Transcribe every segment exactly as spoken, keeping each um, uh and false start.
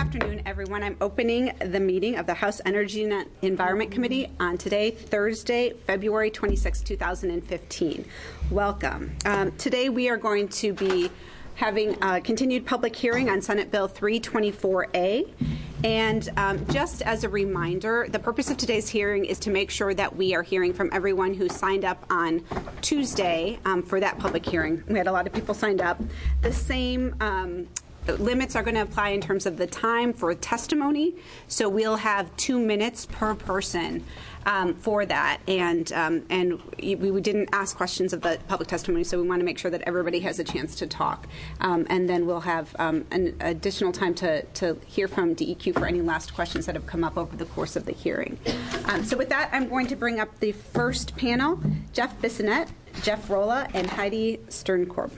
afternoon, everyone. I'm opening the meeting of the House Energy and Environment Committee on today, Thursday, February twenty-sixth, two thousand fifteen. Welcome. Um, today we are going to be having a continued public hearing on Senate Bill three twenty-four A. And um, just as a reminder, the purpose of today's hearing is to make sure that we are hearing from everyone who signed up on Tuesday um, for that public hearing. We had a lot of people signed up. The same um, limits are going to apply in terms of the time for testimony. So we'll have two minutes per person um, for that. And um, and we, we didn't ask questions of the public testimony, so we want to make sure that everybody has a chance to talk. Um, and then we'll have um, an additional time to, to hear from D E Q for any last questions that have come up over the course of the hearing. Um, so with that, I'm going to bring up the first panel, Jeff Bissonette, Jeff Rolla, and Heidi Sternkorb.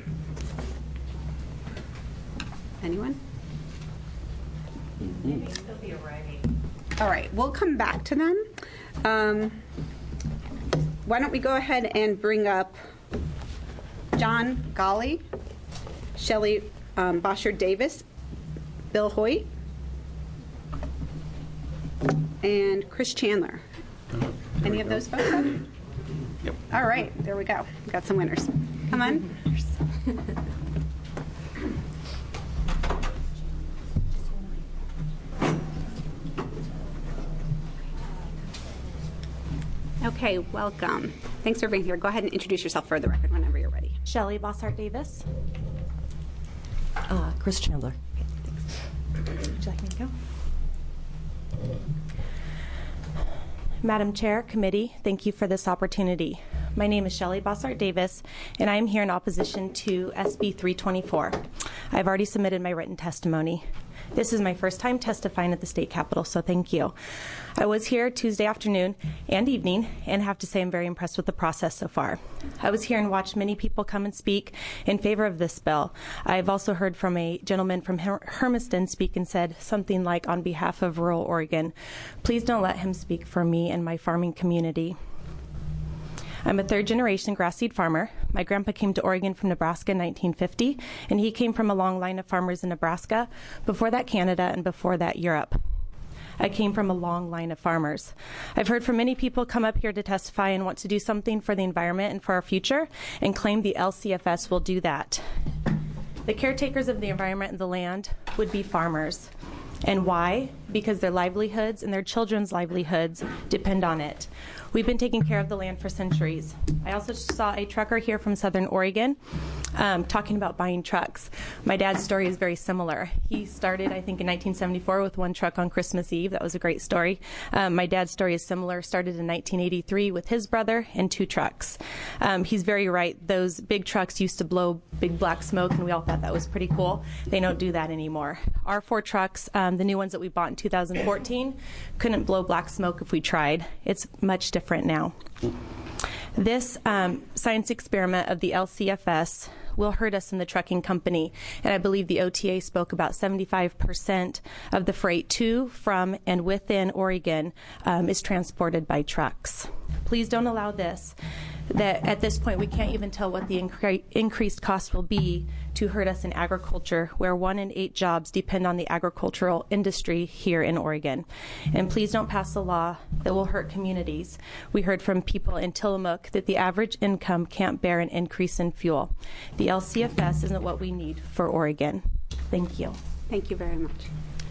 Anyone? Mm-hmm. All right, we'll come back to them. Um, why don't we go ahead and bring up John Golly, Shelley um, Bossert Davis, Bill Hoyt, and Chris Chandler. Any of those folks up? Yep. All right, there we go. We got some winners. Come on. Okay, welcome. Thanks for being here. Go ahead and introduce yourself for the record whenever you're ready. Shelley Bossert Davis. Uh, Chris Chandler. Okay, thanks. Would you like me to go? Madam Chair, Committee, thank you for this opportunity. My name is Shelley Bossert Davis, and I am here in opposition to S B three twenty-four. I've already submitted my written testimony. This is my first time testifying at the state capitol, so thank you. I was here Tuesday afternoon and evening, and have to say I'm very impressed with the process so far. I was here and watched many people come and speak in favor of this bill. I've also heard from a gentleman from Her- Hermiston speak and said something like, on behalf of rural Oregon, please don't let him speak for me and my farming community. I'm a third-generation grass seed farmer. My grandpa came to Oregon from Nebraska in nineteen fifty, and he came from a long line of farmers in Nebraska, before that Canada, and before that Europe. I came from a long line of farmers. I've heard from many people come up here to testify and want to do something for the environment and for our future, and claim the L C F S will do that. The caretakers of the environment and the land would be farmers. And why? Because their livelihoods and their children's livelihoods depend on it. We've been taking care of the land for centuries. I also saw a trucker here from Southern Oregon um, talking about buying trucks. My dad's story is very similar. He started, I think, in nineteen seventy-four with one truck on Christmas Eve. That was a great story. Um, my dad's story is similar. Started in nineteen eighty-three with his brother and two trucks. Um, he's very right. Those big trucks used to blow big black smoke, and we all thought that was pretty cool. They don't do that anymore. Our four trucks, um, the new ones that we bought in two thousand fourteen, couldn't blow black smoke if we tried. It's much different now. This um, science experiment of the L C F S will hurt us in the trucking company, and I believe the O T A spoke about seventy-five percent of the freight to, from, and within Oregon um, is transported by trucks. Please don't allow this. That at this point we can't even tell what the incre- increased cost will be to hurt us in agriculture, where one in eight jobs depend on the agricultural industry here in Oregon. And please don't pass a law that will hurt communities. We heard from people in Tillamook that the average income can't bear an increase in fuel. The L C F S isn't what we need for Oregon. Thank you. Thank you very much.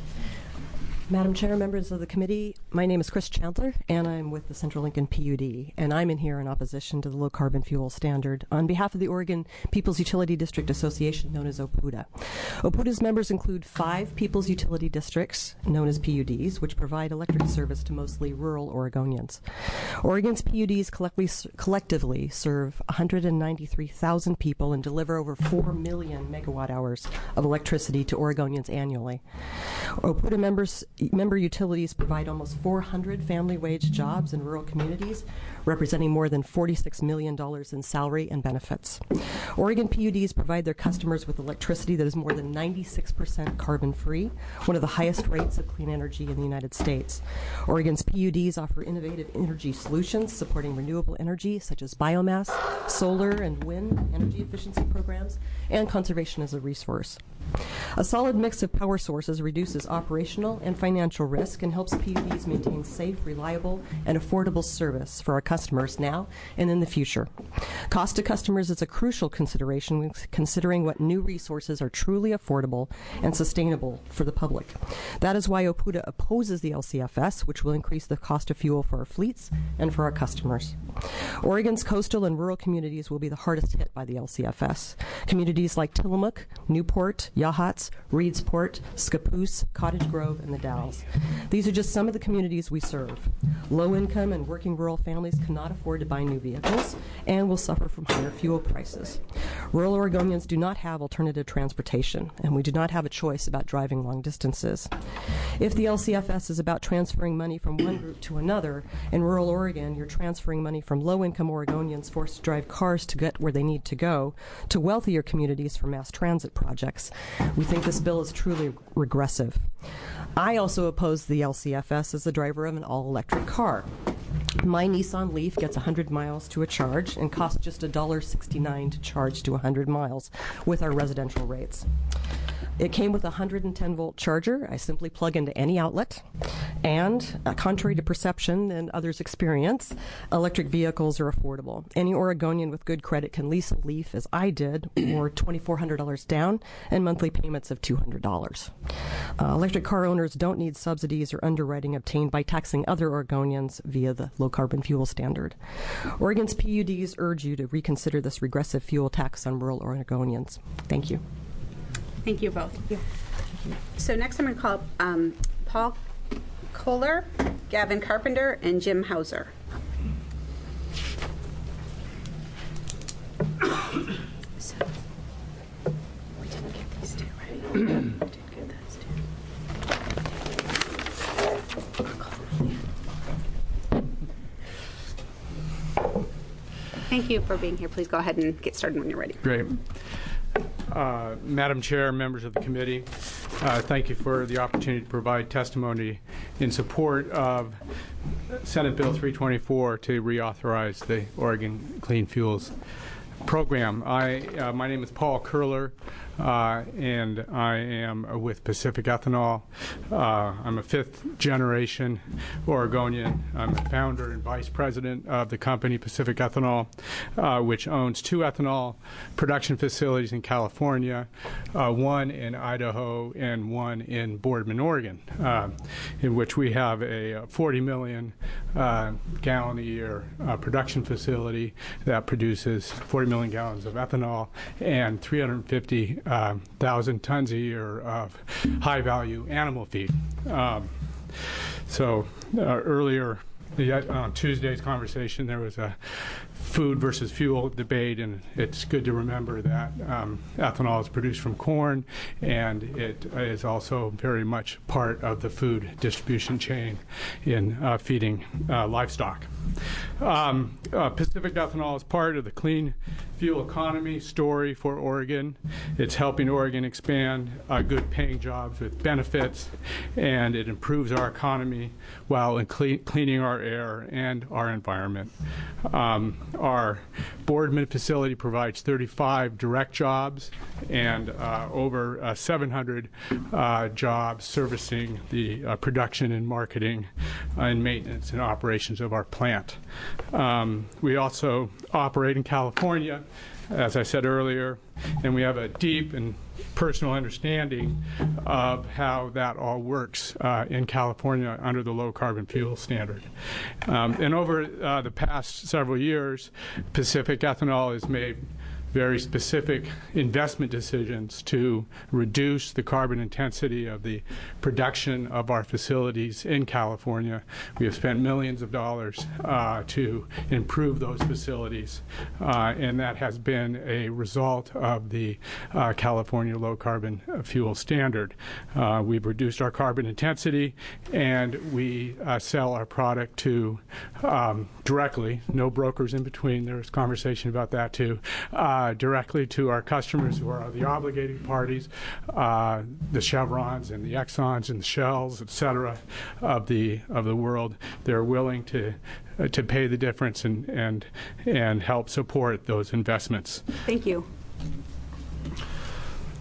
Madam Chair, members of the committee, my name is Chris Chandler, and I'm with the Central Lincoln P U D, and I'm in here in opposition to the low carbon fuel standard on behalf of the Oregon People's Utility District Association, known as O P U D A. O P U D A's members include five People's Utility Districts, known as P U Ds, which provide electric service to mostly rural Oregonians. Oregon's P U Ds collectively, collectively serve one hundred ninety-three thousand people and deliver over four million megawatt hours of electricity to Oregonians annually. O P U D A members Member utilities provide almost four hundred family wage jobs in rural communities, representing more than forty-six million dollars in salary and benefits. Oregon P U Ds provide their customers with electricity that is more than ninety-six percent carbon-free, one of the highest rates of clean energy in the United States. Oregon's P U Ds offer innovative energy solutions supporting renewable energy such as biomass, solar and wind energy efficiency programs, and conservation as a resource. A solid mix of power sources reduces operational and financial risk and helps P U Ds maintain safe, reliable, and affordable service for our customers now and in the future. Cost to customers is a crucial consideration when considering what new resources are truly affordable and sustainable for the public. That is why OPUDA opposes the L C F S, which will increase the cost of fuel for our fleets and for our customers. Oregon's coastal and rural communities will be the hardest hit by the L C F S. Communities like Tillamook, Newport, Yachats, Reedsport, Scappoose, Cottage Grove, and the Dalles. These are just some of the communities we serve. Low-income and working rural families cannot afford to buy new vehicles and will suffer from higher fuel prices. Rural Oregonians do not have alternative transportation, and we do not have a choice about driving long distances. If the L C F S is about transferring money from one group to another, in rural Oregon, you're transferring money from low-income Oregonians forced to drive cars to get where they need to go to wealthier communities for mass transit projects. We think this bill is truly regressive. I also oppose the L C F S as the driver of an all-electric car. My Nissan Leaf gets one hundred miles to a charge and costs just one dollar sixty-nine to charge to one hundred miles with our residential rates. It came with a one hundred ten volt charger. I simply plug into any outlet. And, uh, contrary to perception and others' experience, electric vehicles are affordable. Any Oregonian with good credit can lease a Leaf, as I did, for two thousand four hundred dollars down and monthly payments of two hundred dollars. Uh, electric car owners don't need subsidies or underwriting obtained by taxing other Oregonians via the low-carbon fuel standard. Oregon's P U Ds urge you to reconsider this regressive fuel tax on rural Oregonians. Thank you. Thank you both. Yeah. So next I'm going to call um, Paul Kohler, Gavin Carpenter, and Jim Hauser. So we didn't get these two, right? We did get those two. Thank you for being here. Please go ahead and get started when you're ready. Great. Uh, Madam Chair, members of the committee, uh, thank you for the opportunity to provide testimony in support of Senate Bill three twenty-four to reauthorize the Oregon Clean Fuels Program. I, uh, my name is Paul Kohler, uh, and I am with Pacific Ethanol. Uh, I'm a fifth generation Oregonian. I'm a founder and vice president of the company Pacific Ethanol, uh, which owns two ethanol production facilities in California, uh, one in Idaho and one in Boardman, Oregon, uh, in which we have a forty million uh, gallon a year uh, production facility that produces forty million gallons of ethanol and three hundred fifty thousand uh, tons a year of high-value animal feed. Um, so uh, earlier on Tuesday's conversation, there was a food versus fuel debate, and it's good to remember that um, ethanol is produced from corn, and it is also very much part of the food distribution chain in uh, feeding uh, livestock. Um, uh, Pacific Ethanol is part of the clean fuel economy story for Oregon. It's helping Oregon expand uh, good paying jobs with benefits, and it improves our economy while cle- cleaning our air and our environment. Um, our Boardman facility provides thirty-five direct jobs and uh, over uh, seven hundred uh, jobs servicing the uh, production and marketing uh, and maintenance and operations of our plant. Um, we also operate in California, as I said earlier, and we have a deep and personal understanding of how that all works uh, in California under the low carbon fuel standard. Um, and over uh, the past several years, Pacific Ethanol has made very specific investment decisions to reduce the carbon intensity of the production of our facilities in California. We have spent millions of dollars uh, to improve those facilities, uh, and that has been a result of the uh, California low carbon fuel standard. Uh, we've reduced our carbon intensity, and we uh, sell our product to um, directly, no brokers in between. There's conversation about that too. Uh, Uh, directly to our customers who are the obligating parties, uh, the Chevrons and the Exxons and the Shells, et cetera, of the of the world. They're willing to uh, to pay the difference and and and help support those investments. Thank you.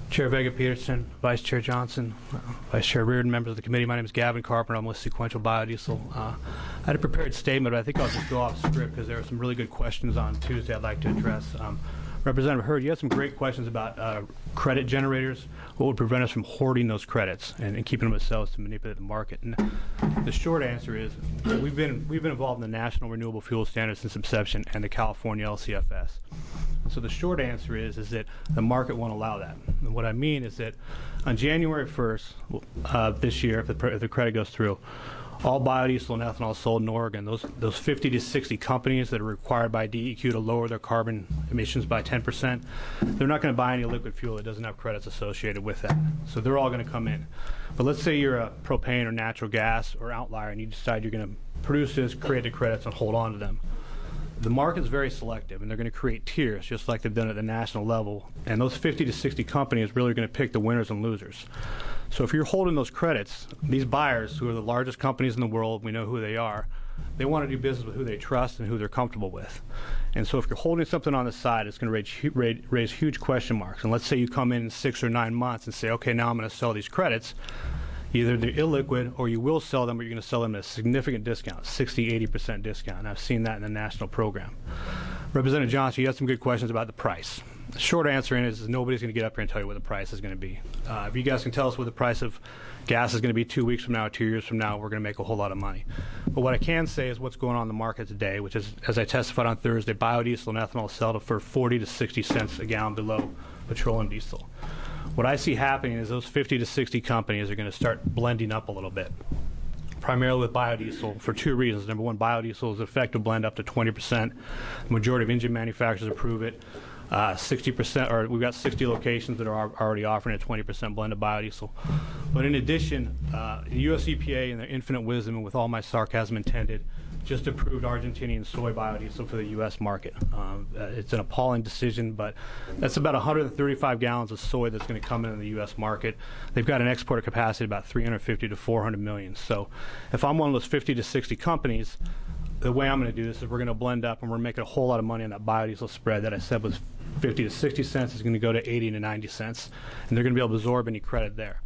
Chair Vega Peterson, Vice Chair Johnson, uh, Vice Chair Reardon, members of the committee. My name is Gavin Carpenter. I'm with Sequential Biodiesel. Uh, I had a prepared statement, but I think I'll just go off script because there are some really good questions on Tuesday I'd like to address. Um, Representative Hurd, you had some great questions about uh, credit generators. What would prevent us from hoarding those credits and, and keeping them ourselves to manipulate the market? And the short answer is we've been we've been involved in the National Renewable Fuel Standard since inception and the California L C F S. So the short answer is is that the market won't allow that. And what I mean is that on January first uh, this year, if the, if the credit goes through, all biodiesel and ethanol sold in Oregon, those those fifty to sixty companies that are required by D E Q to lower their carbon emissions by ten percent, they're not going to buy any liquid fuel that doesn't have credits associated with that. So they're all going to come in. But let's say you're a propane or natural gas or outlier and you decide you're going to produce this, create the credits, and hold on to them. The market's very selective, and they're going to create tiers just like they've done at the national level. And those fifty to sixty companies really are going to pick the winners and losers. So if you're holding those credits, these buyers, who are the largest companies in the world, we know who they are, they want to do business with who they trust and who they're comfortable with. And so if you're holding something on the side, it's going to raise, raise, raise huge question marks. And let's say you come in in six or nine months and say, okay, now I'm going to sell these credits. Either they're illiquid or you will sell them, or you're going to sell them at a significant discount, sixty, eighty percent discount. And I've seen that in the national program. Representative Johnson, you had some good questions about the price. The short answer is, is nobody's going to get up here and tell you what the price is going to be. Uh, if you guys can tell us what the price of gas is going to be two weeks from now or two years from now, we're going to make a whole lot of money. But what I can say is what's going on in the market today, which is, as I testified on Thursday, biodiesel and ethanol sell for forty to sixty cents a gallon below petroleum diesel. What I see happening is those fifty to sixty companies are going to start blending up a little bit, primarily with biodiesel for two reasons. Number one, biodiesel is an effective blend up to twenty percent. The majority of engine manufacturers approve it. Uh, sixty percent, or we've got sixty locations that are already offering a twenty percent blend of biodiesel. But in addition, uh, the U S E P A, in their infinite wisdom, and with all my sarcasm intended, just approved Argentinian soy biodiesel for the U S market. Um, uh, it's an appalling decision, but that's about one hundred thirty-five gallons of soy that's going to come into the U S market. They've got an export capacity of about three hundred fifty to four hundred million. So if I'm one of those fifty to sixty companies, the way I'm going to do this is we're going to blend up and we're making a whole lot of money on that biodiesel spread that I said was fifty to sixty cents is going to go to eighty to ninety cents, and they're going to be able to absorb any credit there.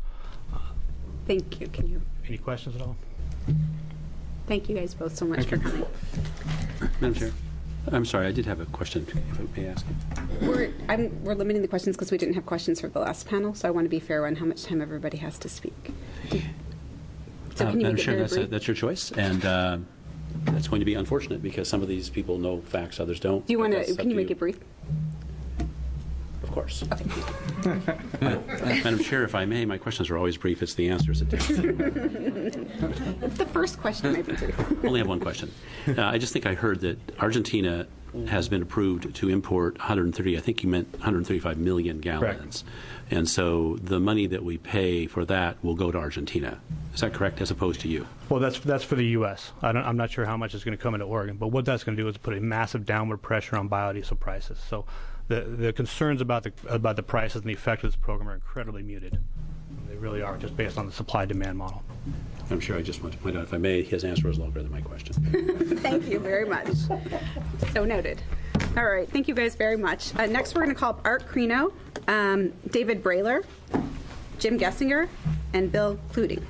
Thank you. Can you? Any questions at all? Thank you guys both so much for coming. Madam Chair, I'm sorry, I did have a question, if I may ask it. We're, I'm, we're limiting the questions because we didn't have questions for the last panel, so I want to be fair on how much time everybody has to speak. So Uh, can you Madam make it Chair, very that's, a, brief? that's your choice, and uh, that's going to be unfortunate because some of these people know facts, others don't. Do you but want that's to? up Can you to make it brief? Of course. Okay. Uh, Madam Chair, if I may, my questions are always brief. It's the answers that take. The first question might be brief. Only have one question. Uh, I just think I heard that Argentina has been approved to import one hundred thirty, I think you meant one hundred thirty-five million gallons. Correct. And so the money that we pay for that will go to Argentina. Is that correct, as opposed to you? Well, that's that's for the U S I don't, I'm not sure how much is going to come into Oregon, but what that's going to do is put a massive downward pressure on biodiesel prices. So the the concerns about the about the prices and the effect of this program are incredibly muted. They really are, just based on the supply-demand model. I'm sure I just want to point out, if I may, his answer was longer than my question. Thank you very much. So noted. All right, thank you guys very much. Uh, next, we're going to call up Art Crino, um, David Brailer, Jim Gessinger, and Bill Cluting.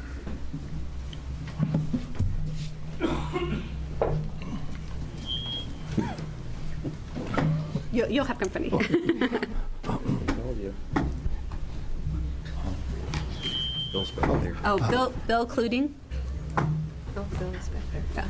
You'll, you'll have company. Bill's back there. Oh, Bill, Bill Cluting. Bill, Bill is back there. Yeah.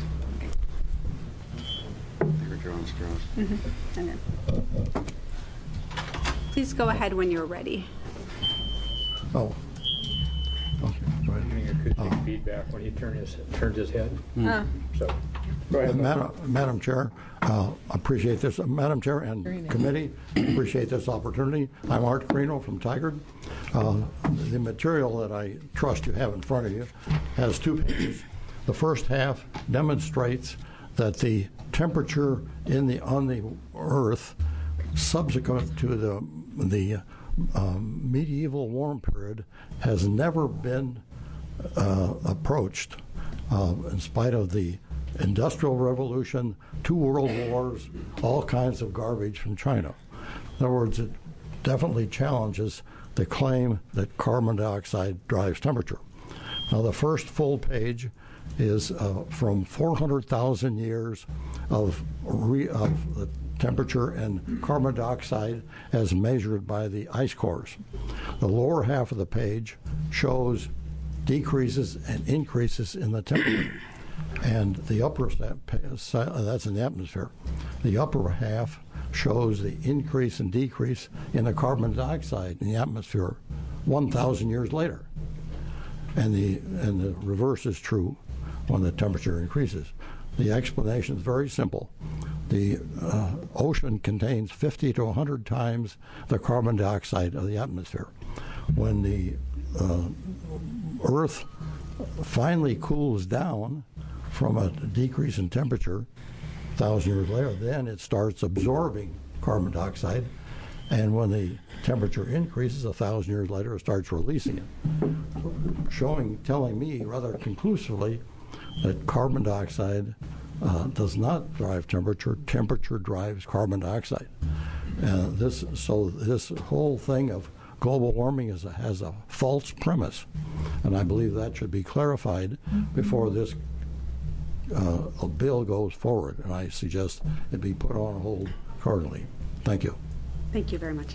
Mm-hmm. And then, please go ahead when you're ready. Oh. Okay, go ahead. Getting acoustic feedback when he turn his, turns his head. Uh, So, go ahead. Madam, Madam Chair, uh, appreciate this. Uh, Madam Chair and committee, appreciate this opportunity. I'm Art Crino from Tigard. Uh, the material that I trust you have in front of you has two pages. The first half demonstrates that the temperature in the on the Earth subsequent to the the um, medieval warm period has never been uh, approached, uh, in spite of the Industrial Revolution, two world wars, all kinds of garbage from China. In other words, it, definitely challenges the claim that carbon dioxide drives temperature. Now, the first full page is uh, from four hundred thousand years of, re- of the temperature and carbon dioxide as measured by the ice cores. The lower half of the page shows decreases and increases in the temperature. And the upper, that's in the atmosphere. The upper half shows the increase and decrease in the carbon dioxide in the atmosphere one thousand years later. And the, and the reverse is true when the temperature increases. The explanation is very simple. The uh, ocean contains fifty to one hundred times the carbon dioxide of the atmosphere. When the uh, Earth finally cools down from a decrease in temperature a thousand years later, then it starts absorbing carbon dioxide, and when the temperature increases a thousand years later, it starts releasing it, showing, telling me rather conclusively that carbon dioxide uh, does not drive temperature. Temperature drives carbon dioxide. Uh, this, so this whole thing of global warming is a, has a false premise, and I believe that should be clarified before this uh, a bill goes forward, and I suggest it be put on hold accordingly. Thank you. Thank you very much.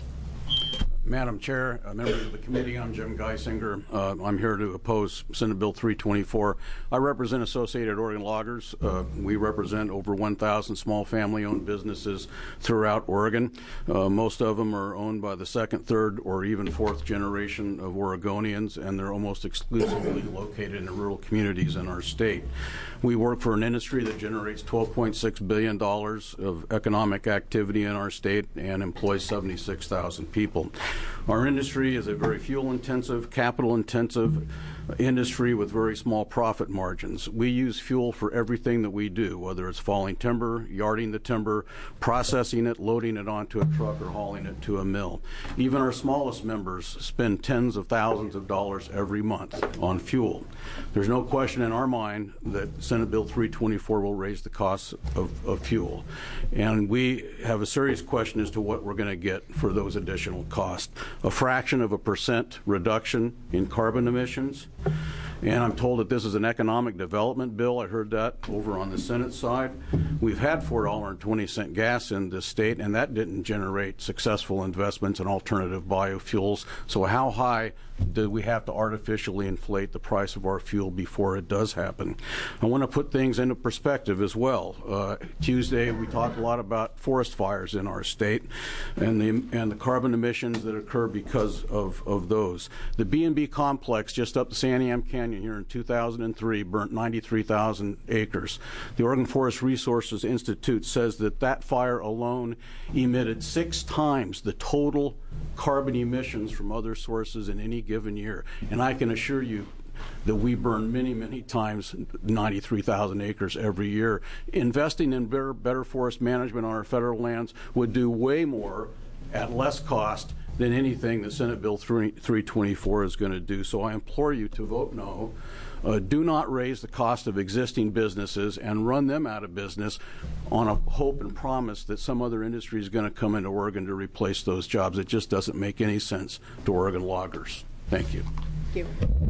Madam Chair, uh, members of the committee, I'm Jim Geisinger. Uh, I'm here to oppose Senate Bill three twenty-four. I represent Associated Oregon Loggers. Uh, we represent over one thousand small family-owned businesses throughout Oregon. Uh, most of them are owned by the second, third, or even fourth generation of Oregonians, and they're almost exclusively located in the rural communities in our state. We work for an industry that generates twelve point six billion dollars of economic activity in our state and employs seventy-six thousand people. Our industry is a very fuel-intensive, capital-intensive industry with very small profit margins. We use fuel for everything that we do, whether it's falling timber, yarding the timber, processing it, loading it onto a truck, or hauling it to a mill. Even our smallest members spend tens of thousands of dollars every month on fuel. There's no question in our mind that Senate Bill three twenty-four will raise the cost of, of fuel. And we have a serious question as to what we're going to get for those additional costs. A fraction of a percent reduction in carbon emissions. And I'm told that this is an economic development bill. I heard that over on the Senate side. We've had four dollars and twenty cents gas in this state, and that didn't generate successful investments in alternative biofuels. So how high do we have to artificially inflate the price of our fuel before it does happen? I want to put things into perspective as well. Uh, Tuesday, we talked a lot about forest fires in our state and the, and the carbon emissions that occur because of, of those. The B and B complex just up the Santiam Canyon here in two thousand three burnt ninety-three thousand acres. The Oregon Forest Resources Institute says that that fire alone emitted six times the total carbon emissions from other sources in any given year. And I can assure you that we burn many, many times ninety-three thousand acres every year. Investing in better, better forest management on our federal lands would do way more at less cost than anything that Senate Bill three twenty-four is going to do. So I implore you to vote no. Uh, do not raise the cost of existing businesses and run them out of business on a hope and promise that some other industry is going to come into Oregon to replace those jobs. It just doesn't make any sense to Oregon loggers. Thank you. Thank you.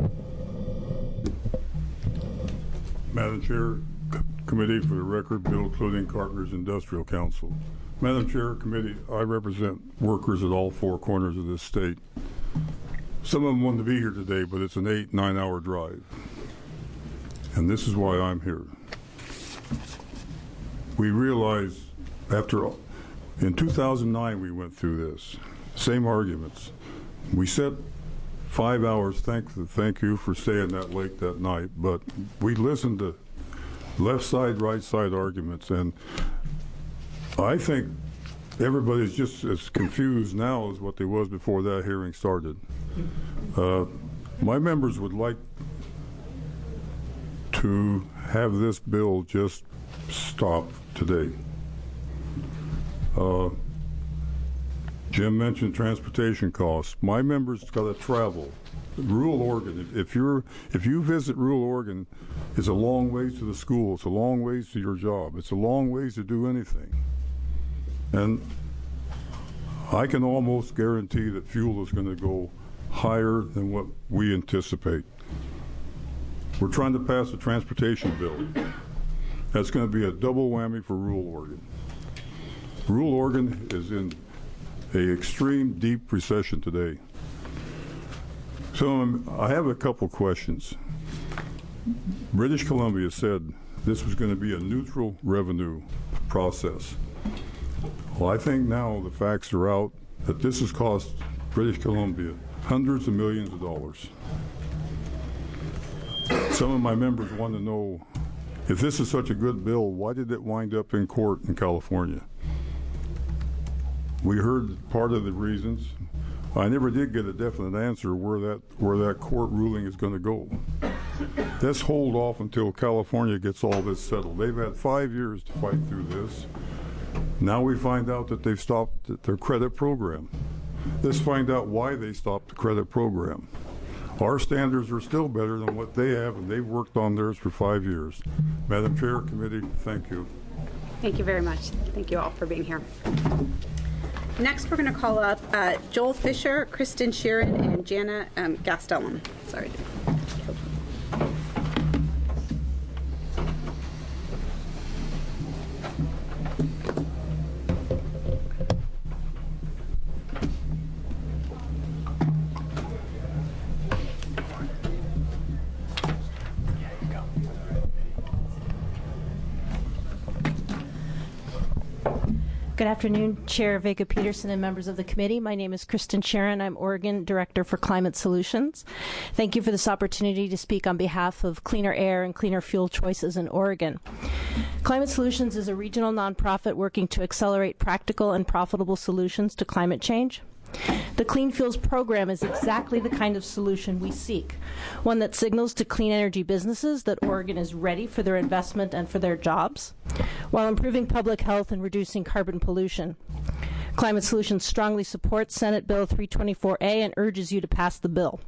Madam Chair, c- Committee, for the record, Bill Clothing Carpenters Industrial Council. Madam Chair, Committee, I represent workers at all four corners of this state. Some of them wanted to be here today, but it's an eight, nine hour drive. And this is why I'm here. We realize after, in two thousand nine we went through this, same arguments. We set five hours, thank, thank you for staying that late that night, but we listened to left side, right side arguments, and I think everybody's just as confused now as what they was before that hearing started. Uh, my members would like to have this bill just stop today. Uh, Jim mentioned transportation costs. My members got to travel. Rural Oregon, if you're if you visit rural Oregon, it's a long ways to the school. It's a long ways to your job. It's a long ways to do anything. And I can almost guarantee that fuel is going to go higher than what we anticipate. We're trying to pass a transportation bill. That's going to be a double whammy for rural Oregon. Rural Oregon is in an extreme deep recession today. So um, I have a couple questions. British Columbia said this was going to be a neutral revenue process. Well, I think now the facts are out that this has cost British Columbia hundreds of millions of dollars. Some of my members want to know, if this is such a good bill, why did it wind up in court in California? We heard part of the reasons. I never did get a definite answer where that where that court ruling is going to go. Let's hold off until California gets all this settled. They've had five years to fight through this. Now we find out that they've stopped their credit program. Let's find out why they stopped the credit program. Our standards are still better than what they have, and they've worked on theirs for five years. Madam Chair, committee, thank you. Thank you very much. Thank you all for being here. Next, we're going to call up uh, Joel Fisher, Kristen Sheeran, and Jana um, Gastelum. Sorry. Good afternoon, Chair Vega Peterson and members of the committee. My name is Kristen Sharon. I'm Oregon Director for Climate Solutions. Thank you for this opportunity to speak on behalf of cleaner air and cleaner fuel choices in Oregon. Climate Solutions is a regional nonprofit working to accelerate practical and profitable solutions to climate change. The Clean Fuels program is exactly the kind of solution we seek, one that signals to clean energy businesses that Oregon is ready for their investment and for their jobs, while improving public health and reducing carbon pollution. Climate Solutions strongly supports Senate Bill three twenty-four A and urges you to pass the bill.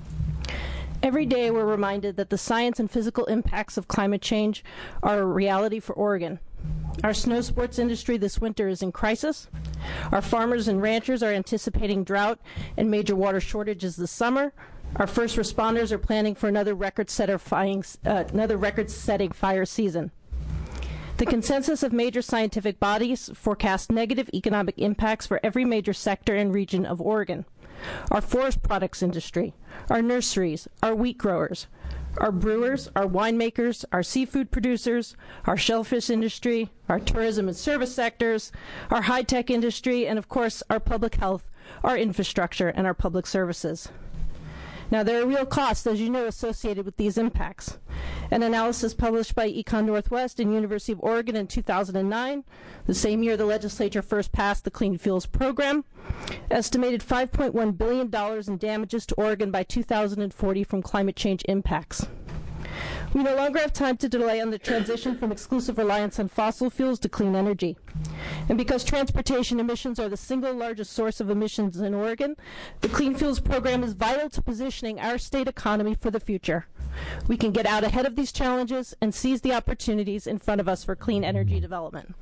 Every day we're reminded that the science and physical impacts of climate change are a reality for Oregon. Our snow sports industry this winter is in crisis. Our farmers and ranchers are anticipating drought and major water shortages this summer. Our first responders are planning for another record-setting uh, another record-setting fire season. The consensus of major scientific bodies forecast negative economic impacts for every major sector and region of Oregon. Our forest products industry, our nurseries, our wheat growers, our brewers, our winemakers, our seafood producers, our shellfish industry, our tourism and service sectors, our high-tech industry, and of course our public health, our infrastructure, and our public services. Now, there are real costs, as you know, associated with these impacts. An analysis published by Econ Northwest and University of Oregon in two thousand nine, the same year the legislature first passed the Clean Fuels program, estimated five point one billion dollars in damages to Oregon by two thousand forty from climate change impacts. We no longer have time to delay on the transition from exclusive reliance on fossil fuels to clean energy. And because transportation emissions are the single largest source of emissions in Oregon, the Clean Fuels program is vital to positioning our state economy for the future. We can get out ahead of these challenges and seize the opportunities in front of us for clean energy development.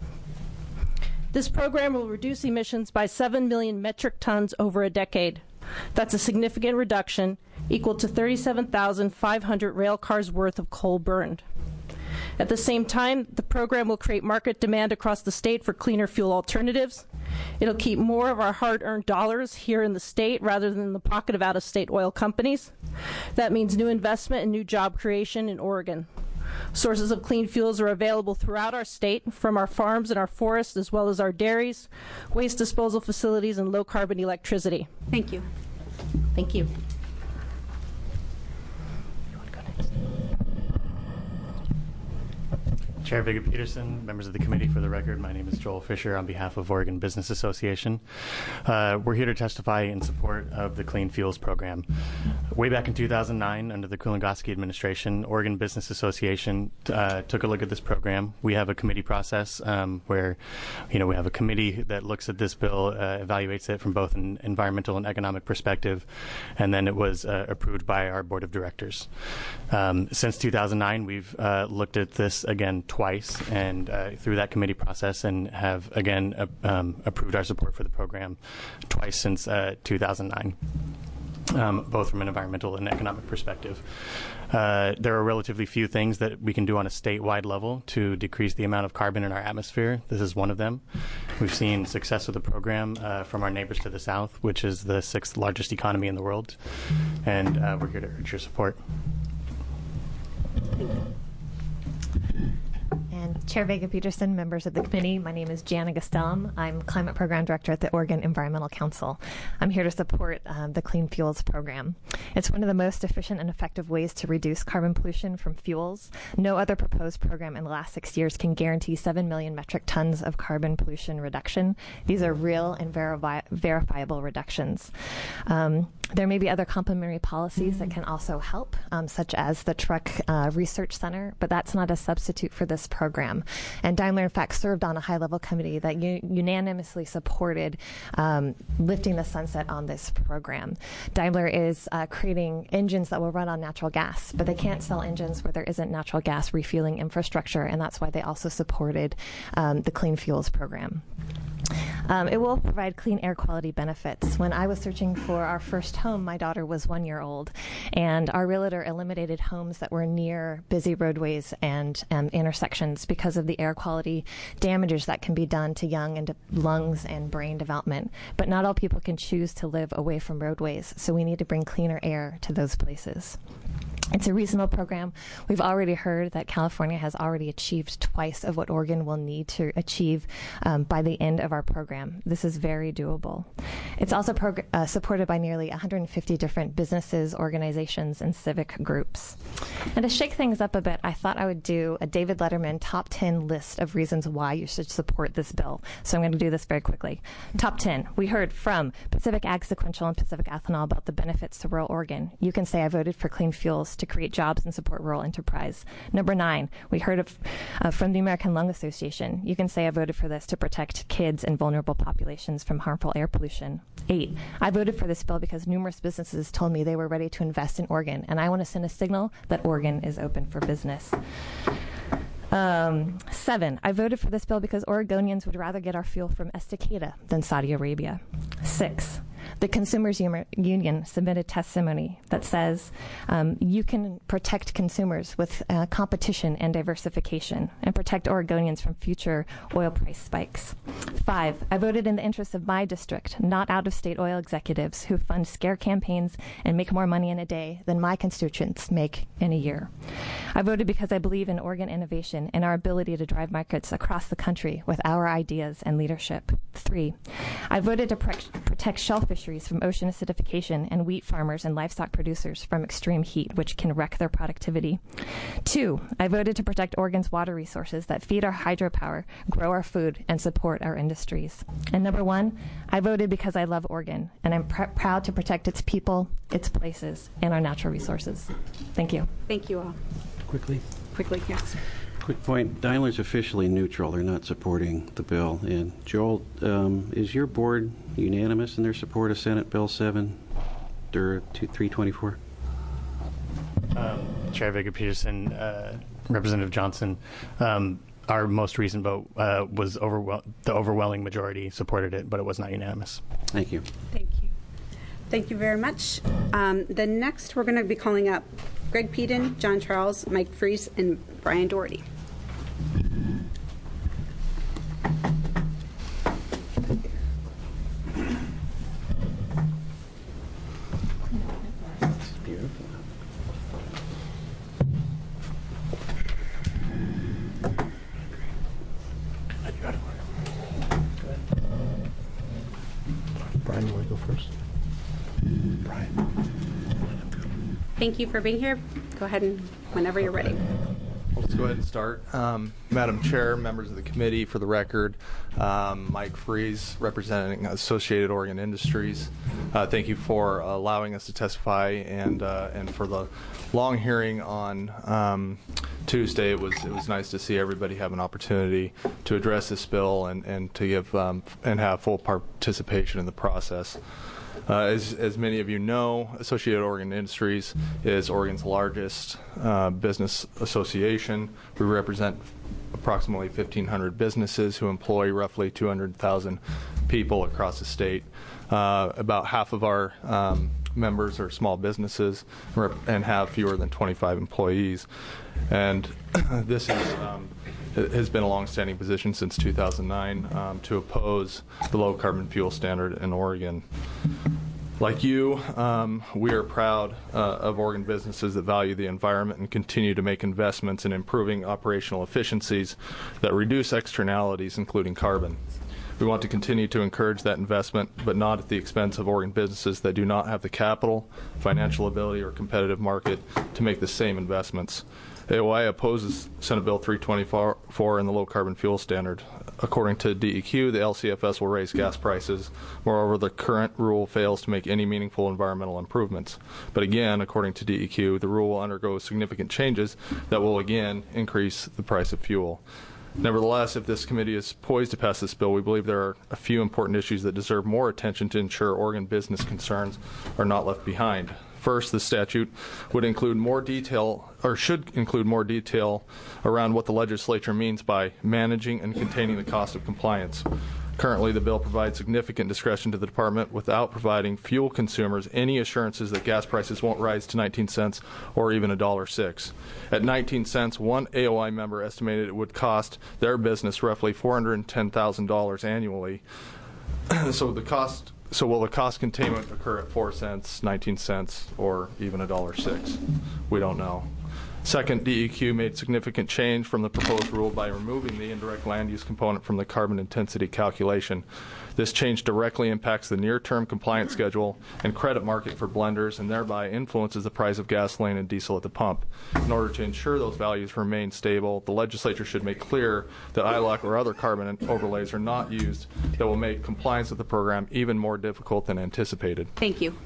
This program will reduce emissions by seven million metric tons over a decade. That's a significant reduction, equal to thirty-seven thousand five hundred rail cars worth of coal burned. At the same time, the program will create market demand across the state for cleaner fuel alternatives. It'll keep more of our hard-earned dollars here in the state rather than in the pocket of out-of-state oil companies. That means new investment and new job creation in Oregon. Sources of clean fuels are available throughout our state, from our farms and our forests, as well as our dairies, waste disposal facilities, and low-carbon electricity. Thank you. Thank you. Chair Vega Peterson, members of the committee, for the record, my name is Joel Fisher on behalf of Oregon Business Association. Uh, we're here to testify in support of the Clean Fuels program. Way back in two thousand nine, under the Kulongoski administration, Oregon Business Association uh, took a look at this program. We have a committee process um, where, you know, we have a committee that looks at this bill, uh, evaluates it from both an environmental and economic perspective, and then it was uh, approved by our board of directors. Um, since two thousand nine, we've uh, looked at this again twice. twice and uh, through that committee process, and have again uh, um, approved our support for the program twice since uh, two thousand nine. Um, both from an environmental and economic perspective. Uh, there are relatively few things that we can do on a statewide level to decrease the amount of carbon in our atmosphere. This is one of them. We've seen success with the program uh, from our neighbors to the south, which is the sixth largest economy in the world, and uh, we're here to urge your support. And Chair Vega-Peterson, members of the committee, my name is Jana Gastelum. I'm Climate Program Director at the Oregon Environmental Council. I'm here to support um, the Clean Fuels Program. It's one of the most efficient and effective ways to reduce carbon pollution from fuels. No other proposed program in the last six years can guarantee seven million metric tons of carbon pollution reduction. These are real and verifi- verifiable reductions. Um, There may be other complementary policies that can also help, um, such as the Truck uh, Research Center, but that's not a substitute for this program. And Daimler, in fact, served on a high-level committee that u- unanimously supported um, lifting the sunset on this program. Daimler is uh, creating engines that will run on natural gas, but they can't sell engines where there isn't natural gas refueling infrastructure, and that's why they also supported um, the Clean Fuels Program. Um, it will provide clean air quality benefits. When I was searching for our first home, my daughter was one year old, and our realtor eliminated homes that were near busy roadways and um, intersections because of the air quality damages that can be done to young and to lungs and brain development. But not all people can choose to live away from roadways, so we need to bring cleaner air to those places. It's a reasonable program. We've already heard that California has already achieved twice of what Oregon will need to achieve um, by the end of our program. This is very doable. It's also prog- uh, supported by nearly one hundred fifty different businesses, organizations, and civic groups. And to shake things up a bit, I thought I would do a David Letterman top ten list of reasons why you should support this bill. So I'm going to do this very quickly. Top ten. We heard from Pacific Ag Sequential and Pacific Ethanol about the benefits to rural Oregon. You can say I voted for clean fuels to create jobs and support rural enterprise. Number nine, we heard of, uh, from the American Lung Association. You can say I voted for this to protect kids and vulnerable populations from harmful air pollution. Eight, I voted for this bill because numerous businesses told me they were ready to invest in Oregon, and I want to send a signal that Oregon is open for business. Um, seven, I voted for this bill because Oregonians would rather get our fuel from Estacada than Saudi Arabia. Six, the Consumers Union submitted testimony that says um, you can protect consumers with uh, competition and diversification and protect Oregonians from future oil price spikes. Five, I voted in the interest of my district, not out-of-state oil executives who fund scare campaigns and make more money in a day than my constituents make in a year. I voted because I believe in Oregon innovation and our ability to drive markets across the country with our ideas and leadership. Three, I voted to pre- protect shellfish fisheries from ocean acidification and wheat farmers and livestock producers from extreme heat, which can wreck their productivity. Two, I voted to protect Oregon's water resources that feed our hydropower, grow our food, and support our industries. And number one, I voted because I love Oregon, and I'm pr- proud to protect its people, its places, and our natural resources. Thank you. Thank you all. Quickly. Quickly, yes. Quick point. Daimler's officially neutral. They're not supporting the bill. And Joel, um, is your board unanimous in their support of Senate Bill seven, three twenty-four? Um, Chair Vega-Peterson, uh, Representative Johnson, um, our most recent vote uh, was overwhel- the overwhelming majority supported it, but it was not unanimous. Thank you. Thank you. Thank you very much. Um, the next, we're going to be calling up Greg Peden, John Charles, Mike Freese, and Brian Doherty. Brian, you want to go first? Brian. Thank you for being here. Go ahead and whenever you're ready. Let's go ahead and start. Um, Madam Chair, members of the committee, for the record, um, Mike Freese, representing Associated Oregon Industries. Uh, thank you for allowing us to testify and uh, and for the long hearing on um, Tuesday, it was it was nice to see everybody have an opportunity to address this bill and and to give um, and have full participation in the process. Uh, as, as many of you know, Associated Oregon Industries is Oregon's largest uh, business association. We represent approximately fifteen hundred businesses who employ roughly two hundred thousand people across the state. Uh, about half of our um, members are small businesses and have fewer than twenty-five employees. And this is um, has been a long-standing position since two thousand nine um, to oppose the low carbon fuel standard in Oregon. Like you, um, we are proud uh, of Oregon businesses that value the environment and continue to make investments in improving operational efficiencies that reduce externalities, including carbon. We want to continue to encourage that investment, but not at the expense of Oregon businesses that do not have the capital, financial ability, or competitive market to make the same investments. A O I opposes Senate Bill three twenty-four and the low carbon fuel standard. According to D E Q, the L C F S will raise gas prices. Moreover, the current rule fails to make any meaningful environmental improvements. But again, according to D E Q, the rule will undergo significant changes that will again increase the price of fuel. Nevertheless, if this committee is poised to pass this bill, we believe there are a few important issues that deserve more attention to ensure Oregon business concerns are not left behind. First, the statute would include more detail, or should include more detail, around what the legislature means by managing and containing the cost of compliance. Currently, the bill provides significant discretion to the department without providing fuel consumers any assurances that gas prices won't rise to nineteen cents or even a dollar six. At nineteen cents, one A O I member estimated it would cost their business roughly four hundred ten thousand dollars annually. So the cost. So will the cost containment occur at four cents, nineteen cents, or even a dollar six? We don't know. Second, D E Q made significant change from the proposed rule by removing the indirect land use component from the carbon intensity calculation. This change directly impacts the near-term compliance schedule and credit market for blenders and thereby influences the price of gasoline and diesel at the pump. In order to ensure those values remain stable, the legislature should make clear that I L O C or other carbon overlays are not used that will make compliance with the program even more difficult than anticipated. Thank you.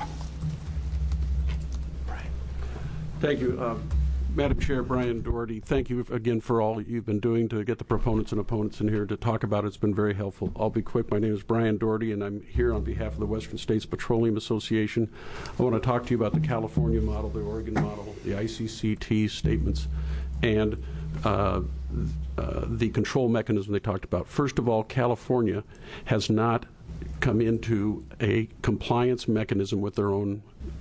Thank you. Uh, Madam Chair, Brian Doherty, thank you again for all you've been doing to get the proponents and opponents in here to talk about it. It's been very helpful. I'll be quick. My name is Brian Doherty, and I'm here on behalf of the Western States Petroleum Association. I want to talk to you about the California model, the Oregon model, the I C C T statements, and uh, uh, the control mechanism they talked about. First of all, California has not come into a compliance mechanism with their own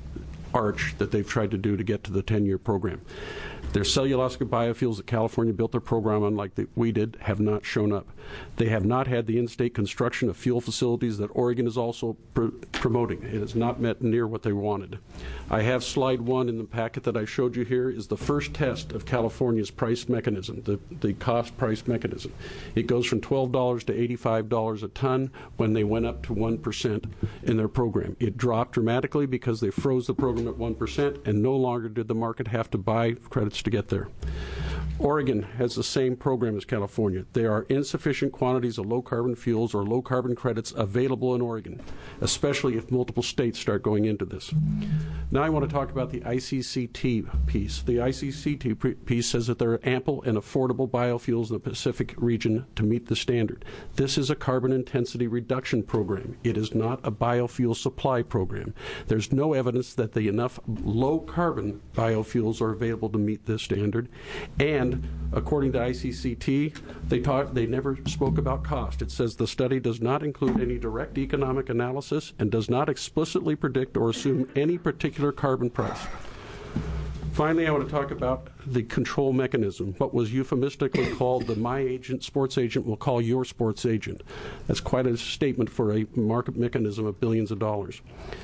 arch that they've tried to do to get to the ten-year program. Their cellulosic biofuels that California built their program on, like the, we did, have not shown up. They have not had the in-state construction of fuel facilities that Oregon is also pr promoting. It has not met near what they wanted. I have slide one in the packet that I showed you here is the first test of California's price mechanism, the, the cost price mechanism. It goes from twelve dollars to eighty-five dollars a ton when they went up to one percent in their program. It dropped dramatically because they froze the program at one percent, and no longer did the market have to buy credits to get there. Oregon has the same program as California. There are insufficient quantities of low-carbon fuels or low-carbon credits available in Oregon, especially if multiple states start going into this. Now I want to talk about the I C C T piece. The I C C T piece says that there are ample and affordable biofuels in the Pacific region to meet the standard. This is a carbon intensity reduction program. It is not a biofuel supply program. There's no evidence that the enough low-carbon biofuels are available to meet this standard, and And according to I C C T, they, talk, they never spoke about cost. It says the study does not include any direct economic analysis and does not explicitly predict or assume any particular carbon price. Finally, I want to talk about the control mechanism, what was euphemistically called the my agent, sports agent will call your sports agent. That's quite a statement for a market mechanism of billions of dollars.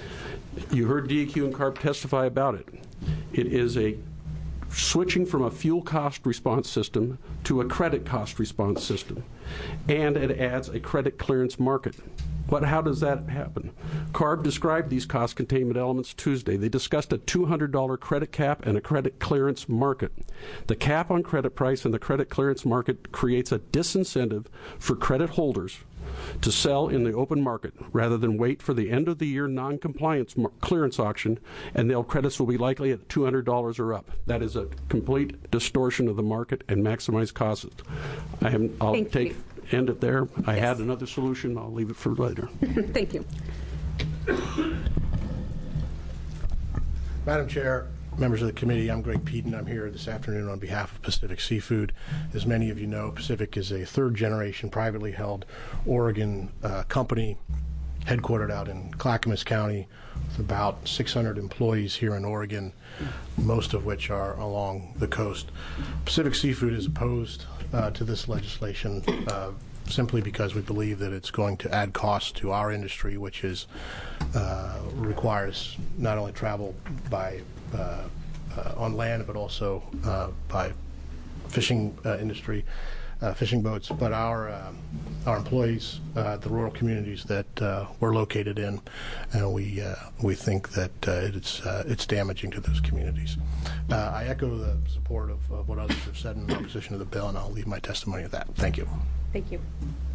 You heard D E Q and CARB testify about it. It is a switching from a fuel cost response system to a credit cost response system, and it adds a credit clearance market. What, how does that happen? CARB described these cost containment elements Tuesday. They discussed a two hundred dollar credit cap and a credit clearance market. The cap on credit price and the credit clearance market creates a disincentive for credit holders to sell in the open market rather than wait for the end of the year non-compliance clearance auction, and their credits will be likely at two hundred dollars or up. That is a complete distortion of the market and maximize costs. I am, I'll Thank take you. end it there. I Yes. had another solution. I'll leave it for later. Thank you. Madam Chair, members of the committee, I'm Greg Peden. I'm here this afternoon on behalf of Pacific Seafood. As many of you know, Pacific is a third-generation privately held Oregon uh, company headquartered out in Clackamas County with about six hundred employees here in Oregon, most of which are along the coast. Pacific Seafood is opposed uh, to this legislation uh, simply because we believe that it's going to add costs to our industry, which is uh, requires not only travel by uh, uh, on land, but also uh, by fishing uh, industry, uh, fishing boats. But our um, our employees, uh, the rural communities that uh, we're located in, and we uh, we think that uh, it's uh, it's damaging to those communities. Uh, I echo the support of, of what others have said in opposition to the bill, and I'll leave my testimony at that. Thank you. Thank you.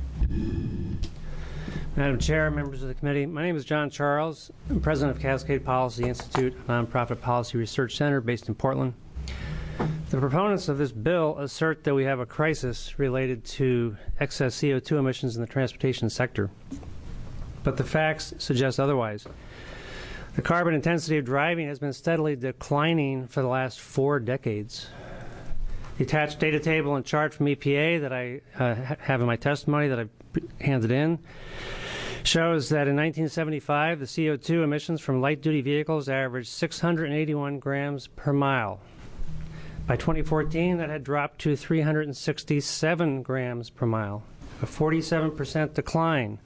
Madam Chair, members of the committee, my name is John Charles. I'm president of Cascade Policy Institute, a nonprofit policy research center based in Portland. The proponents of this bill assert that we have a crisis related to excess C O two emissions in the transportation sector, but the facts suggest otherwise. The carbon intensity of driving has been steadily declining for the last four decades. The attached data table and chart from E P A that I uh, have in my testimony that I've handed in shows that in nineteen seventy-five, the C O two emissions from light-duty vehicles averaged six hundred eighty-one grams per mile. By twenty fourteen, that had dropped to three hundred sixty-seven grams per mile, a forty-seven percent decline.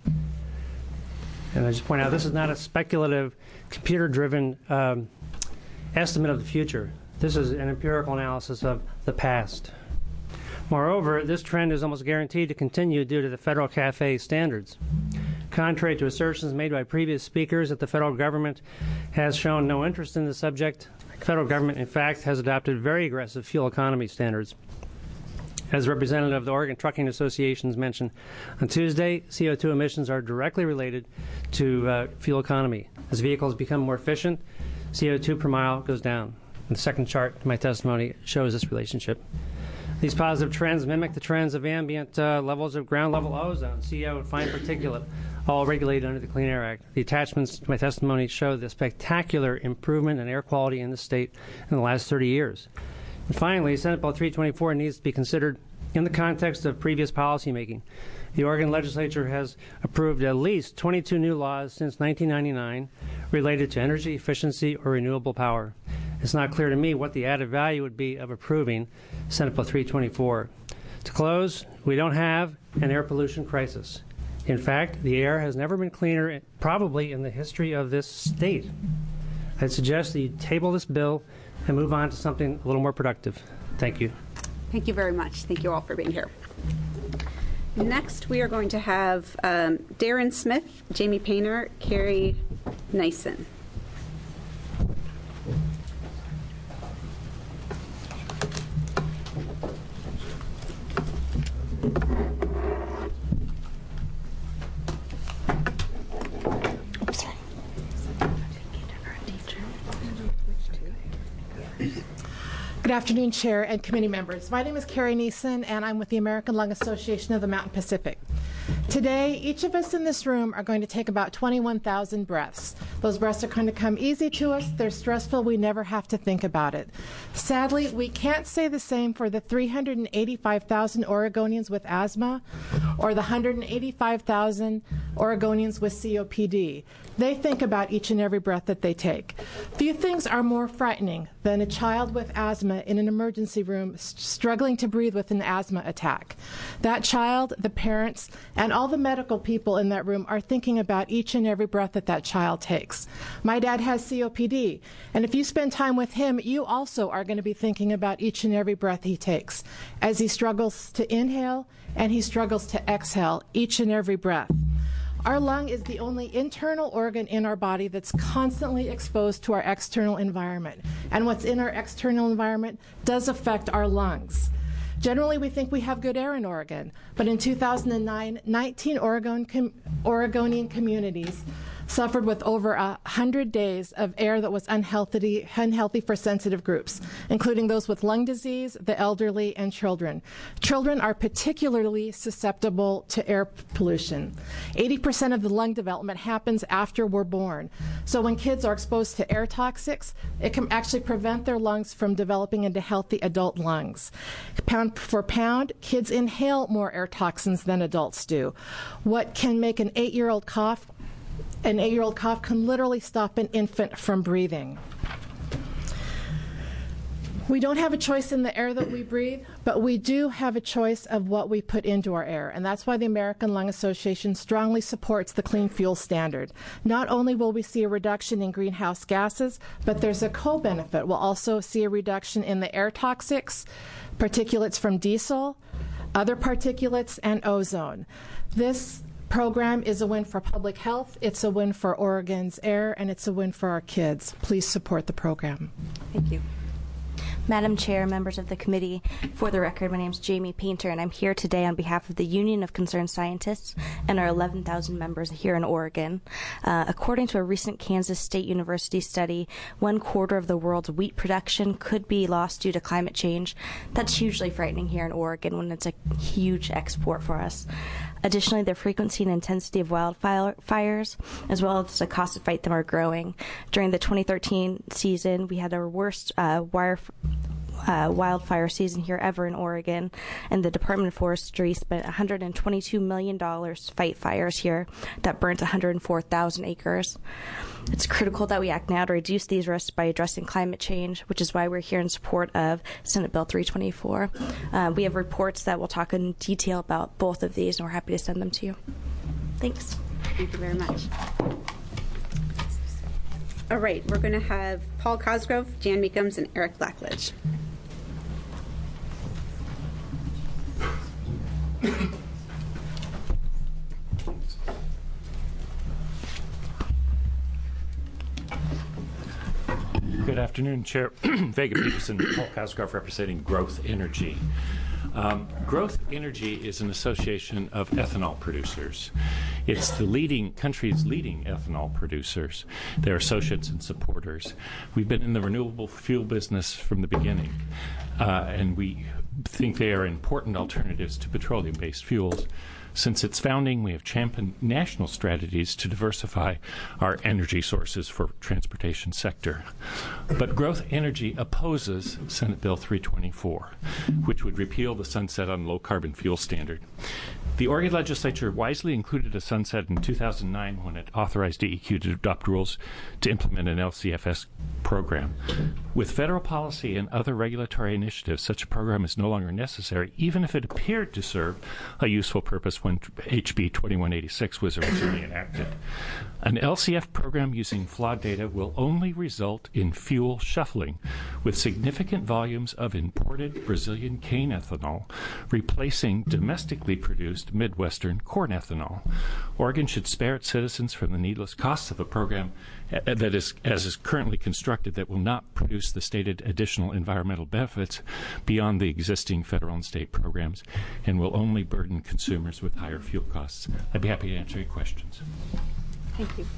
And I just point out, this is not a speculative, computer-driven um, estimate of the future. This is an empirical analysis of the past. Moreover, this trend is almost guaranteed to continue due to the federal CAFE standards. Contrary to assertions made by previous speakers that the federal government has shown no interest in the subject, the federal government, in fact, has adopted very aggressive fuel economy standards. As representative of the Oregon Trucking Association's mentioned on Tuesday, C O two emissions are directly related to uh, fuel economy. As vehicles become more efficient, C O two per mile goes down. And the second chart in my testimony shows this relationship. These positive trends mimic the trends of ambient uh, levels of ground-level ozone, C O, and fine particulate, all regulated under the Clean Air Act. The attachments to my testimony show the spectacular improvement in air quality in the state in the last thirty years. And finally, Senate Bill three twenty-four needs to be considered in the context of previous policymaking. The Oregon legislature has approved at least twenty-two new laws since nineteen ninety-nine related to energy efficiency or renewable power. It's not clear to me what the added value would be of approving Senate Bill three twenty-four. To close, we don't have an air pollution crisis. In fact, the air has never been cleaner, probably in the history of this state. I'd suggest that you table this bill and move on to something a little more productive. Thank you. Thank you very much. Thank you all for being here. Next, we are going to have um, Darren Smith, Jamie Painter, Carrie Nyson. Good afternoon, Chair and committee members. My name is Carrie Neeson, and I'm with the American Lung Association of the Mountain Pacific. Today, each of us in this room are going to take about twenty-one thousand breaths. Those breaths are going to come easy to us. They're stressful. We never have to think about it. Sadly, we can't say the same for the three hundred eighty-five thousand Oregonians with asthma or the one hundred eighty-five thousand Oregonians with C O P D. They think about each and every breath that they take. Few things are more frightening than a child with asthma in an emergency room struggling to breathe with an asthma attack. That child, the parents, and all the medical people in that room are thinking about each and every breath that that child takes. My dad has C O P D, and if you spend time with him, you also are going to be thinking about each and every breath he takes as he struggles to inhale and he struggles to exhale each and every breath. Our lung is the only internal organ in our body that's constantly exposed to our external environment. And what's in our external environment does affect our lungs. Generally, we think we have good air in Oregon, but in two thousand nine, nineteen Oregon com- Oregonian communities suffered with over one hundred days of air that was unhealthy, unhealthy for sensitive groups, including those with lung disease, the elderly, and children. Children are particularly susceptible to air pollution. eighty percent of the lung development happens after we're born. So when kids are exposed to air toxics, it can actually prevent their lungs from developing into healthy adult lungs. Pound for pound, kids inhale more air toxins than adults do. What can make an eight-year-old cough An eight-year-old cough can literally stop an infant from breathing. We don't have a choice in the air that we breathe, but we do have a choice of what we put into our air, and that's why the American Lung Association strongly supports the Clean Fuel Standard. Not only will we see a reduction in greenhouse gases, but there's a co-benefit. We'll also see a reduction in the air toxics, particulates from diesel, other particulates, and ozone. This program is a win for public health, it's a win for Oregon's air, and it's a win for our kids. Please support the program. Thank you. Madam Chair, members of the committee, for the record, my name is Jamie Painter, and I'm here today on behalf of the Union of Concerned Scientists and our eleven thousand members here in Oregon. Uh, according to a recent Kansas State University study, one quarter of the world's wheat production could be lost due to climate change. That's hugely frightening here in Oregon when it's a huge export for us. Additionally, the frequency and intensity of wildfires, as well as the cost to fight them, are growing. During the twenty thirteen season, we had our worst uh, wire, uh, wildfire season here ever in Oregon, and the Department of Forestry spent one hundred twenty-two million dollars to fight fires here that burnt one hundred four thousand acres. It's critical that we act now to reduce these risks by addressing climate change, which is why we're here in support of Senate Bill three twenty-four. Uh, we have reports that will talk in detail about both of these, and we're happy to send them to you. Thanks. Thank you very much. All right, we're going to have Paul Cosgrove, Jan Meekums, and Eric Blackledge. Good afternoon, Chair Vega Peterson, Paul Cosgrove, representing Growth Energy. Um, Growth Energy is an association of ethanol producers. It's the leading country's leading ethanol producers, their associates and supporters. We've been in the renewable fuel business from the beginning, uh, and we think they are important alternatives to petroleum-based fuels. Since its founding, we have championed national strategies to diversify our energy sources for transportation sector. But Growth Energy opposes Senate Bill three twenty-four, which would repeal the sunset on low-carbon fuel standard. The Oregon legislature wisely included a sunset in two thousand nine when it authorized D E Q to adopt rules to implement an L C F S program. With federal policy and other regulatory initiatives, such a program is no longer necessary, even if it appeared to serve a useful purpose when H B twenty-one eighty-six was originally enacted. An L C F program using flawed data will only result in fuel shuffling, with significant volumes of imported Brazilian cane ethanol replacing domestically produced Midwestern corn ethanol. Oregon should spare its citizens from the needless costs of a program that is, as is currently constructed, that will not produce the stated additional environmental benefits beyond the existing federal and state programs and will only burden consumers with higher fuel costs. I'd be happy to answer any questions. Thank you.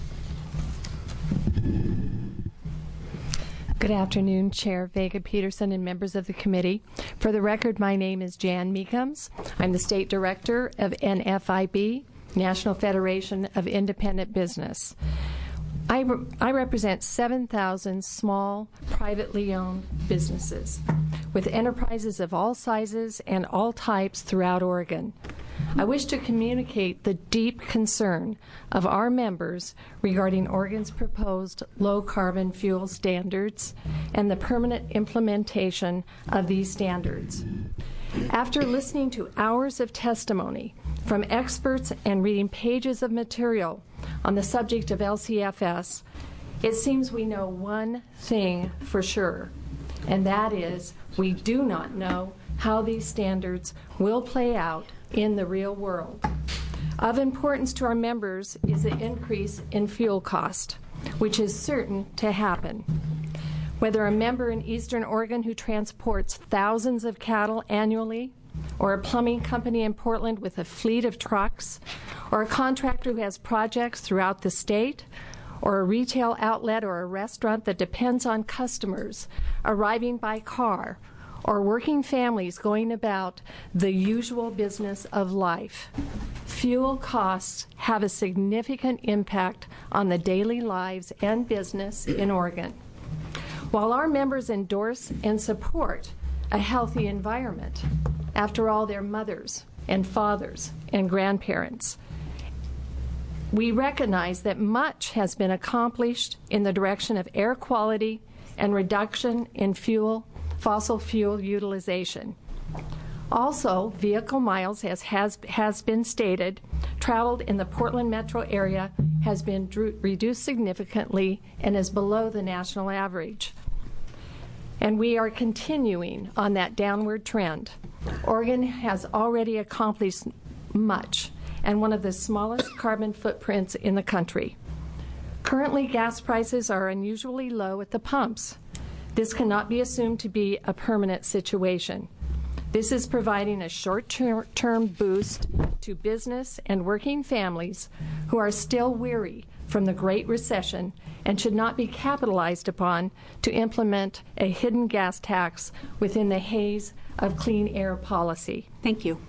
Good afternoon, Chair Vega Peterson and members of the committee. For the record, my name is Jan Meekums. I'm the State Director of N F I B, National Federation of Independent Business. I, re- I represent seven thousand small, privately owned businesses with enterprises of all sizes and all types throughout Oregon. I wish to communicate the deep concern of our members regarding Oregon's proposed low-carbon fuel standards and the permanent implementation of these standards. After listening to hours of testimony from experts and reading pages of material on the subject of L C F S, it seems we know one thing for sure, and that is we do not know how these standards will play out in the real world. Of importance to our members is the increase in fuel cost, which is certain to happen. Whether a member in Eastern Oregon who transports thousands of cattle annually, or a plumbing company in Portland with a fleet of trucks, or a contractor who has projects throughout the state, or a retail outlet or a restaurant that depends on customers arriving by car, or working families going about the usual business of life, fuel costs have a significant impact on the daily lives and business in Oregon. While our members endorse and support a healthy environment, after all, they're mothers and fathers and grandparents, we recognize that much has been accomplished in the direction of air quality and reduction in fuel, fossil fuel utilization. Also, vehicle miles, as has, has been stated, traveled in the Portland metro area has been dr- reduced significantly and is below the national average. And we are continuing on that downward trend. Oregon has already accomplished much and one of the smallest carbon footprints in the country. Currently, gas prices are unusually low at the pumps. This cannot be assumed to be a permanent situation. This is providing a short-term boost to business and working families who are still weary from the Great Recession and should not be capitalized upon to implement a hidden gas tax within the haze of clean air policy. Thank you.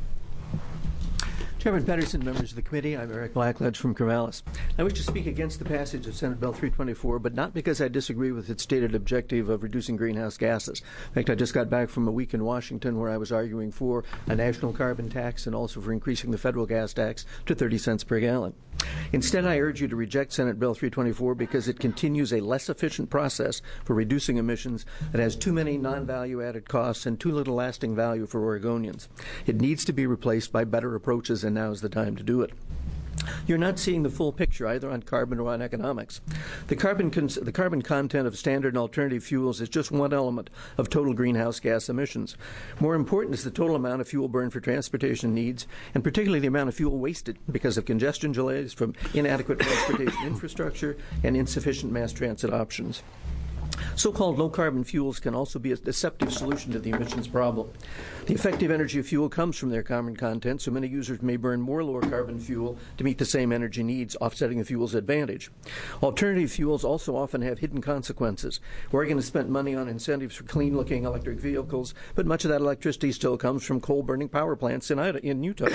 Chairman Pedersen, members of the committee, I'm Eric Blackledge from Corvallis. I wish to speak against the passage of Senate Bill three twenty-four, but not because I disagree with its stated objective of reducing greenhouse gases. In fact, I just got back from a week in Washington where I was arguing for a national carbon tax and also for increasing the federal gas tax to thirty cents per gallon. Instead, I urge you to reject Senate Bill three twenty-four because it continues a less efficient process for reducing emissions that has too many non-value-added costs and too little lasting value for Oregonians. It needs to be replaced by better approaches, and now is the time to do it. You're not seeing the full picture either on carbon or on economics. The carbon, cons- the carbon content of standard and alternative fuels is just one element of total greenhouse gas emissions. More important is the total amount of fuel burned for transportation needs, and particularly the amount of fuel wasted because of congestion delays from inadequate transportation infrastructure and insufficient mass transit options. So-called low-carbon fuels can also be a deceptive solution to the emissions problem. The effective energy of fuel comes from their carbon content, so many users may burn more lower-carbon fuel to meet the same energy needs, offsetting the fuel's advantage. Alternative fuels also often have hidden consequences. Oregon has spent money on incentives for clean-looking electric vehicles, but much of that electricity still comes from coal-burning power plants in, in Utah.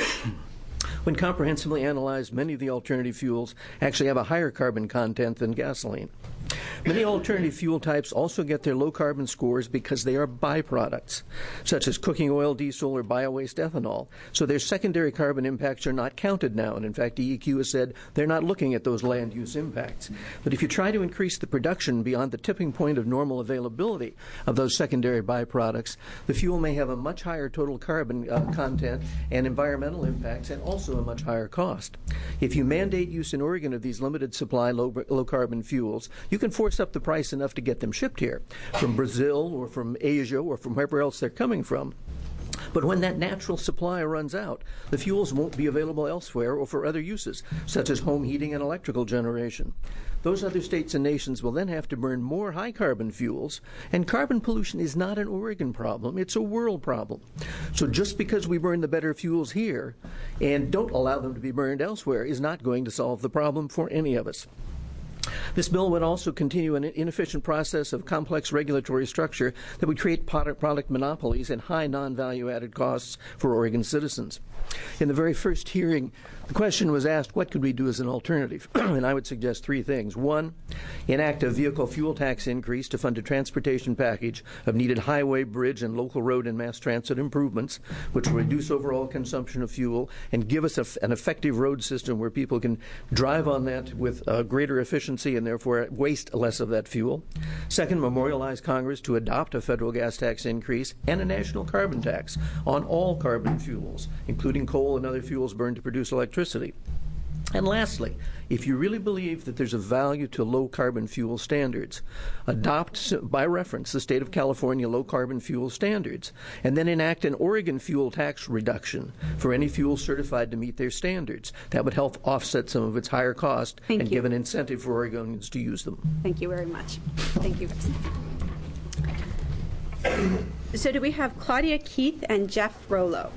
When comprehensively analyzed, many of the alternative fuels actually have a higher carbon content than gasoline. Many alternative fuel types also get their low-carbon scores because they are byproducts, such as cooking oil, diesel, or bio-waste ethanol. So their secondary carbon impacts are not counted now, and in fact, D E Q has said they're not looking at those land use impacts. But if you try to increase the production beyond the tipping point of normal availability of those secondary byproducts, the fuel may have a much higher total carbon uh, content and environmental impacts, and also a much higher cost. If you mandate use in Oregon of these limited supply low, low-carbon fuels, you can force up the price enough to get them shipped here from Brazil or from Asia or from wherever else they're coming from. But when that natural supply runs out, the fuels won't be available elsewhere or for other uses, such as home heating and electrical generation. Those other states and nations will then have to burn more high-carbon fuels, and carbon pollution is not an Oregon problem, it's a world problem. So just because we burn the better fuels here and don't allow them to be burned elsewhere is not going to solve the problem for any of us. This bill would also continue an inefficient process of complex regulatory structure that would create product monopolies and high non-value-added costs for Oregon citizens. In the very first hearing, the question was asked, what could we do as an alternative? And I would suggest three things. One, enact a vehicle fuel tax increase to fund a transportation package of needed highway, bridge, and local road and mass transit improvements, which will reduce overall consumption of fuel and give us a, an effective road system where people can drive on that with uh, greater efficiency and therefore waste less of that fuel. Second, memorialize Congress to adopt a federal gas tax increase and a national carbon tax on all carbon fuels, including coal and other fuels burned to produce electricity. And lastly, if you really believe that there's a value to low-carbon fuel standards, adopt, by reference, the state of California low-carbon fuel standards, and then enact an Oregon fuel tax reduction for any fuel certified to meet their standards. That would help offset some of its higher cost Thank and you. give an incentive for Oregonians to use them. Thank you very much. Thank you. So do we have Claudia Keith and Jeff Rollo?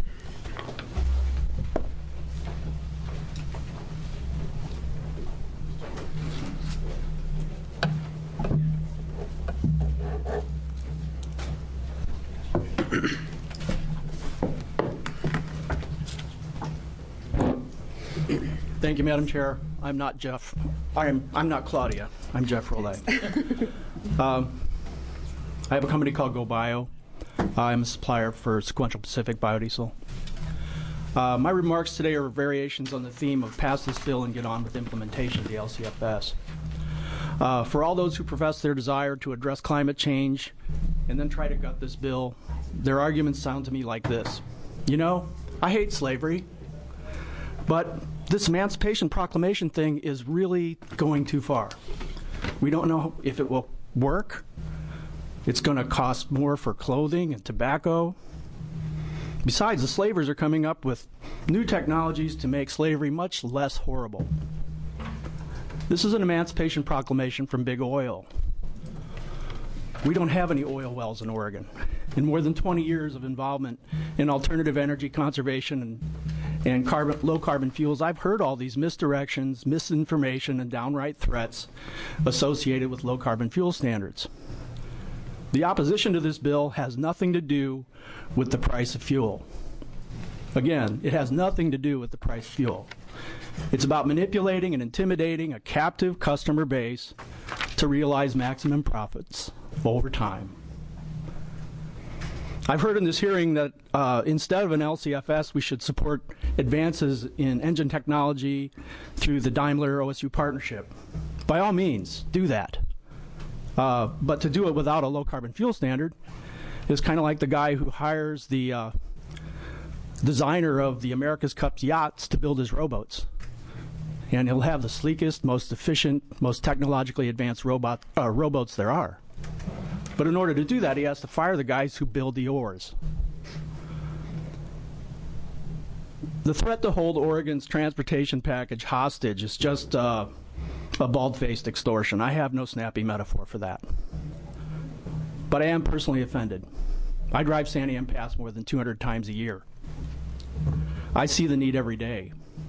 Thank you, Madam Chair. I'm not Jeff. I'm I'm not Claudia. I'm Jeff Rollet. um, I have a company called GoBio. I'm a supplier for Sequential Pacific Biodiesel. Uh, my remarks today are variations on the theme of pass this bill and get on with implementation of the L C F S. Uh, for all those who profess their desire to address climate change and then try to gut this bill, their arguments sound to me like this. You know, I hate slavery, but this Emancipation Proclamation thing is really going too far. We don't know if it will work. It's going to cost more for clothing and tobacco. Besides, the slavers are coming up with new technologies to make slavery much less horrible. This is an Emancipation Proclamation from Big Oil. We don't have any oil wells in Oregon. In more than twenty years of involvement in alternative energy conservation and, and carbon, low-carbon fuels, I've heard all these misdirections, misinformation, and downright threats associated with low-carbon fuel standards. The opposition to this bill has nothing to do with the price of fuel. Again, it has nothing to do with the price of fuel. It's about manipulating and intimidating a captive customer base to realize maximum profits over time. I've heard in this hearing that uh, instead of an L C F S, we should support advances in engine technology through the Daimler O S U partnership. By all means, do that. Uh, but to do it without a low-carbon fuel standard is kind of like the guy who hires the uh, designer of the America's Cup yachts to build his rowboats. And he'll have the sleekest, most efficient, most technologically advanced robot, uh, rowboats there are. But in order to do that, he has to fire the guys who build the oars. The threat to hold Oregon's transportation package hostage is just uh, a bald-faced extortion. I have no snappy metaphor for that. But I am personally offended. I drive Santiam Pass more than two hundred times a year. I see the need every day.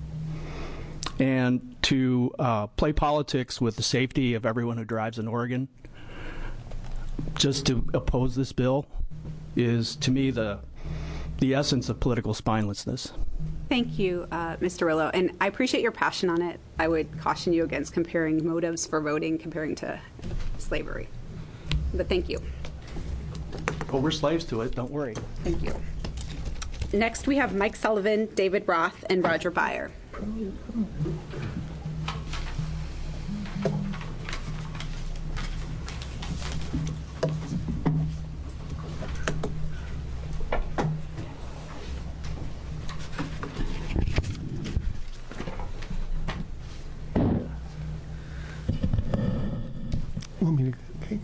And to uh, play politics with the safety of everyone who drives in Oregon, just to oppose this bill, is to me the the essence of political spinelessness. Thank you, uh, Mister Rillo, and I appreciate your passion on it. I would caution you against comparing motives for voting comparing to slavery. But thank you. Well, we're slaves to it, don't worry. Thank you. Next, we have Mike Sullivan, David Roth, and Roger Byer. Okay.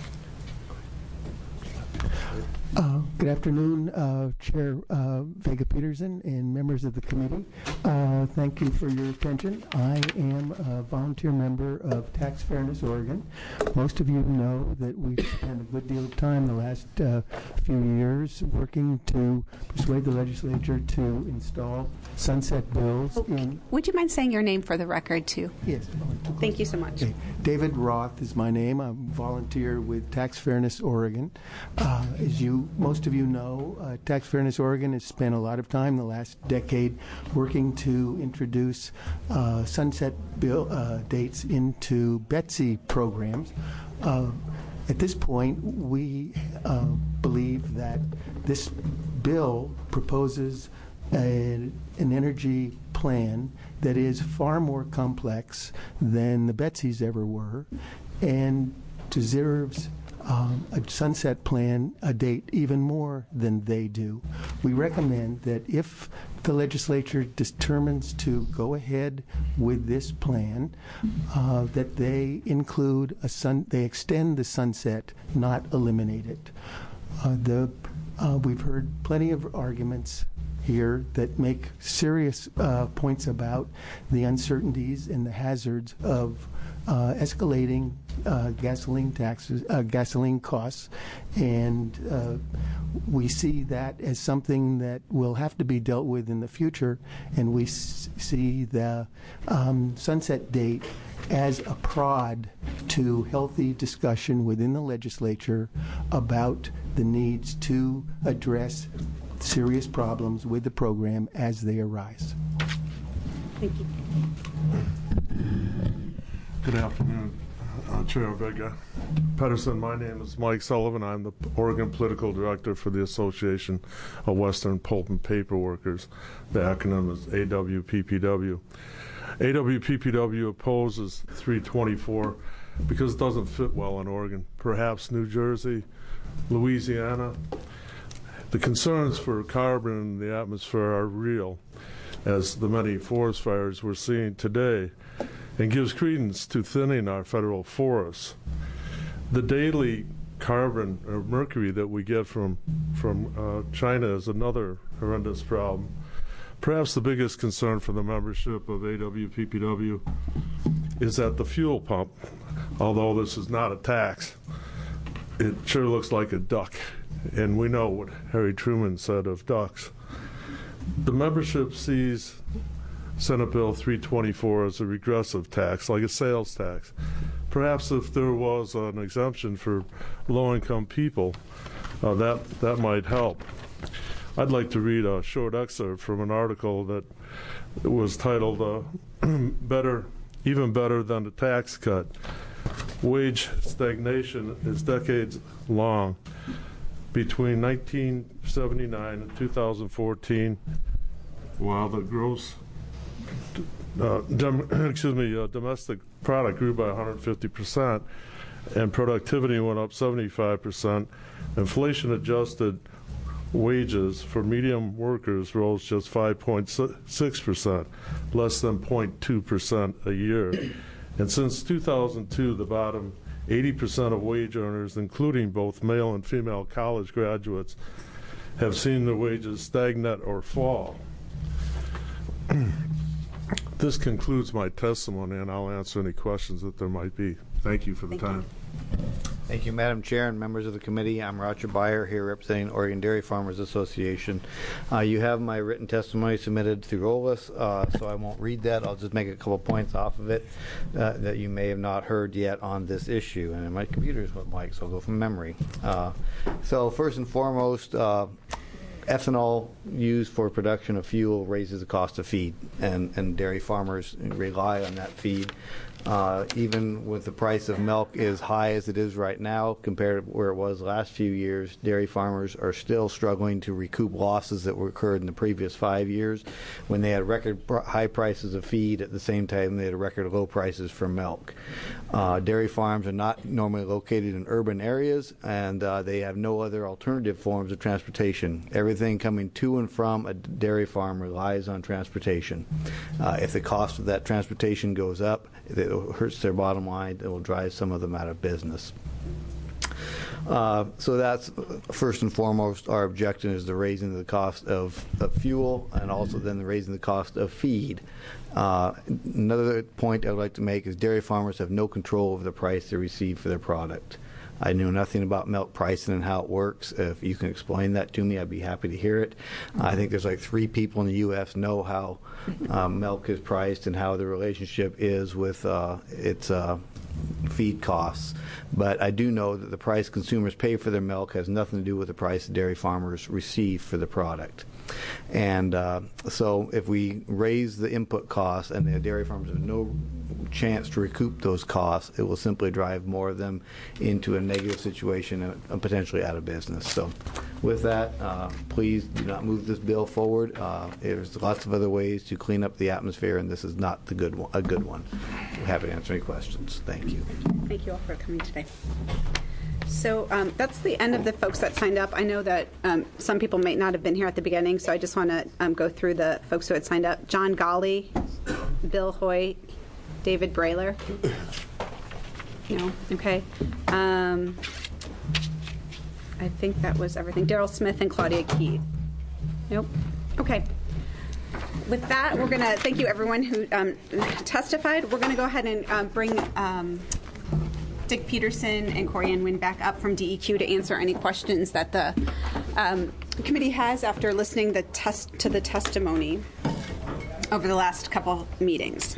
Uh, good afternoon, uh, Chair uh, Vega Peterson and members of the committee. Uh, thank you for your attention. I am a volunteer member of Tax Fairness Oregon. Most of you know that we've spent a good deal of time the last uh, few years working to persuade the legislature to install sunset bills. Oh, in would you mind saying your name for the record, too? Yes. Thank you so much. Okay. David Roth is my name. I'm a volunteer with Tax Fairness Oregon. Uh, as you, most of you know, uh, Tax Fairness Oregon has spent a lot of time the last decade working to introduce uh, sunset bill uh, dates into BETSI programs. Uh, at this point, we uh, believe that this bill proposes a, an energy plan that is far more complex than the BETSIs ever were, and deserves um, a sunset plan, a date even more than they do. We recommend that if the legislature determines to go ahead with this plan, uh, that they include a sun, they extend the sunset, not eliminate it. Uh, the uh, we've heard plenty of arguments here that make serious uh, points about the uncertainties and the hazards of uh, escalating uh, gasoline taxes, uh, gasoline costs, and uh, we see that as something that will have to be dealt with in the future, and we s- see the um, sunset date as a prod to healthy discussion within the legislature about the needs to address serious problems with the program as they arise. Thank you. Good afternoon, uh, Chair Vega Pedersen. My name is Mike Sullivan. I'm the Oregon Political Director for the Association of Western Pulp and Paper Workers. The acronym is A W P P W. A W P P W opposes three twenty-four because it doesn't fit well in Oregon. Perhaps New Jersey, Louisiana. The concerns for carbon in the atmosphere are real, as the many forest fires we're seeing today, and gives credence to thinning our federal forests. The daily carbon or mercury that we get from, from uh, China is another horrendous problem. Perhaps the biggest concern for the membership of A W P P W is at the fuel pump. Although this is not a tax, it sure looks like a duck. And we know what Harry Truman said of ducks. The membership sees Senate Bill three twenty-four as a regressive tax, like a sales tax. Perhaps if there was an exemption for low-income people, uh, that, that might help. I'd like to read a short excerpt from an article that was titled uh, Better, Even Better Than the Tax Cut. Wage stagnation is decades long. Between nineteen seventy-nine and two thousand fourteen, while the gross uh, dem- excuse me, uh, domestic product grew by one hundred fifty percent and productivity went up seventy-five percent, inflation-adjusted wages for medium workers rose just five point six percent, less than zero point two percent a year. And since two thousand two, the bottom eighty percent of wage earners, including both male and female college graduates, have seen their wages stagnate or fall. This concludes my testimony, and I'll answer any questions that there might be. Thank you for the time. Thank you, Madam Chair and members of the committee. I'm Roger Beyer, here representing Oregon Dairy Farmers Association. Uh, you have my written testimony submitted through O L A S, uh, so I won't read that. I'll just make a couple points off of it uh, that you may have not heard yet on this issue. And my computer's what like, so I'll go from memory. Uh, so first and foremost, uh, ethanol used for production of fuel raises the cost of feed, and, and dairy farmers rely on that feed. Uh, even with the price of milk as high as it is right now compared to where it was last few years, dairy farmers are still struggling to recoup losses that were occurred in the previous five years when they had record pr- high prices of feed at the same time they had record low prices for milk. Uh, dairy farms are not normally located in urban areas, and uh, they have no other alternative forms of transportation. Everything coming to and from a dairy farm relies on transportation. Uh, if the cost of that transportation goes up, it hurts their bottom line. It will drive some of them out of business. Uh, so that's first and foremost our objection is the raising the cost of, of fuel, and also then the raising the cost of feed. Uh, another point I'd like to make is dairy farmers have no control over the price they receive for their product. I knew nothing about milk pricing and how it works. If you can explain that to me, I'd be happy to hear it. I think there's like three people in the U S know how um, milk is priced and how the relationship is with uh, its uh, feed costs. But I do know that the price consumers pay for their milk has nothing to do with the price dairy farmers receive for the product. And uh, so if we raise the input costs and the dairy farmers have no chance to recoup those costs. It will simply drive more of them into a negative situation and, and potentially out of business. So with that, uh, please do not move this bill forward. Uh, there's lots of other ways to clean up the atmosphere, and this is not the good one, a good one. We're happy to answer any questions. Thank you. Thank you all for coming today. So um, that's the end of the folks that signed up. I know that um, some people might not have been here at the beginning, so I just want to um, go through the folks who had signed up. John Golly, Bill Hoy, David Brailer. No? Okay. Um, I think that was everything. Daryl Smith and Claudia Keith. Nope. Okay. With that, we're going to thank you, everyone who um, testified. We're going to go ahead and um, bring um, Dick Peterson and Corianne Wynn back up from D E Q to answer any questions that the um, committee has after listening the test to the testimony over the last couple meetings.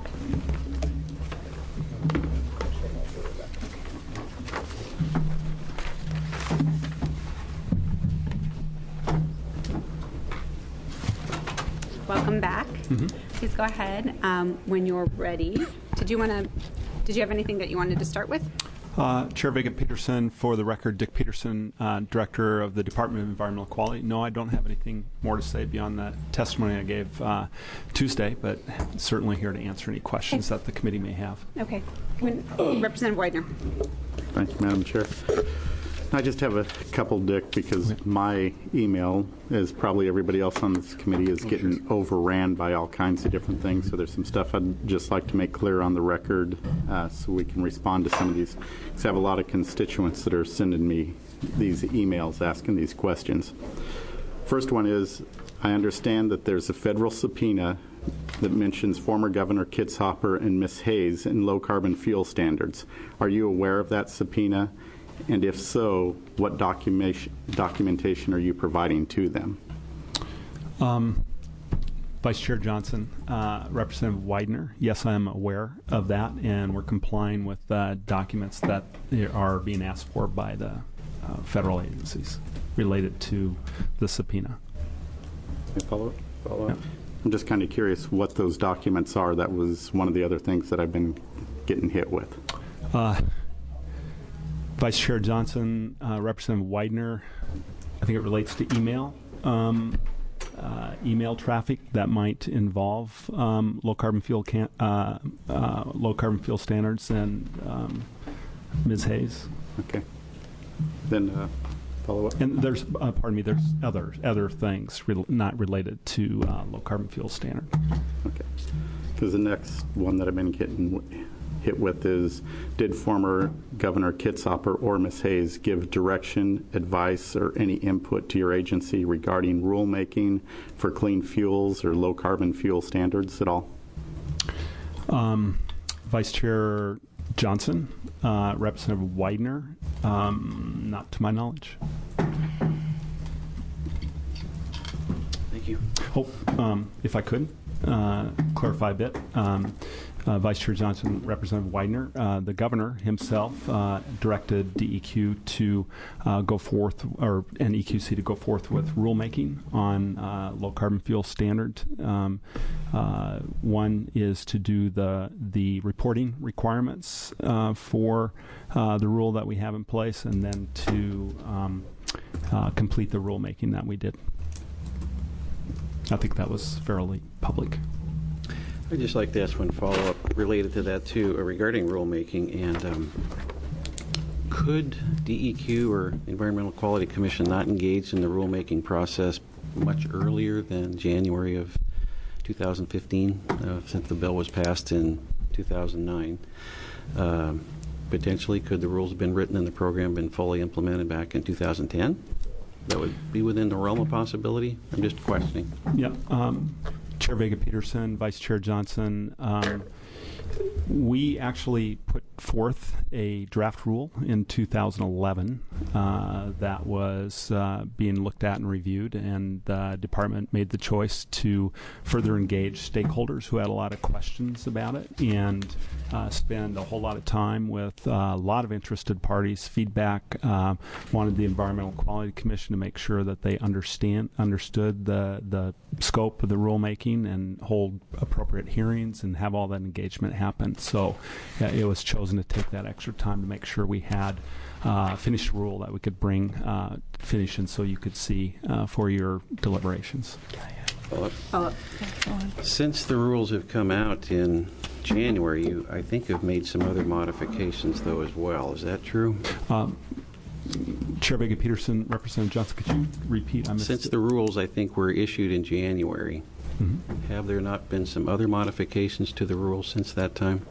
Welcome back. Mm-hmm. Please go ahead um, when you're ready. Did you want to? Did you have anything that you wanted to start with? Uh, Chair Vega Peterson, for the record, Dick Peterson, uh, Director of the Department of Environmental Quality. No, I don't have anything more to say beyond the testimony I gave uh, Tuesday, but certainly here to answer any questions okay. that the committee may have. Okay. When, Representative Widener. Thank you, Madam Chair. I just have a couple, Dick, because my email, as probably everybody else on this committee, is getting overran by all kinds of different things. So there's some stuff I'd just like to make clear on the record uh, so we can respond to some of these. Because I have a lot of constituents that are sending me these emails asking these questions. First one is, I understand that there's a federal subpoena that mentions former Governor Kitzhaber and Miz Hayes in low-carbon fuel standards. Are you aware of that subpoena? And if so, what documentation documentation are you providing to them? Um, Vice Chair Johnson, uh, Representative Widener, yes, I am aware of that, and we're complying with uh, documents that are being asked for by the uh, federal agencies related to the subpoena. Follow up? Follow up? Yeah. I'm just kind of curious what those documents are. That was one of the other things that I've been getting hit with. Uh, Vice Chair Johnson, uh, Representative Widener, I think it relates to email, um, uh, email traffic that might involve um, low carbon fuel can- uh, uh, low carbon fuel standards, and um, Miz Hayes. Okay. Then uh, follow up. And there's, uh, pardon me, there's other other things re- not related to uh, low carbon fuel standard. Okay. Because the next one that I've been getting w- hit with is, did former Governor Kitzhaber or Miz Hayes give direction, advice, or any input to your agency regarding rulemaking for clean fuels or low carbon fuel standards at all? Um, Vice Chair Johnson, uh, Representative Widener, um, not to my knowledge. Thank you. Oh, um, if I could uh, clarify a bit. Um, Uh, Vice Chair Johnson, Representative Widener, uh, the governor himself uh, directed D E Q to uh, go forth, or and E Q C to go forth with rulemaking on uh, low carbon fuel standard. Um, uh, one is to do the the reporting requirements uh, for uh, the rule that we have in place, and then to um, uh, complete the rulemaking that we did. I think that was fairly public. I'd just like to ask one follow-up related to that, too, uh, regarding rulemaking. And um, could D E Q or Environmental Quality Commission not engage in the rulemaking process much earlier than January of two thousand fifteen, uh, since the bill was passed in two thousand nine? Um, potentially, could the rules have been written and the program been fully implemented back in two thousand ten? That would be within the realm of possibility? I'm just questioning. Yeah. Um, Chair Vega Peterson, Vice Chair Johnson, um, we actually put forth a draft rule in two thousand eleven uh, that was uh, being looked at and reviewed, and the department made the choice to further engage stakeholders who had a lot of questions about it, and uh, spend a whole lot of time with uh, a lot of interested parties, feedback, uh, wanted the Environmental Quality Commission to make sure that they understand understood the, the scope of the rulemaking and hold appropriate hearings and have all that engagement happen. So uh, it was chosen to take that extra time to make sure we had uh, finished rule that we could bring uh, finish and so you could see uh, for your deliberations. Oh. Since the rules have come out in January, you, I think, have made some other modifications, though, as well. Is that true? Um, Chair Vega Peterson, Representative Johnson, could you repeat? I missed Since it. the rules, I think, were issued in January, mm-hmm. have there not been some other modifications to the rules since that time?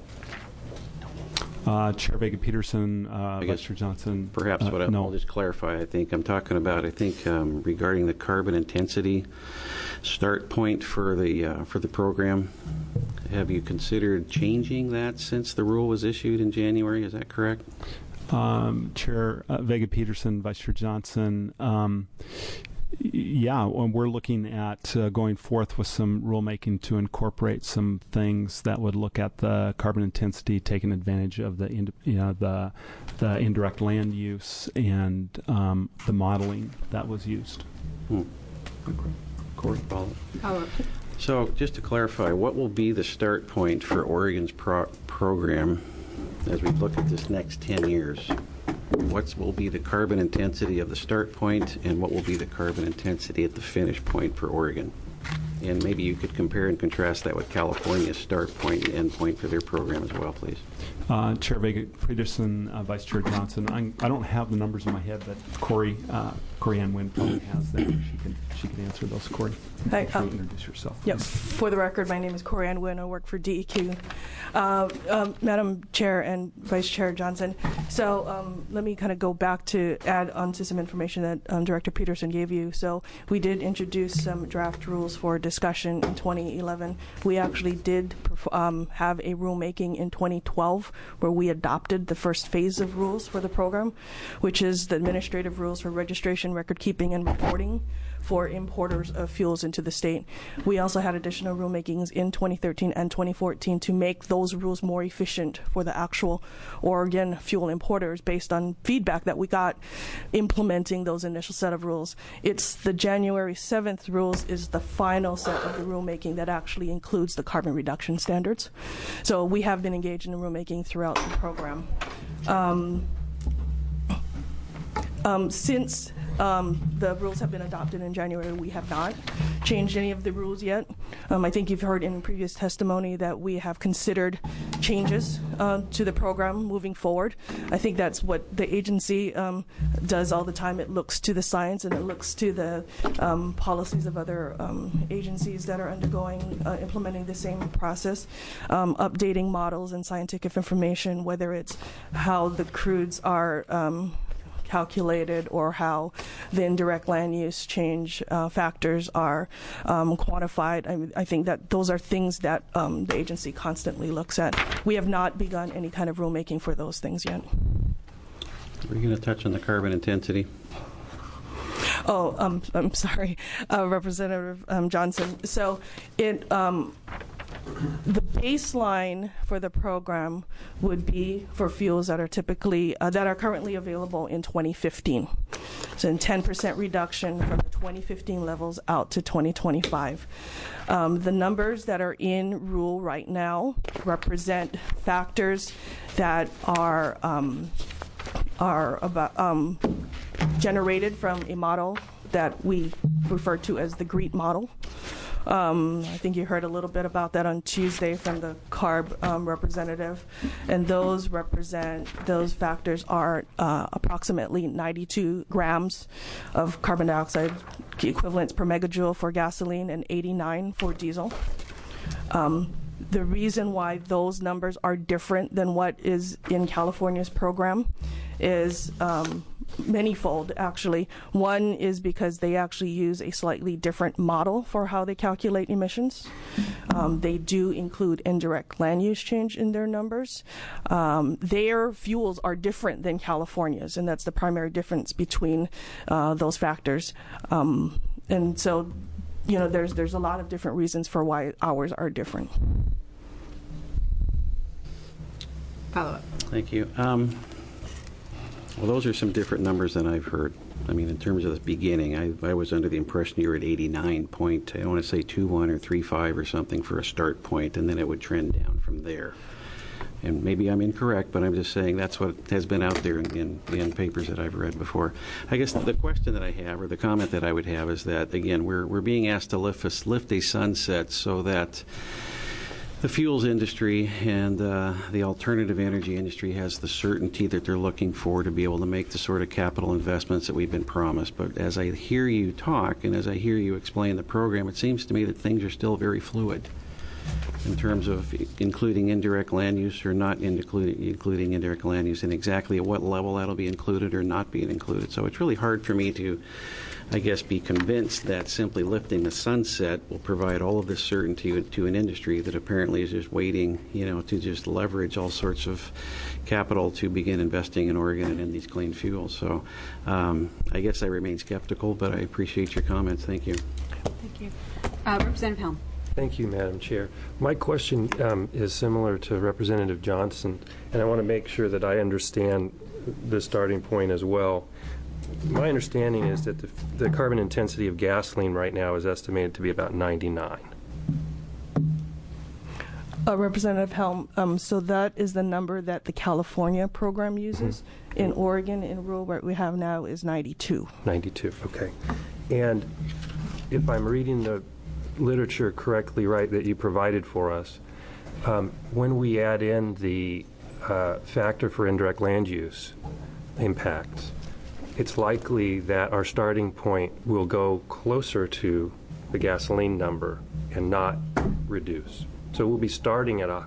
Uh, Chair Vega Peterson, uh, Vice Chair Johnson. Perhaps uh, what I, no. I'll just clarify. I think I'm talking about. I think um, regarding the carbon intensity start point for the uh, for the program. Have you considered changing that since the rule was issued in January? Is that correct? Um, Chair uh, Vega Peterson, Vice Chair Johnson. Um, Yeah, we're looking at uh, going forth with some rulemaking to incorporate some things that would look at the carbon intensity, taking advantage of the ind- you know the the indirect land use and um, the modeling that was used. Hmm. Corey, follow. So, just to clarify, what will be the start point for Oregon's pro- program as we look at this next ten years? What will be the carbon intensity of the start point, and what will be the carbon intensity at the finish point for Oregon? And maybe you could compare and contrast that with California's start point and end point for their program as well, please. Uh, Chair Vega Peterson, uh, Vice Chair Johnson. I'm, I don't have the numbers in my head, but Corey, uh, Corey Ann Wynn probably has that. She can she can answer those. Corey, Hi, um, introduce yourself. Yep. For the record, my name is Corey Ann Wynn. I work for D E Q. Uh, um, Madam Chair and Vice Chair Johnson. So um, let me kind of go back to add on to some information that um, Director Peterson gave you. So we did introduce some draft rules for discussion in twenty eleven. We actually did um, have a rulemaking in twenty twelve where we adopted the first phase of rules for the program, which is the administrative rules for registration, record keeping, and reporting for importers of fuels into the state. We also had additional rulemakings in twenty thirteen and twenty fourteen to make those rules more efficient for the actual Oregon fuel importers based on feedback that we got implementing those initial set of rules. It's the January seventh rules is the final set of the rulemaking that actually includes the carbon reduction standards. So we have been engaged in the rulemaking throughout the program. Um, um, since Um, the rules have been adopted in January, we have not changed any of the rules yet. Um, I think you've heard in previous testimony that we have considered changes uh, to the program moving forward. I think that's what the agency um, does all the time. It looks to the science and it looks to the um, policies of other um, agencies that are undergoing, uh, implementing the same process, um, updating models and scientific information, whether it's how the crudes are um, calculated or how the indirect land use change uh, factors are um, quantified. I, mean, I think that those are things that um, the agency constantly looks at. We have not begun any kind of rulemaking for those things yet. Are you going to touch on the carbon intensity? Oh, um, I'm sorry, uh, Representative um, Johnson. So it. Um, The baseline for the program would be for fuels that are typically, uh, that are currently available in twenty fifteen. So a ten percent reduction from the twenty fifteen levels out to twenty twenty-five. Um, the numbers that are in rule right now represent factors that are, um, are about, um, generated from a model that we refer to as the GREET model. Um, I think you heard a little bit about that on Tuesday from the CARB um, representative, and those represent, those factors are uh, approximately ninety-two grams of carbon dioxide equivalents per megajoule for gasoline and eighty-nine for diesel. Um, the reason why those numbers are different than what is in California's program is um, manyfold, actually. One is because they actually use a slightly different model for how they calculate emissions. Um, they do include indirect land use change in their numbers. Um, their fuels are different than California's, and that's the primary difference between uh, those factors. Um, and so, you know, there's there's a lot of different reasons for why ours are different. Follow up. Thank you. Um, well, those are some different numbers than I've heard. I mean, in terms of the beginning, I, I was under the impression you were at eighty-nine point, I want to say two one or three five or something for a start point, and then it would trend down from there. And maybe I'm incorrect, but I'm just saying that's what has been out there in, in, in papers that I've read before. I guess the question that I have, or the comment that I would have, is that, again, we're, we're being asked to lift a, lift a sunset so that the fuels industry and uh, the alternative energy industry has the certainty that they're looking for to be able to make the sort of capital investments that we've been promised. But as I hear you talk and as I hear you explain the program, it seems to me that things are still very fluid in terms of including indirect land use or not including, including indirect land use, and exactly at what level that'll be included or not being included. So it's really hard for me to, I guess, be convinced that simply lifting the sunset will provide all of this certainty to an industry that apparently is just waiting, you know, to just leverage all sorts of capital to begin investing in Oregon and in these clean fuels. So um, I guess I remain skeptical, but I appreciate your comments. Thank you. Thank you. Uh, Representative Helm. Thank you, Madam Chair. My question um, is similar to Representative Johnson, and I want to make sure that I understand the starting point as well. My understanding is that the, the carbon intensity of gasoline right now is estimated to be about ninety-nine. Uh, Representative Helm, um, so that is the number that the California program uses. Mm-hmm. In Oregon, in rural, what we have now is ninety-two. ninety-two, okay. And if I'm reading the literature correctly, right, that you provided for us, um, when we add in the uh, factor for indirect land use impacts, it's likely that our starting point will go closer to the gasoline number and not reduce. So we'll be starting at a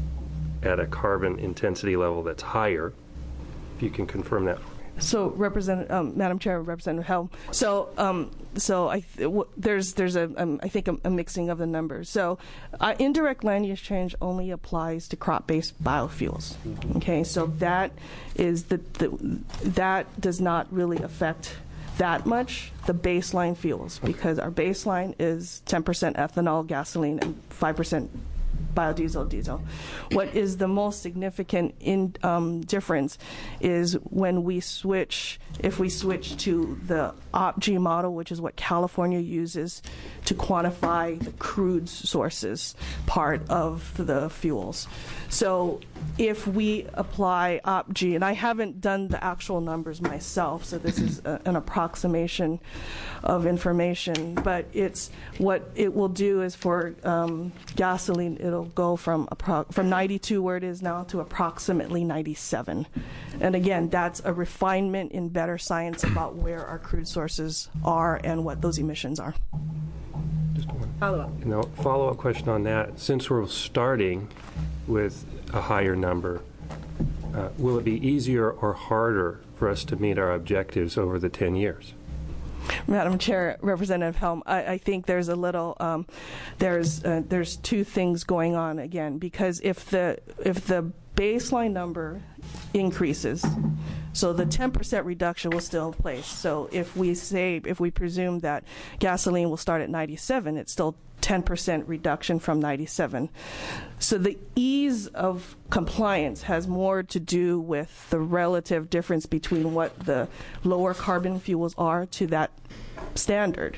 at a carbon intensity level that's higher. If you can confirm that for me. So, Representative, um, Madam Chair, Representative Helm. So, um, so I th- w- there's there's a um, I think a, a mixing of the numbers. So, uh, indirect land use change only applies to crop-based biofuels. Okay, so that is the, the that does not really affect that much the baseline fuels, because our baseline is ten percent ethanol, gasoline, and five percent biodiesel, diesel. What is the most significant in, um, difference is when we switch, if we switch to the O P G model, which is what California uses to quantify the crude sources part of the fuels. So if we apply O P G, and I haven't done the actual numbers myself, so this is a, an approximation of information, but it's what it will do is for um, gasoline, it'll go from appro- from ninety-two where it is now to approximately ninety-seven. And again, that's a refinement in better science about where our crude sources are and what those emissions are. Just one follow-up. You know, follow-up question on that. Since we're starting with a higher number, uh, will it be easier or harder for us to meet our objectives over the ten years? Madam Chair, Representative Helm, I, I think there's a little, um, there's uh, there's two things going on again, because if the if the baseline number increases, so the ten percent reduction will still in place. So if we say, if we presume that gasoline will start at ninety-seven, it's still ten percent reduction from ninety-seven. So the ease of compliance has more to do with the relative difference between what the lower carbon fuels are to that standard.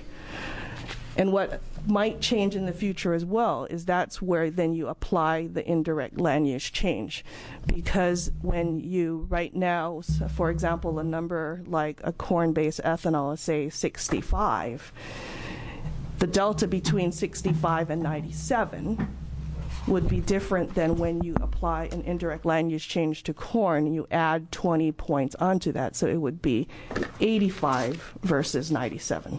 And what might change in the future as well is that's where then you apply the indirect land use change. Because when you, right now, for example, a number like a corn-based ethanol is, say, sixty-five, the delta between sixty-five and ninety-seven would be different than when you apply an indirect land use change to corn. You add twenty points onto that, so it would be eighty-five versus ninety-seven.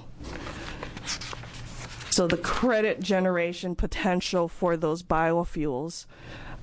So the credit generation potential for those biofuels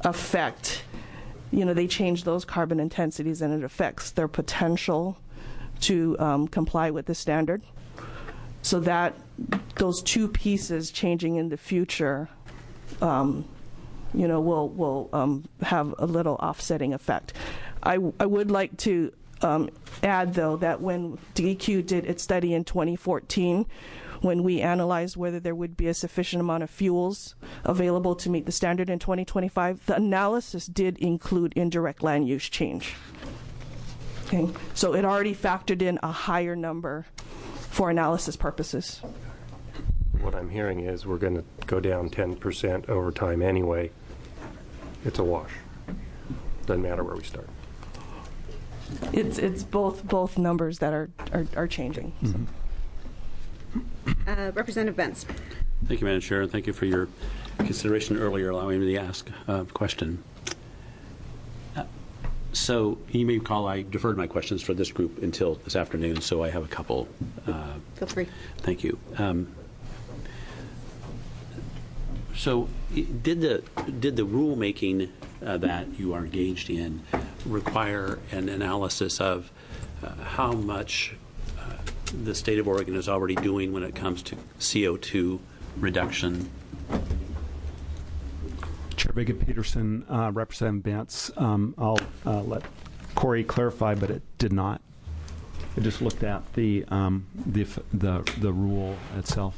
affect, you know, they change those carbon intensities, and it affects their potential to um, comply with the standard. So that those two pieces changing in the future, um, you know, will will um, have a little offsetting effect. I, I would like to um, add, though, that when D E Q did its study in twenty fourteen, when we analyzed whether there would be a sufficient amount of fuels available to meet the standard in twenty twenty-five, the analysis did include indirect land use change. Okay, so it already factored in a higher number for analysis purposes. What I'm hearing is we're going to go down ten percent over time anyway. It's a wash. Doesn't matter where we start. It's it's both both numbers that are are, are changing. Mm-hmm. Uh, Representative Benz. Thank you, Madam Chair, and thank you for your consideration earlier, allowing me to ask a question. Uh, so you may recall I deferred my questions for this group until this afternoon, so I have a couple. Uh, Feel free. Thank you. Um, so did the did the rulemaking uh, that you are engaged in require an analysis of uh, how much the state of Oregon is already doing when it comes to C O two reduction? Chair Vega-Peterson, uh, Representative Bentz, um, I'll uh, let Corey clarify, but it did not. I just looked at the um, the, the the rule itself.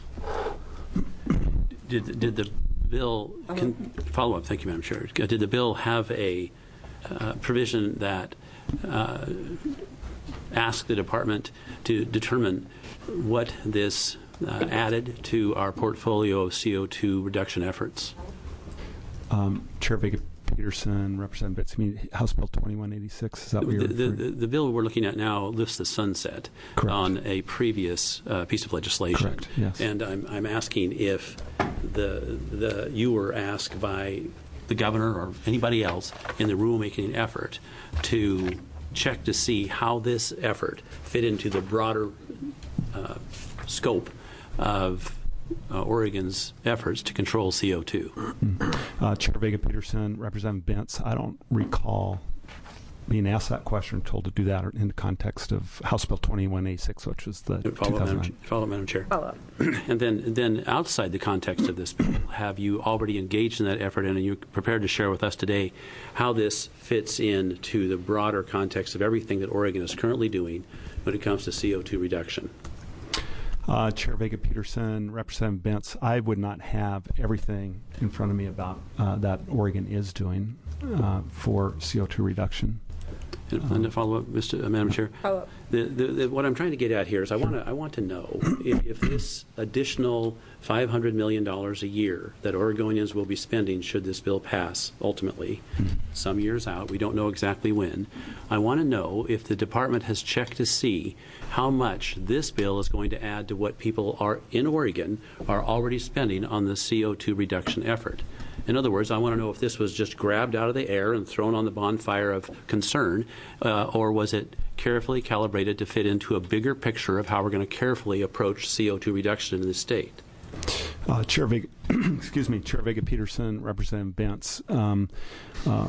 Did did the bill can, follow up? Thank you, Madam Chair. Did the bill have a uh, provision that uh, ask the department to determine what this uh, added to our portfolio of C O two reduction efforts? Um, Chair Vega-Peterson, Representative Betts, I mean, House Bill twenty-one eighty-six, is that what you're the, the, referring to? The bill we're looking at now lifts the sunset Correct. on a previous uh, piece of legislation. Correct, yes. And I'm, I'm asking if the, the you were asked by the governor or anybody else in the rulemaking effort to check to see how this effort fit into the broader uh, scope of uh, Oregon's efforts to control C O two. Mm-hmm. uh, Chair Vega-Peterson, Representative Bentz, I don't recall being asked that question, told to do that in the context of House Bill twenty-one eighty-six, which was the follow, two thousand nine. Madam, follow, Madam Chair. Follow up. And then, then outside the context of this bill, have you already engaged in that effort, and are you prepared to share with us today how this fits into the broader context of everything that Oregon is currently doing when it comes to C O two reduction? Uh, Chair Vega-Peterson, Representative Bentz, I would not have everything in front of me about uh, that Oregon is doing uh, for C O two reduction. And, and to follow up, Mister Uh, Madam Chair, follow up. The, the, the, what I'm trying to get at here is I want to I want to know if, if this additional five hundred million dollars a year that Oregonians will be spending should this bill pass ultimately, some years out, we don't know exactly when. I want to know if the department has checked to see how much this bill is going to add to what people are in Oregon are already spending on the C O two reduction effort. In other words, I want to know if this was just grabbed out of the air and thrown on the bonfire of concern, uh, or was it carefully calibrated to fit into a bigger picture of how we're going to carefully approach C O two reduction in the state? Uh, Chair Vega, excuse me, Chair Vega-Peterson, Representative Bentz. Um, uh,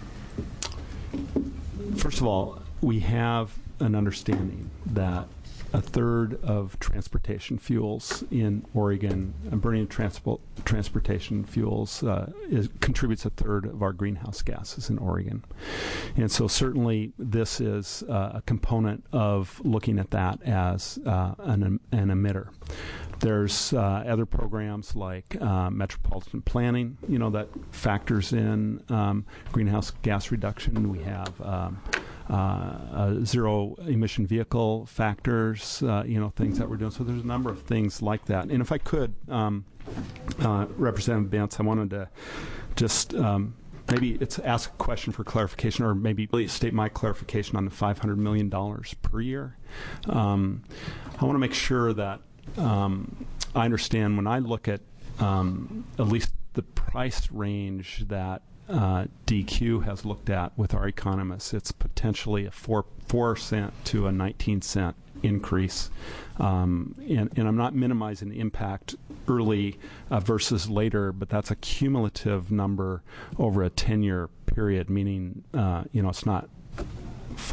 first of all, we have an understanding that a third of transportation fuels in Oregon, uh, burning transport transportation fuels uh, is, contributes a third of our greenhouse gases in Oregon. And so certainly this is uh, a component of looking at that as uh, an, an emitter. There's uh, other programs like uh, metropolitan planning, you know, that factors in um, greenhouse gas reduction. We have um, uh, uh, zero emission vehicle factors, uh, you know, things that we're doing. So there's a number of things like that. And if I could, um, uh, Representative Bentz, I wanted to just um, maybe it's ask a question for clarification, or maybe Please. state my clarification on the five hundred million dollars per year. Um, I want to make sure that Um, I understand when I look at um, at least the price range that uh, D Q has looked at with our economists, it's potentially a four four cent to a nineteen cent increase, um, and, and I'm not minimizing the impact early uh, versus later, but that's a cumulative number over a ten year period, meaning uh, you know it's not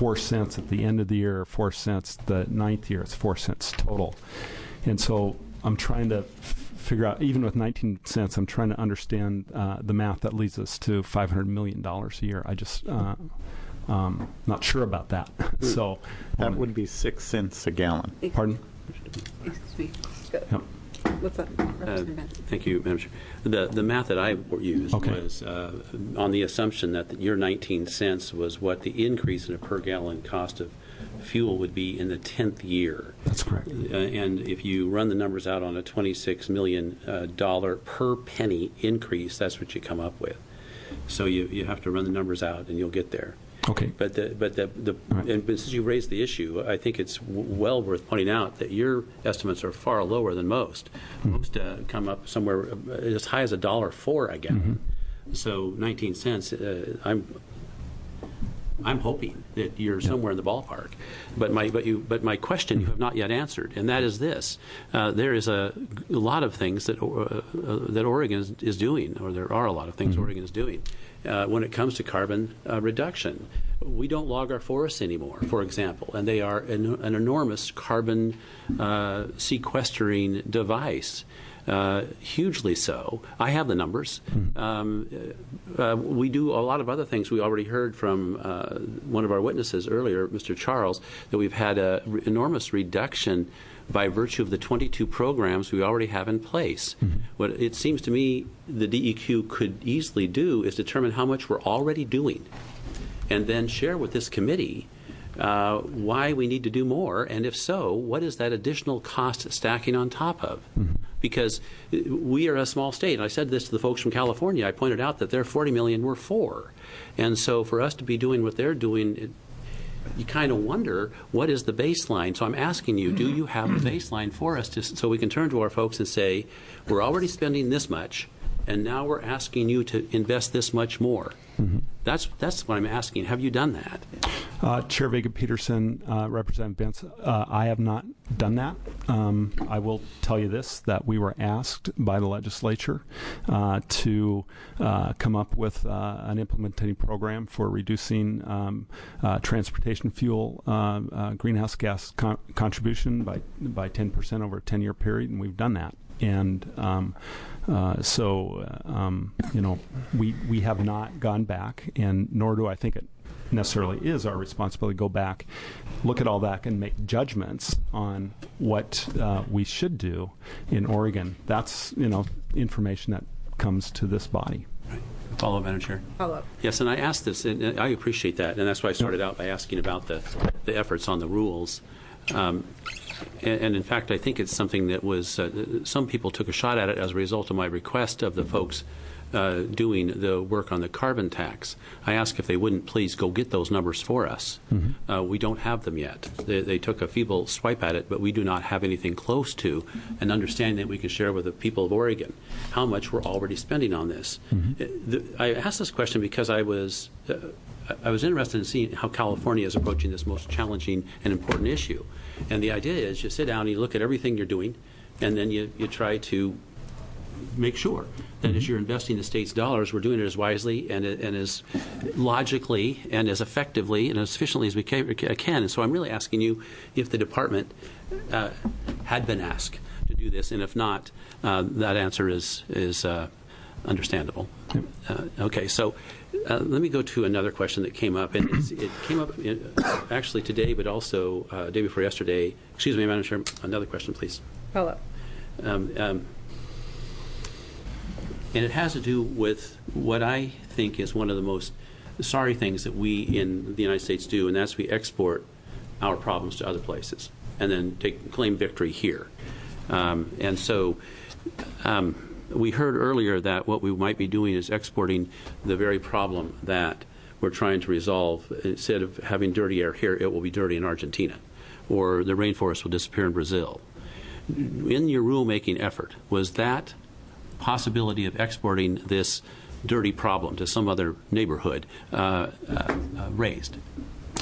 four cents at the end of the year, or four cents the ninth year. It's four cents total. And so I'm trying to f- figure out, even with nineteen cents, I'm trying to understand uh, the math that leads us to five hundred million dollars a year. I just, uh, um, not sure about that. So that um, would be six cents a gallon. Pardon? Excuse me. Yep. What's that? Uh, thank you, Madam Chair. The, the math that I used Okay. was uh, on the assumption that your nineteen cents was what the increase in a per gallon cost of fuel would be in the tenth year. That's correct. Uh, and if you run the numbers out on a twenty-six million dollars uh, per penny increase, that's what you come up with. So you, you have to run the numbers out and you'll get there. Okay. But the but the, the right. and since you raised the issue, I think it's w- well worth pointing out that your estimates are far lower than most. Mm-hmm. Most uh, come up somewhere as high as a dollar four a gallon. Mm-hmm. So nineteen cents. Uh, I'm I'm hoping that you're yeah. somewhere in the ballpark. But my but you but my question mm-hmm. you have not yet answered, and that is this: uh, there is a, a lot of things that uh, uh, that Oregon is, is doing, or there are a lot of things mm-hmm. Oregon is doing. Uh, when it comes to carbon uh, reduction. We don't log our forests anymore, for example, and they are an, an enormous carbon uh, sequestering device, uh, hugely so. I have the numbers. Mm-hmm. Um, uh, we do a lot of other things. We already heard from uh, one of our witnesses earlier, Mister Charles, that we've had an enormous reduction by virtue of the twenty-two programs we already have in place. Mm-hmm. What it seems to me the D E Q could easily do is determine how much we're already doing and then share with this committee uh, why we need to do more, and if so, what is that additional cost stacking on top of? Mm-hmm. Because we are a small state, and I said this to the folks from California. I pointed out that they're forty million, we're four. And so for us to be doing what they're doing, it, you kind of wonder, what is the baseline? So I'm asking you, do you have the baseline for us to, so we can turn to our folks and say, we're already spending this much, and now we're asking you to invest this much more? Mm-hmm. That's that's what I'm asking. Have you done that? Uh, Chair Vega-Peterson, uh, Representative Bentz, uh, I have not done that. Um, I will tell you this, that we were asked by the legislature uh, to uh, come up with uh, an implementing program for reducing um, uh, transportation fuel uh, uh, greenhouse gas con- contribution by by ten percent over a ten-year period, and we've done that. And um, uh, so, uh, um, you know, we we have not gone back, and nor do I think it necessarily is our responsibility to go back, look at all that, and make judgments on what uh, we should do in Oregon. That's, you know, information that comes to this body. Right. Follow up, Madam Chair. Follow up. Yes, and I asked this, and I appreciate that, and that's why I started out by asking about the, the efforts on the rules. Um, and, and in fact, I think it's something that was, uh, some people took a shot at it as a result of my request of the folks uh, doing the work on the carbon tax. I asked if they wouldn't please go get those numbers for us. Mm-hmm. Uh, we don't have them yet. They, they took a feeble swipe at it, but we do not have anything close to an understanding that we can share with the people of Oregon how much we're already spending on this. Mm-hmm. The, I asked this question because I was uh, I was interested in seeing how California is approaching this most challenging and important issue. And the idea is you sit down and you look at everything you're doing, and then you, you try to make sure that mm-hmm. as you're investing the state's dollars, we're doing it as wisely and, and as logically and as effectively and as efficiently as we can. And so I'm really asking you if the department uh, had been asked to do this, and if not, uh, that answer is is uh, understandable. Yep. Uh, okay, so uh, let me go to another question that came up, and it's, it came up in, uh, actually today, but also uh, day before yesterday. Excuse me, Madam Chair. Another question, please. Hello. Um, um, and it has to do with what I think is one of the most sorry things that we in the United States do, and that's we export our problems to other places and then take claim victory here. Um, and so um, we heard earlier that what we might be doing is exporting the very problem that we're trying to resolve. Instead of having dirty air here, it will be dirty in Argentina, or the rainforest will disappear in Brazil. In your rulemaking effort, was that possibility of exporting this dirty problem to some other neighborhood uh, uh, uh, raised?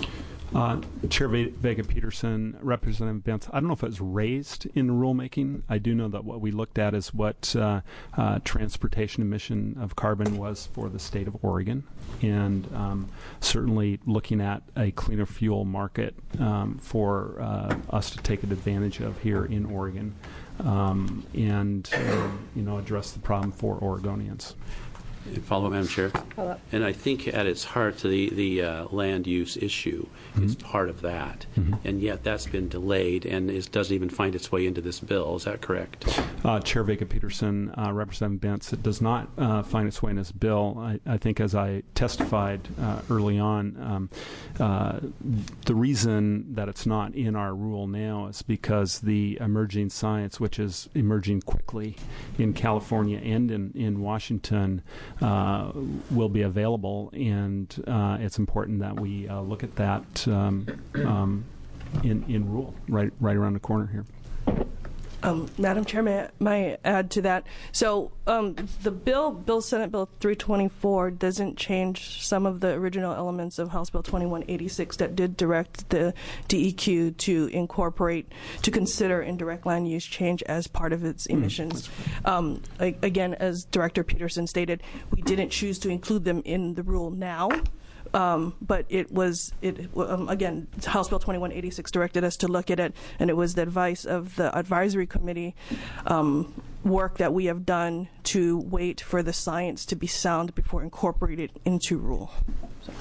Uh, Chair Ve- Vega Peterson, Representative Bentz, I don't know if it was raised in the rulemaking. I do know that what we looked at is what uh, uh, transportation emission of carbon was for the state of Oregon, and um, certainly looking at a cleaner fuel market um, for uh, us to take advantage of here in Oregon, um, and uh, you know, address the problem for Oregonians. Follow up, Madam Chair. Follow up. And I think at its heart, the, the uh, land use issue mm-hmm. is part of that. Mm-hmm. And yet that's been delayed and it doesn't even find its way into this bill. Is that correct? Uh, Chair Vega Peterson, uh, Representative Bentz, it does not uh, find its way in this bill. I, I think as I testified uh, early on, um, uh, the reason that it's not in our rule now is because the emerging science, which is emerging quickly in California and in, in Washington, Uh, will be available, and uh, it's important that we uh, look at that um, um, in in rule right right around the corner here. Um, Madam Chair, may I, may I add to that? So um, the bill, Bill Senate Bill three twenty-four, doesn't change some of the original elements of House Bill twenty-one eighty-six that did direct the D E Q to incorporate, to consider indirect land use change as part of its emissions. Um, a- again, as Director Peterson stated, we didn't choose to include them in the rule now. Um, but it was, it um, again, House Bill twenty-one eighty-six directed us to look at it, and it was the advice of the advisory committee um, work that we have done to wait for the science to be sound before incorporating it into rule. So.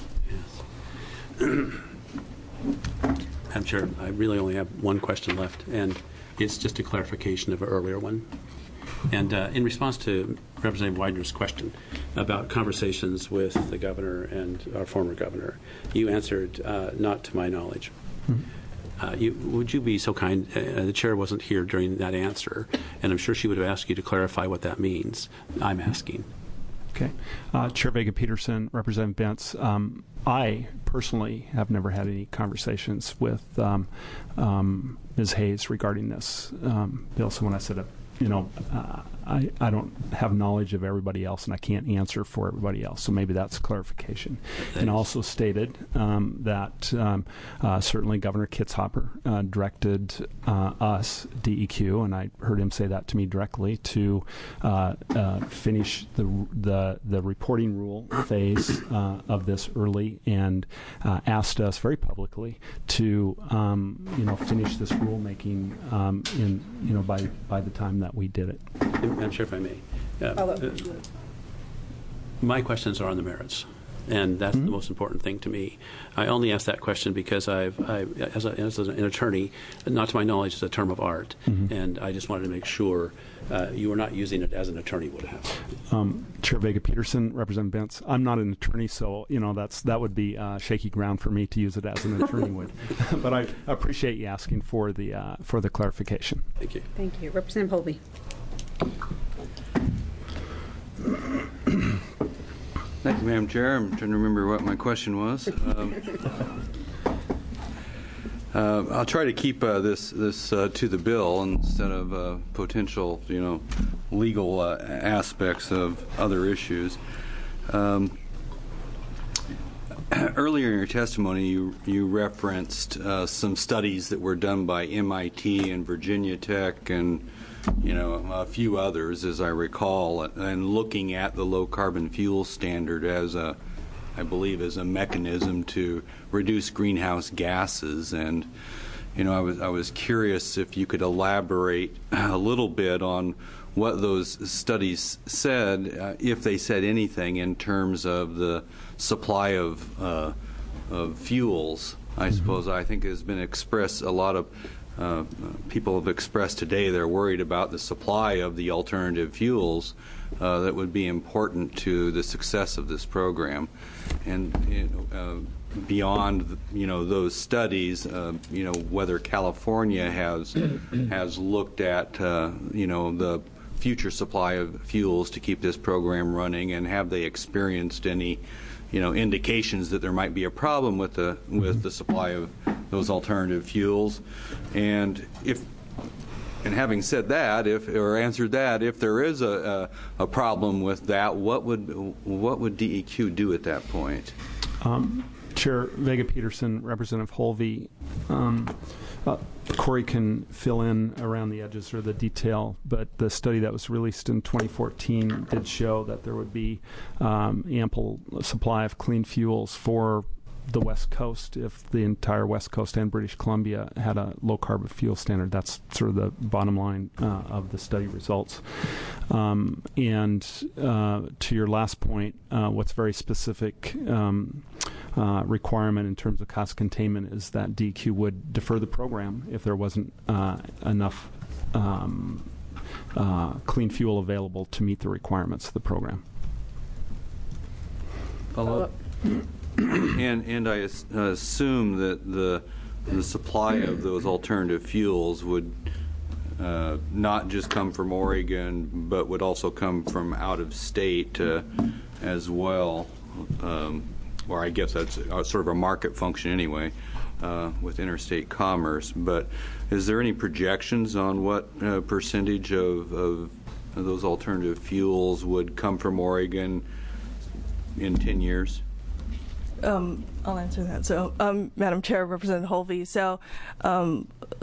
Yes. Madam Chair, I really only have one question left, and it's just a clarification of an earlier one. And uh, in response to Representative Widener's question about conversations with the governor and our former governor, you answered, uh, not to my knowledge. Mm-hmm. Uh, you, would you be so kind? Uh, the chair wasn't here during that answer, and I'm sure she would have asked you to clarify what that means. I'm asking. Okay. Uh, Chair Vega Peterson, Representative Bentz, um, I personally have never had any conversations with um, um, Miz Hayes regarding this um, bill. So when I said it, you know, uh, I, I don't have knowledge of everybody else, and I can't answer for everybody else. So maybe that's clarification. Thanks. And also stated um, that um, uh, certainly Governor Kitzhaber uh, directed uh, us, D E Q, and I heard him say that to me directly, to uh, uh, finish the, the the reporting rule phase uh, of this early, and uh, asked us very publicly to um, you know finish this rulemaking um, in you know by by the time that we did it. Madam Chair, if I may. Uh, uh, my questions are on the merits, and that's mm-hmm. the most important thing to me. I only ask that question because I've, I, as, a, as an attorney, not to my knowledge, is a term of art, mm-hmm. and I just wanted to make sure uh, you were not using it as an attorney would have. Um, Chair Vega Peterson, Representative Bentz, I'm not an attorney, so you know that's that would be uh, shaky ground for me to use it as an attorney would. But I appreciate you asking for the uh, for the clarification. Thank you. Thank you, Representative Holby. Thank you, Madam Chair. I'm trying to remember what my question was. Um, uh, I'll try to keep uh, this this uh, to the bill instead of uh, potential, you know, legal uh, aspects of other issues. Um, earlier in your testimony, you you referenced uh, some studies that were done by M I T and Virginia Tech and you know, a few others, as I recall, and looking at the low carbon fuel standard as a, I believe, as a mechanism to reduce greenhouse gases. And, you know, I was I was curious if you could elaborate a little bit on what those studies said, uh, if they said anything in terms of the supply of uh, of fuels. I mm-hmm. suppose I think has been expressed a lot of. Uh, people have expressed today they're worried about the supply of the alternative fuels uh, that would be important to the success of this program. And you know, uh, beyond you know those studies, uh, you know whether California has has looked at uh, you know the future supply of fuels to keep this program running, and have they experienced any you know indications that there might be a problem with the with the supply of those alternative fuels. And if and having said that, if or answered that, if there is a, a, a problem with that, what would what would D E Q do at that point? Um, Chair Vega Peterson, Representative Holvey. Um, uh, Corey can fill in around the edges or the detail, but the study that was released in twenty fourteen did show that there would be um, ample supply of clean fuels for the West Coast if the entire West Coast and British Columbia had a low-carbon fuel standard. That's sort of the bottom line uh, of the study results. Um, and uh, to your last point, uh, what's very specific um, uh, requirement in terms of cost containment is that D E Q would defer the program if there wasn't uh, enough um, uh, clean fuel available to meet the requirements of the program. Follow-up? And and I as, uh, assume that the the supply of those alternative fuels would uh, not just come from Oregon, but would also come from out of state uh, as well. Um, or I guess that's a, sort of a market function anyway uh, with interstate commerce. But is there any projections on what uh, percentage of, of those alternative fuels would come from Oregon in ten years? Um, I'll answer that. So, um, Madam Chair, Representative Holvey. So, um,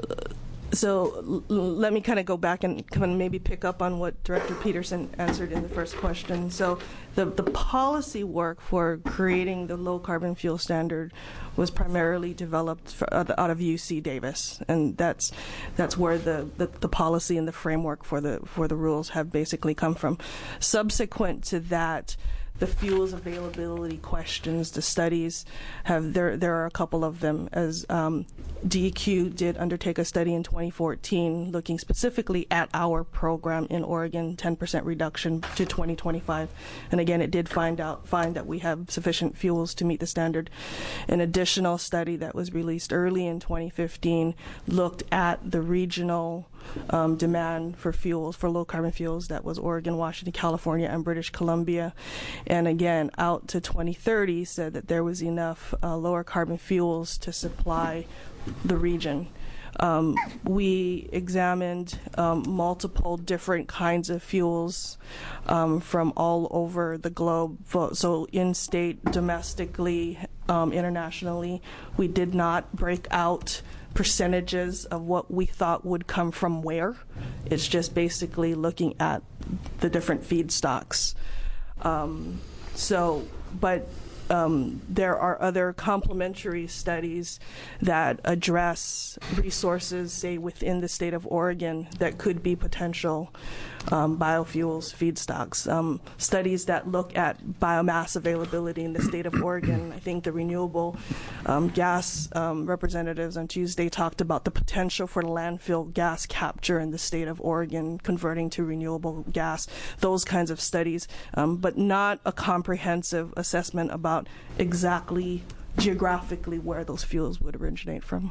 so l- let me kind of go back and kind of maybe pick up on what Director Peterson answered in the first question. So, the the policy work for creating the low carbon fuel standard was primarily developed for, uh, out of U C Davis, and that's that's where the, the, the policy and the framework for the for the rules have basically come from. Subsequent to that, the fuels availability questions, the studies have there. There are a couple of them. As um, D E Q did undertake a study in twenty fourteen, looking specifically at our program in Oregon, ten percent reduction to twenty twenty-five. And again, it did find out find that we have sufficient fuels to meet the standard. An additional study that was released early in twenty fifteen looked at the regional Um, demand for fuels, for low carbon fuels. That was Oregon, Washington, California, and British Columbia. And again, out to twenty thirty, said that there was enough uh, lower carbon fuels to supply the region. Um, we examined um, multiple different kinds of fuels um, from all over the globe, so in-state, domestically, um, internationally. We did not break out percentages of what we thought would come from where. It's just basically looking at the different feedstocks. Um, so, but um, there are other complementary studies that address resources, say, within the state of Oregon that could be potential um, biofuels, feedstocks. Um, studies that look at biomass availability in the state of Oregon. I think the renewable um, gas um, representatives on Tuesday talked about the potential for landfill gas capture in the state of Oregon, converting to renewable gas, those kinds of studies, um, but not a comprehensive assessment about exactly geographically where those fuels would originate from.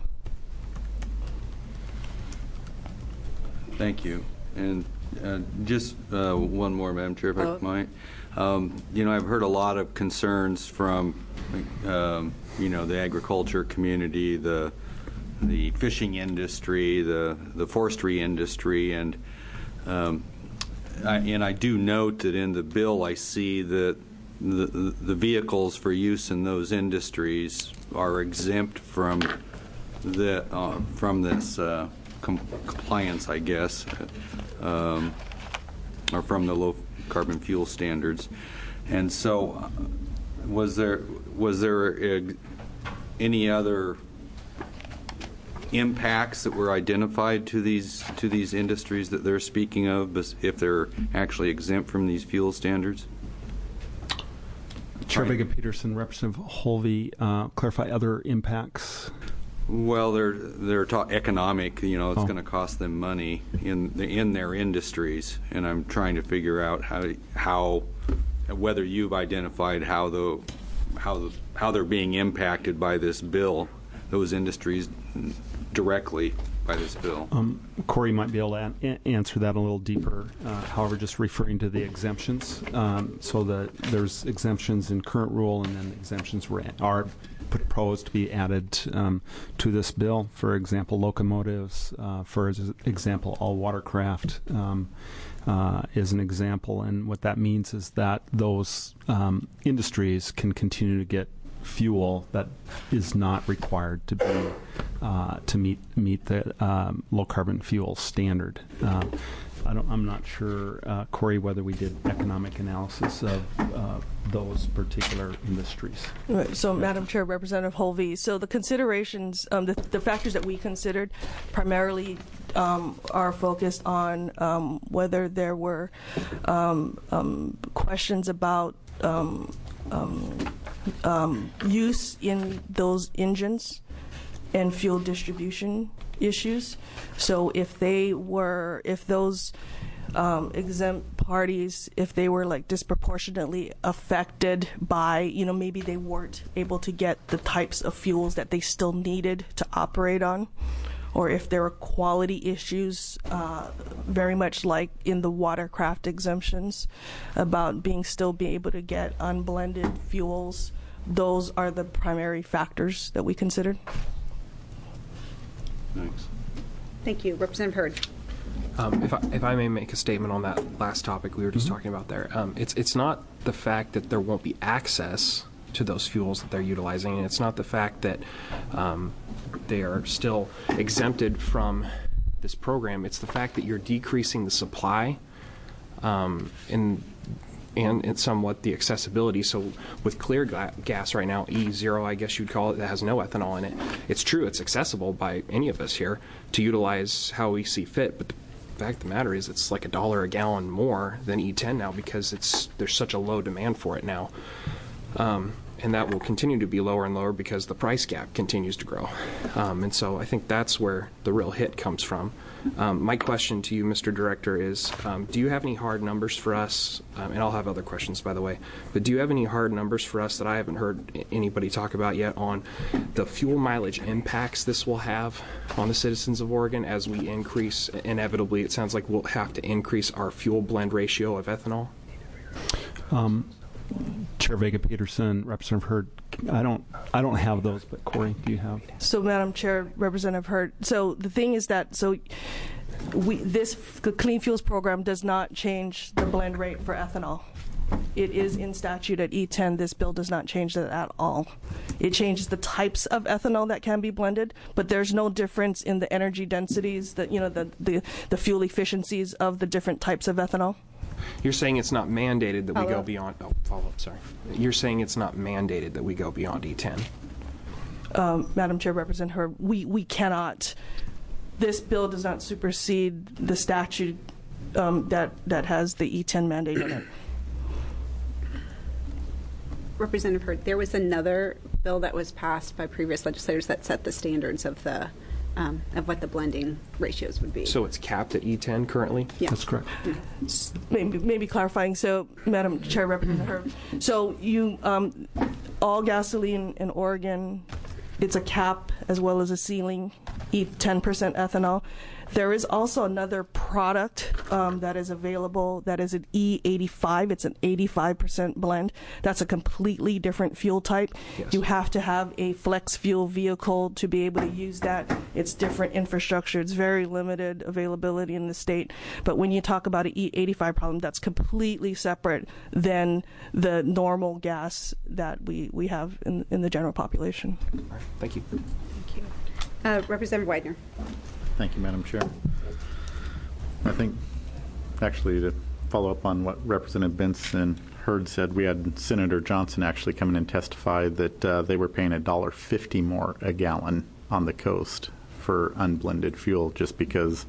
Thank you. And uh, just uh, one more, Madam Chair, if I might. Um, you know, I've heard a lot of concerns from, um, you know, the agriculture community, the the fishing industry, the the forestry industry, and um, I, and I do note that in the bill I see that the the vehicles for use in those industries are exempt from the uh, from this uh, com compliance, I guess, um, or from the low carbon fuel standards. And so, uh, was there was there a, any other impacts that were identified to these to these industries that they're speaking of, if they're actually exempt from these fuel standards? Chair Vega Peterson, Representative Holvey, uh, clarify other impacts. Well, they're they're ta economic. You know, it's Oh. going to cost them money in the, in their industries, and I'm trying to figure out how how whether you've identified how the how the, how they're being impacted by this bill, those industries directly by this bill. Um, Corey might be able to an answer that a little deeper. Uh, however, just referring to the exemptions, um, so that there's exemptions in current rule, and then exemptions were, are proposed to be added um, to this bill. For example, locomotives. Uh, for example, all watercraft um, uh, is an example, and what that means is that those um, industries can continue to get fuel that is not required to be uh, to meet meet the um, low carbon fuel standard. Uh, I don't, I'm not sure, uh, Corey, whether we did economic analysis of uh, those particular industries. Right. So, Madam Chair, Representative Holvey, so the considerations, um, the, the factors that we considered primarily um, are focused on um, whether there were um, um, questions about um, um, um, use in those engines and fuel distribution issues. So if they were, if those um, exempt parties, if they were like disproportionately affected by, you know, maybe they weren't able to get the types of fuels that they still needed to operate on, or if there were quality issues, uh, very much like in the watercraft exemptions, about being still be able to get unblended fuels. Those are the primary factors that we considered. Thanks. Thank you. Representative Hurd. Um, if, I, if I may make a statement on that last topic we were just mm-hmm. talking about there, um, it's, it's not the fact that there won't be access to those fuels that they're utilizing, and it's not the fact that um, they are still exempted from this program. It's the fact that you're decreasing the supply um, in and, and somewhat the accessibility. So with clear ga- gas right now, E zero, I guess you'd call it, that has no ethanol in it. It's true, it's accessible by any of us here to utilize how we see fit, but the fact of the matter is it's like a dollar a gallon more than E ten now because it's there's such a low demand for it now. Um, and that will continue to be lower and lower because the price gap continues to grow. Um, and so I think that's where the real hit comes from. Um, my question to you, Mister Director, is um, do you have any hard numbers for us, um, and I'll have other questions, by the way, but do you have any hard numbers for us that I haven't heard anybody talk about yet on the fuel mileage impacts this will have on the citizens of Oregon as we increase, inevitably, it sounds like we'll have to increase our fuel blend ratio of ethanol? Um, Chair Vega Peterson, Representative Hurd, I don't, I don't have those, but Corey, do you have? So, Madam Chair, Representative Hurd. So the thing is that so we this the Clean Fuels program does not change the blend rate for ethanol. It is in statute at E ten. This bill does not change that at all. It changes the types of ethanol that can be blended, but there's no difference in the energy densities, that you know the the, the fuel efficiencies of the different types of ethanol. You're saying it's not mandated that we Follow go up. beyond. Oh, follow up. Sorry. You're saying it's not mandated that we go beyond E ten. Um, Madam Chair, Representative Hurd, we we cannot. This bill does not supersede the statute um, that that has the E ten mandate in it. Representative Hurd, there was another bill that was passed by previous legislators that set the standards of the um, of what the blending ratios would be. So it's capped at E ten currently? Yeah. That's correct. Maybe, maybe clarifying. So, Madam Chair, Representative Hurd, so you um, all gasoline in Oregon, it's a cap as well as a ceiling, E ten percent ethanol. There is also another product um, that is available that is an E eighty-five. It's an eighty-five percent blend. That's a completely different fuel type. Yes. You have to have a flex fuel vehicle to be able to use that. It's different infrastructure. It's very limited availability in the state. But when you talk about an E eighty-five problem, that's completely separate than the normal gas that we, we have in, in the general population. All right. Thank you. Thank you. Uh, Representative Widener. Thank you, Madam Chair. I think, actually, to follow up on what Representative Benson Hurd said, we had Senator Johnson actually come in and testify that uh, they were paying a dollar fifty more a gallon on the coast for unblended fuel, just because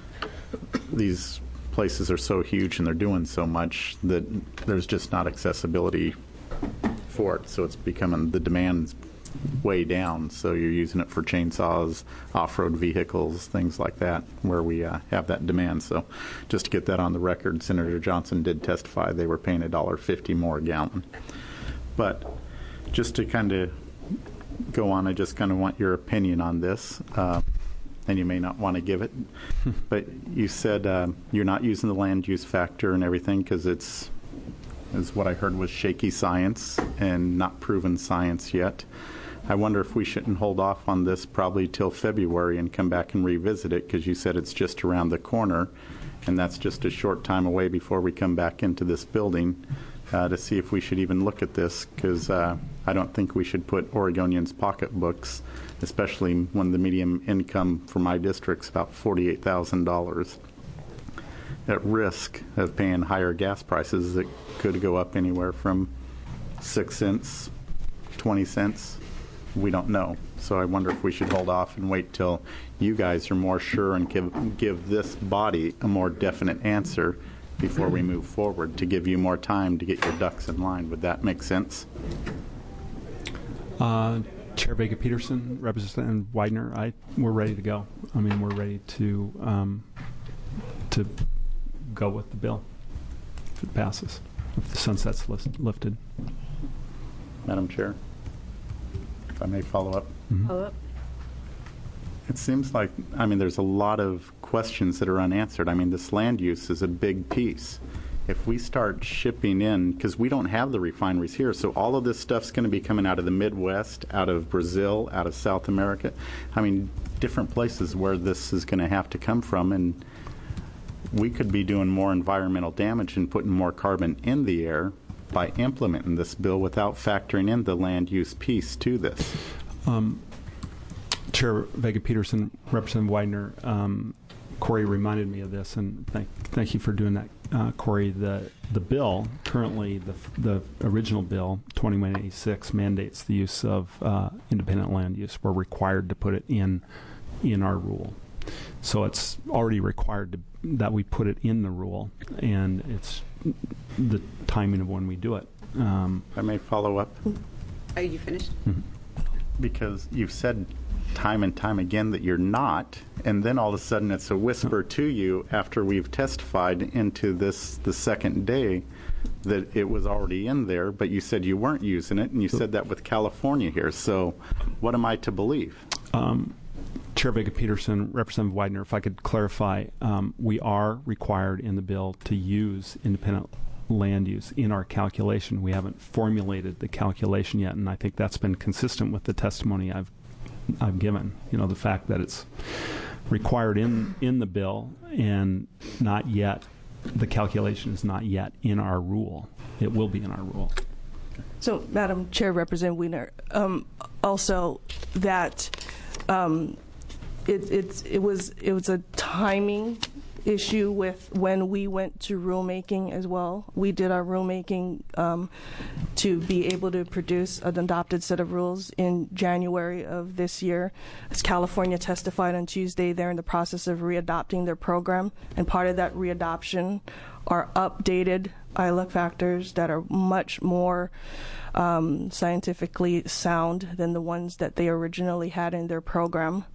these places are so huge and they're doing so much that there's just not accessibility for it. So it's becoming, the demand's way down, so you're using it for chainsaws, off-road vehicles, things like that, where we uh, have that demand. So just to get that on the record, Senator Johnson did testify they were paying a dollar fifty more a gallon. But just to kind of go on, I just kind of want your opinion on this, uh, and you may not want to give it, but you said uh, you're not using the land use factor and everything because it's, is what I heard was shaky science and not proven science yet. I wonder if we shouldn't hold off on this probably till February and come back and revisit it, because you said it's just around the corner, and that's just a short time away before we come back into this building. uh, to see if we should even look at this, because uh, I don't think we should put Oregonians' pocketbooks, especially when the median income for my district's about forty-eight thousand dollars, at risk of paying higher gas prices that could go up anywhere from six cents, twenty cents. We don't know. So I wonder if we should hold off and wait till you guys are more sure and give, give this body a more definite answer before we move forward, to give you more time to get your ducks in line. Would that make sense? Uh, Chair Vega Peterson, Representative Widener, I, we're ready to go. I mean, we're ready to um, to go with the bill if it passes, if the sunset's list, lifted. Madam Chair, if I may follow up. Mm-hmm. Follow up. It seems like, I mean, there's a lot of questions that are unanswered. I mean, this land use is a big piece. If we start shipping in, because we don't have the refineries here, so all of this stuff's going to be coming out of the Midwest, out of Brazil, out of South America. I mean, different places where this is going to have to come from, and we could be doing more environmental damage and putting more carbon in the air by implementing this bill without factoring in the land use piece to this. Um, Chair Vega Peterson, Representative Widener, um, Corey reminded me of this, and thank thank you for doing that, uh, Corey. The the bill currently, the the original bill twenty-one eighty-six mandates the use of uh, independent land use. We're required to put it in in our rule, so it's already required to, that we put it in the rule, and it's the timing of when we do it. Um, I may follow up. Are you finished? Mm-hmm. Because you've said time and time again that you're not, and then all of a sudden it's a whisper to you after we've testified into this the second day that it was already in there, but you said you weren't using it, and you said that with California here. So what am I to believe? Um, Chair Vega Peterson, Representative Widener, if I could clarify, um, we are required in the bill to use independent land use in our calculation. We haven't formulated the calculation yet, and I think that's been consistent with the testimony I've I've given. You know, the fact that it's required in in the bill and not yet, the calculation is not yet in our rule. It will be in our rule. So, Madam Chair, Representative Wiener, um, also that um, it, it's it was it was a timing issue with when we went to rulemaking as well. We did our rulemaking um, to be able to produce an adopted set of rules in January of this year. As California testified on Tuesday, they're in the process of readopting their program, and part of that readoption are updated I L U C factors that are much more um, scientifically sound than the ones that they originally had in their program.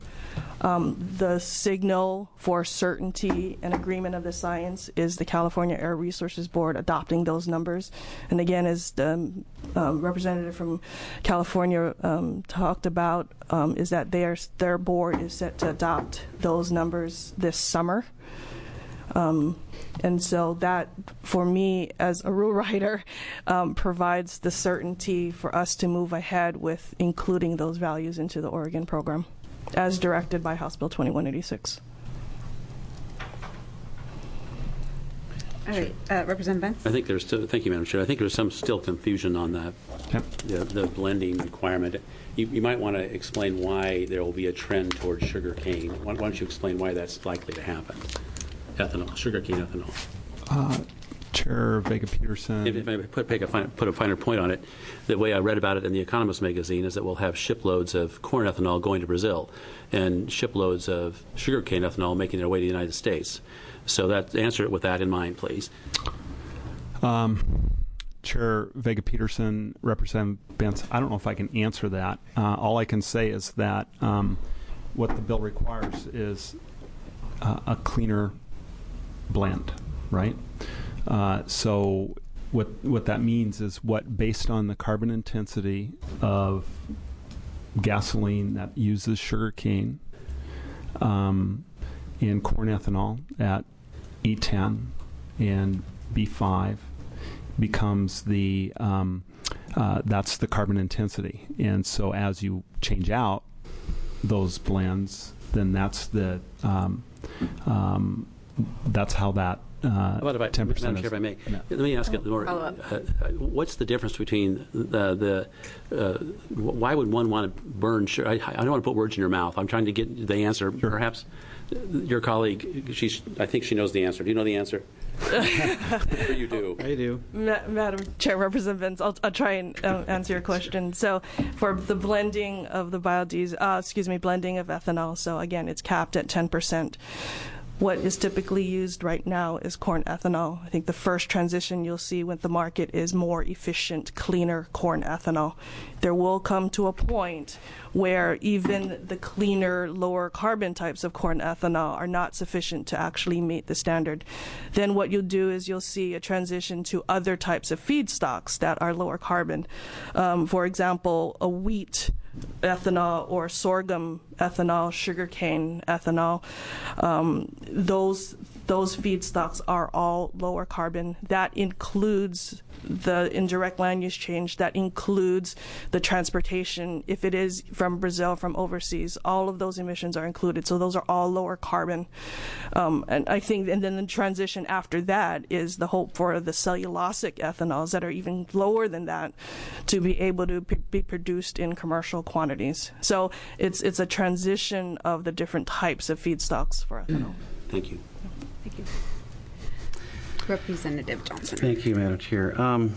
Um, the signal for certainty and agreement of the science is the California Air Resources Board adopting those numbers. And again, as the um, representative from California um, talked about, um, is that their, their board is set to adopt those numbers this summer. Um, and so that, for me, as a rule writer, um, provides the certainty for us to move ahead with including those values into the Oregon program, as directed by House Bill twenty-one eighty-six. All right, uh, Representative Benz. I think there's still, thank you, Madam Chair. I think there's some still confusion on that, yep. the, the blending requirement. You, you might want to explain why there will be a trend towards sugar cane. Why, why don't you explain why that's likely to happen? Ethanol, sugar cane ethanol. Uh, Chair Vega Peterson. If, if I put, a fine, put a finer point on it, the way I read about it in the Economist magazine is that we'll have shiploads of corn ethanol going to Brazil and shiploads of sugar cane ethanol making their way to the United States. So that answer it with that in mind, please. Um, Chair Vega Peterson, Representative Bentz, I don't know if I can answer that. Uh, all I can say is that um, what the bill requires is uh, a cleaner blend, right? Uh, so what what that means is what, based on the carbon intensity of gasoline that uses sugar cane um, and corn ethanol at E ten and B five becomes the um, uh, that's the carbon intensity. And so as you change out those blends, then that's the um, um, that's how that uh, How about if I, ten percent. Madam Chair, if I may, No. let me ask it more. Uh, uh, what's the difference between the, the uh, why would one want to burn sugar? I, I don't want to put words in your mouth. I'm trying to get the answer. Sure. Perhaps your colleague, she's, I think she knows the answer. Do you know the answer? Or you do. I do. Ma- Madam Chair, Representative Vince, I'll, I'll try and uh, answer your question. So, for the blending of the biodiesel, uh, excuse me, blending of ethanol. So again, it's capped at ten percent. What is typically used right now is corn ethanol. I think the first transition you'll see with the market is more efficient, cleaner corn ethanol. There will come to a point where even the cleaner, lower carbon types of corn ethanol are not sufficient to actually meet the standard. Then what you'll do is you'll see a transition to other types of feedstocks that are lower carbon. Um, for example, a wheat ethanol or sorghum ethanol, sugarcane ethanol. Um, those those feedstocks are all lower carbon. That includes the indirect land use change. That includes the transportation. If it is from Brazil, from overseas, all of those emissions are included. So those are all lower carbon. Um, and I think, and then the transition after that is the hope for the cellulosic ethanols that are even lower than that to be able to p- be produced in commercial quantities. So it's it's a transition of the different types of feedstocks for ethanol. Thank you. Thank you. Representative Johnson. Thank you, Madam Chair. Um,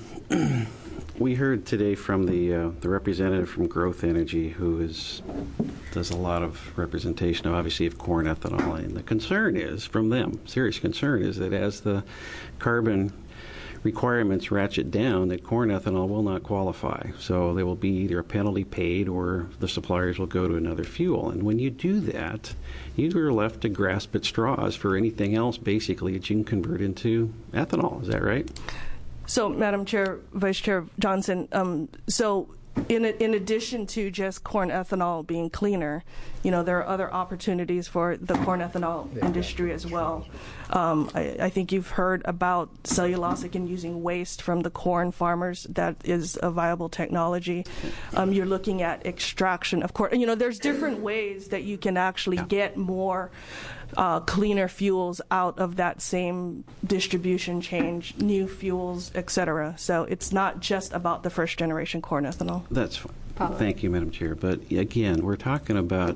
we heard today from the uh, the representative from Growth Energy, who is does a lot of representation, of, obviously, of corn ethanol, and the concern is from them. Serious concern is that as the carbon requirements ratchet down, that corn ethanol will not qualify. So there will be either a penalty paid or the suppliers will go to another fuel. And when you do that, you are left to grasp at straws for anything else, basically, that you can convert into ethanol. Is that right? So, Madam Chair, Vice Chair Johnson, um, so in in addition to just corn ethanol being cleaner, you know, there are other opportunities for the corn ethanol industry as well. Um, I, I think you've heard about cellulosic and using waste from the corn farmers. That is a viable technology. Um, you're looking at extraction of corn. You know, there's different ways that you can actually get more uh, cleaner fuels out of that same distribution chain, new fuels, et cetera. So it's not just about the first generation corn ethanol. That's fine. Thank you, Madam Chair. But again, we're talking about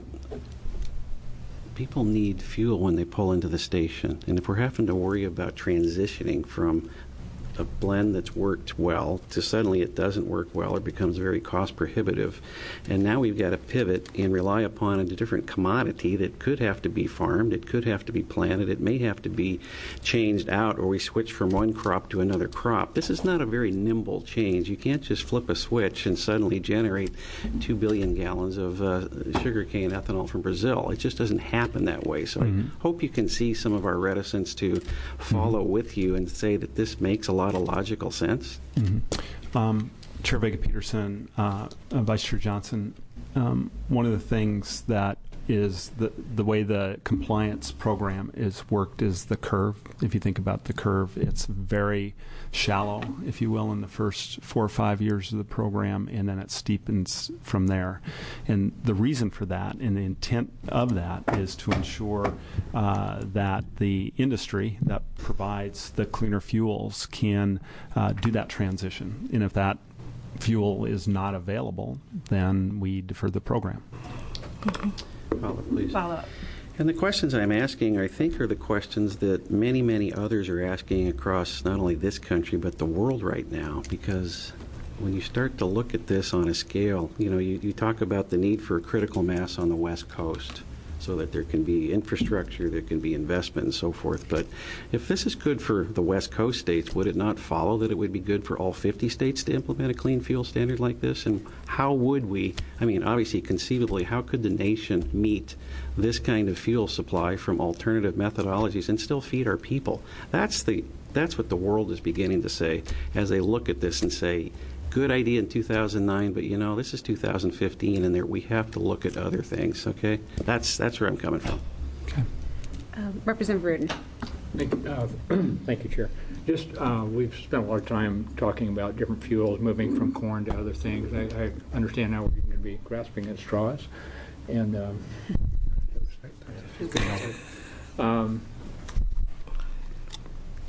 people need fuel when they pull into the station. And if we're having to worry about transitioning from a blend that's worked well to suddenly it doesn't work well, it becomes very cost prohibitive. And now we've got to pivot and rely upon a different commodity that could have to be farmed, it could have to be planted, it may have to be changed out, or we switch from one crop to another crop. This is not a very nimble change. You can't just flip a switch and suddenly generate two billion gallons of uh, sugarcane ethanol from Brazil. It just doesn't happen that way. So mm-hmm. I hope you can see some of our reticence to follow mm-hmm. with you and say that this makes a lot of logical sense. Mm-hmm. Um, Chair Vega-Peterson, uh, uh, Vice Chair Johnson, um, one of the things that is the the way the compliance program is worked is the curve. If you think about the curve, it's very shallow, if you will, in the first four or five years of the program, and then it steepens from there. And the reason for that and the intent of that is to ensure uh, that the industry that provides the cleaner fuels can uh, do that transition. And if that fuel is not available, then we defer the program. Mm-hmm. Follow, please. Follow up. And the questions I'm asking, I think, are the questions that many, many others are asking across not only this country but the world right now. Because when you start to look at this on a scale, you know, you, you talk about the need for critical mass on the West Coast, so that there can be infrastructure, there can be investment, and so forth. But if this is good for the West Coast states, would it not follow that it would be good for all fifty states to implement a clean fuel standard like this? And how would we, I mean, obviously, conceivably, how could the nation meet this kind of fuel supply from alternative methodologies and still feed our people? That's the that's what the world is beginning to say as they look at this and say, good idea in two thousand nine, but you know, this is two thousand fifteen, and there we have to look at other things. Okay, that's that's where I'm coming from. Okay. Um, Representative Rudin. Thank, uh, thank you, Chair. Just uh, we've spent a lot of time talking about different fuels moving from corn to other things. I, I understand now we're going to be grasping at straws, and um, um,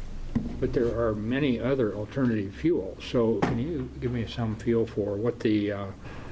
but there are many other alternative fuels. So can you give me some feel for what the, uh,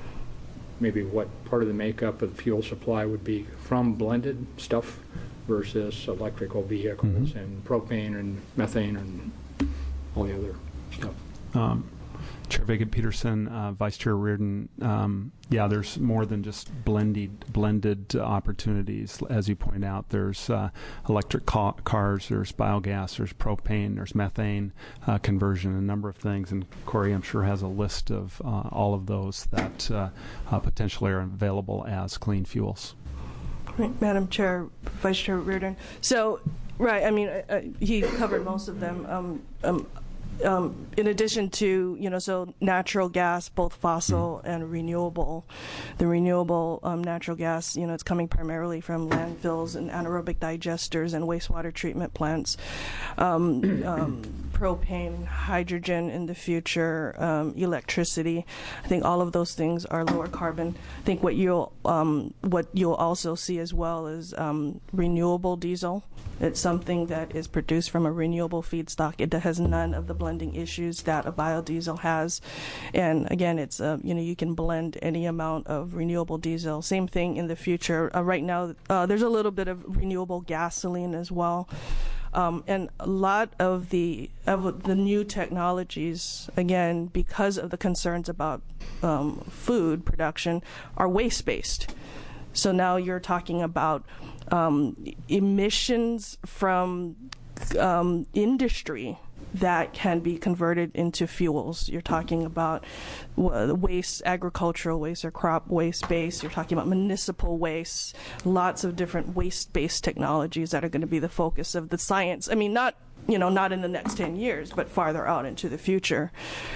maybe what part of the makeup of the fuel supply would be from blended stuff versus electrical vehicles Mm-hmm. and propane and methane and all the other stuff? Um, Chair Vega-Peterson, uh, Vice Chair Reardon, um, yeah, there's more than just blended blended uh, opportunities. As you point out, there's uh, electric ca- cars, there's biogas, there's propane, there's methane uh, conversion, a number of things. And Corey, I'm sure, has a list of uh, all of those that uh, uh, potentially are available as clean fuels. Right, Madam Chair, Vice Chair Reardon. So, right, I mean, uh, he covered most of them. Um, um, Um, in addition to, you know, so natural gas, both fossil and renewable. The renewable um, natural gas, you know, it's coming primarily from landfills and anaerobic digesters and wastewater treatment plants. Um, um, propane, hydrogen in the future, um, electricity. I think all of those things are lower carbon. I think what you'll um, what you'll also see as well is um, renewable diesel. It's something that is produced from a renewable feedstock. It has none of the blending issues that a biodiesel has, and again, it's uh, you know you can blend any amount of renewable diesel. Same thing in the future. Uh, right now, uh, there's a little bit of renewable gasoline as well. Um, and a lot of the of the new technologies, again, because of the concerns about um, food production, are waste-based. So now you're talking about um, emissions from um, industry that can be converted into fuels. You're talking about waste, agricultural waste or crop waste base. You're talking about municipal waste, lots of different waste-based technologies that are going to be the focus of the science. I mean, not, you know, not in the next ten years, but farther out into the future.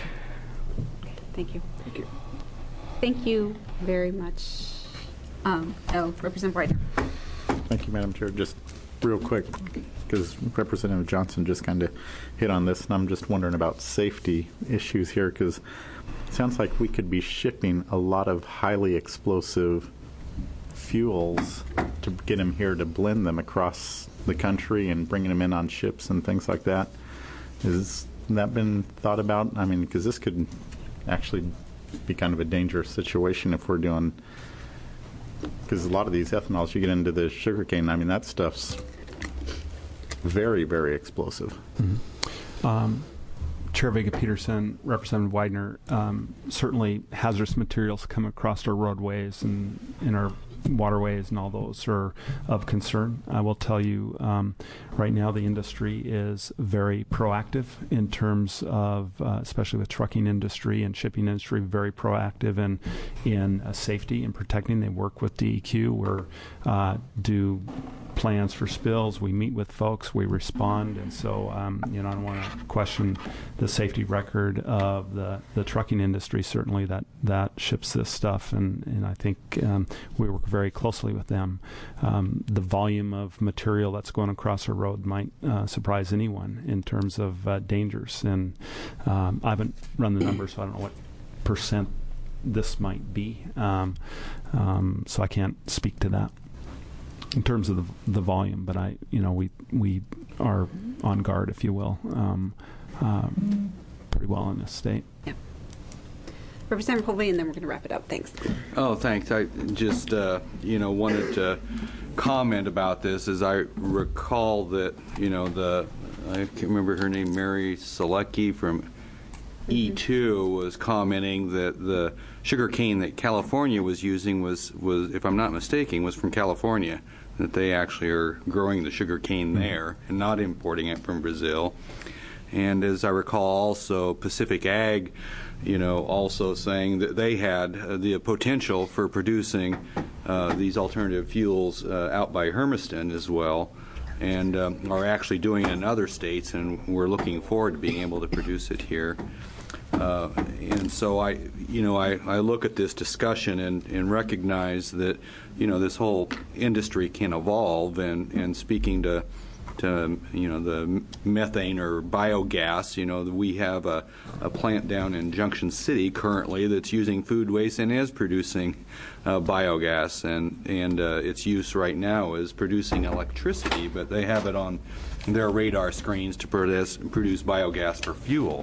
Thank you. Thank you. Thank you very much. Um, oh, Representative Whitener. Thank you, Madam Chair. Just real quick, because Representative Johnson just kind of hit on this, and I'm just wondering about safety issues here, because it sounds like we could be shipping a lot of highly explosive fuels to get them here to blend them across the country and bringing them in on ships and things like that. Has that been thought about? I mean, because this could actually be kind of a dangerous situation if we're doing, because a lot of these ethanols, you get into the sugarcane, I mean, that stuff's very, very explosive. Mm-hmm. um, Chair Vega-Peterson, Representative Widener, um, certainly hazardous materials come across our roadways and in our waterways, and all those are of concern. I will tell you, um, right now the industry is very proactive in terms of, uh, especially with trucking industry and shipping industry, very proactive in in uh, safety and protecting. They work with D E Q. We're uh, do plans for spills. We meet with folks. We respond, and so um, you know I don't want to question the safety record of the, the trucking industry. Certainly, that that ships this stuff, and and I think um, we work very closely with them. Um, the volume of material that's going across a road might uh, surprise anyone in terms of uh, dangers, and um, I haven't run the numbers, so I don't know what percent this might be. Um, um, so I can't speak to that in terms of the, the volume, but I, you know, we we are on guard, if you will, um, um, pretty well in this state. Yeah. Representative Povey, and then we're going to wrap it up. Thanks. Oh, thanks. I just, uh, you know, wanted to comment about this, as I recall that, you know, the, I can't remember her name, Mary Selecki from E two was commenting that the sugar cane that California was using was, was, if I'm not mistaken, was from California, that they actually are growing the sugar cane there and not importing it from Brazil. And as I recall, also Pacific Ag, you know, also saying that they had uh, the potential for producing uh, these alternative fuels uh, out by Hermiston as well, and um, are actually doing it in other states, and we're looking forward to being able to produce it here. Uh, and so I, you know, I, I look at this discussion and, and recognize that, you know, this whole industry can evolve. And, and speaking to to you know the methane or biogas. You know, we have a, a plant down in Junction City currently that's using food waste and is producing uh, biogas, and and uh, its use right now is producing electricity, but they have it on their radar screens to produce, produce biogas for fuel.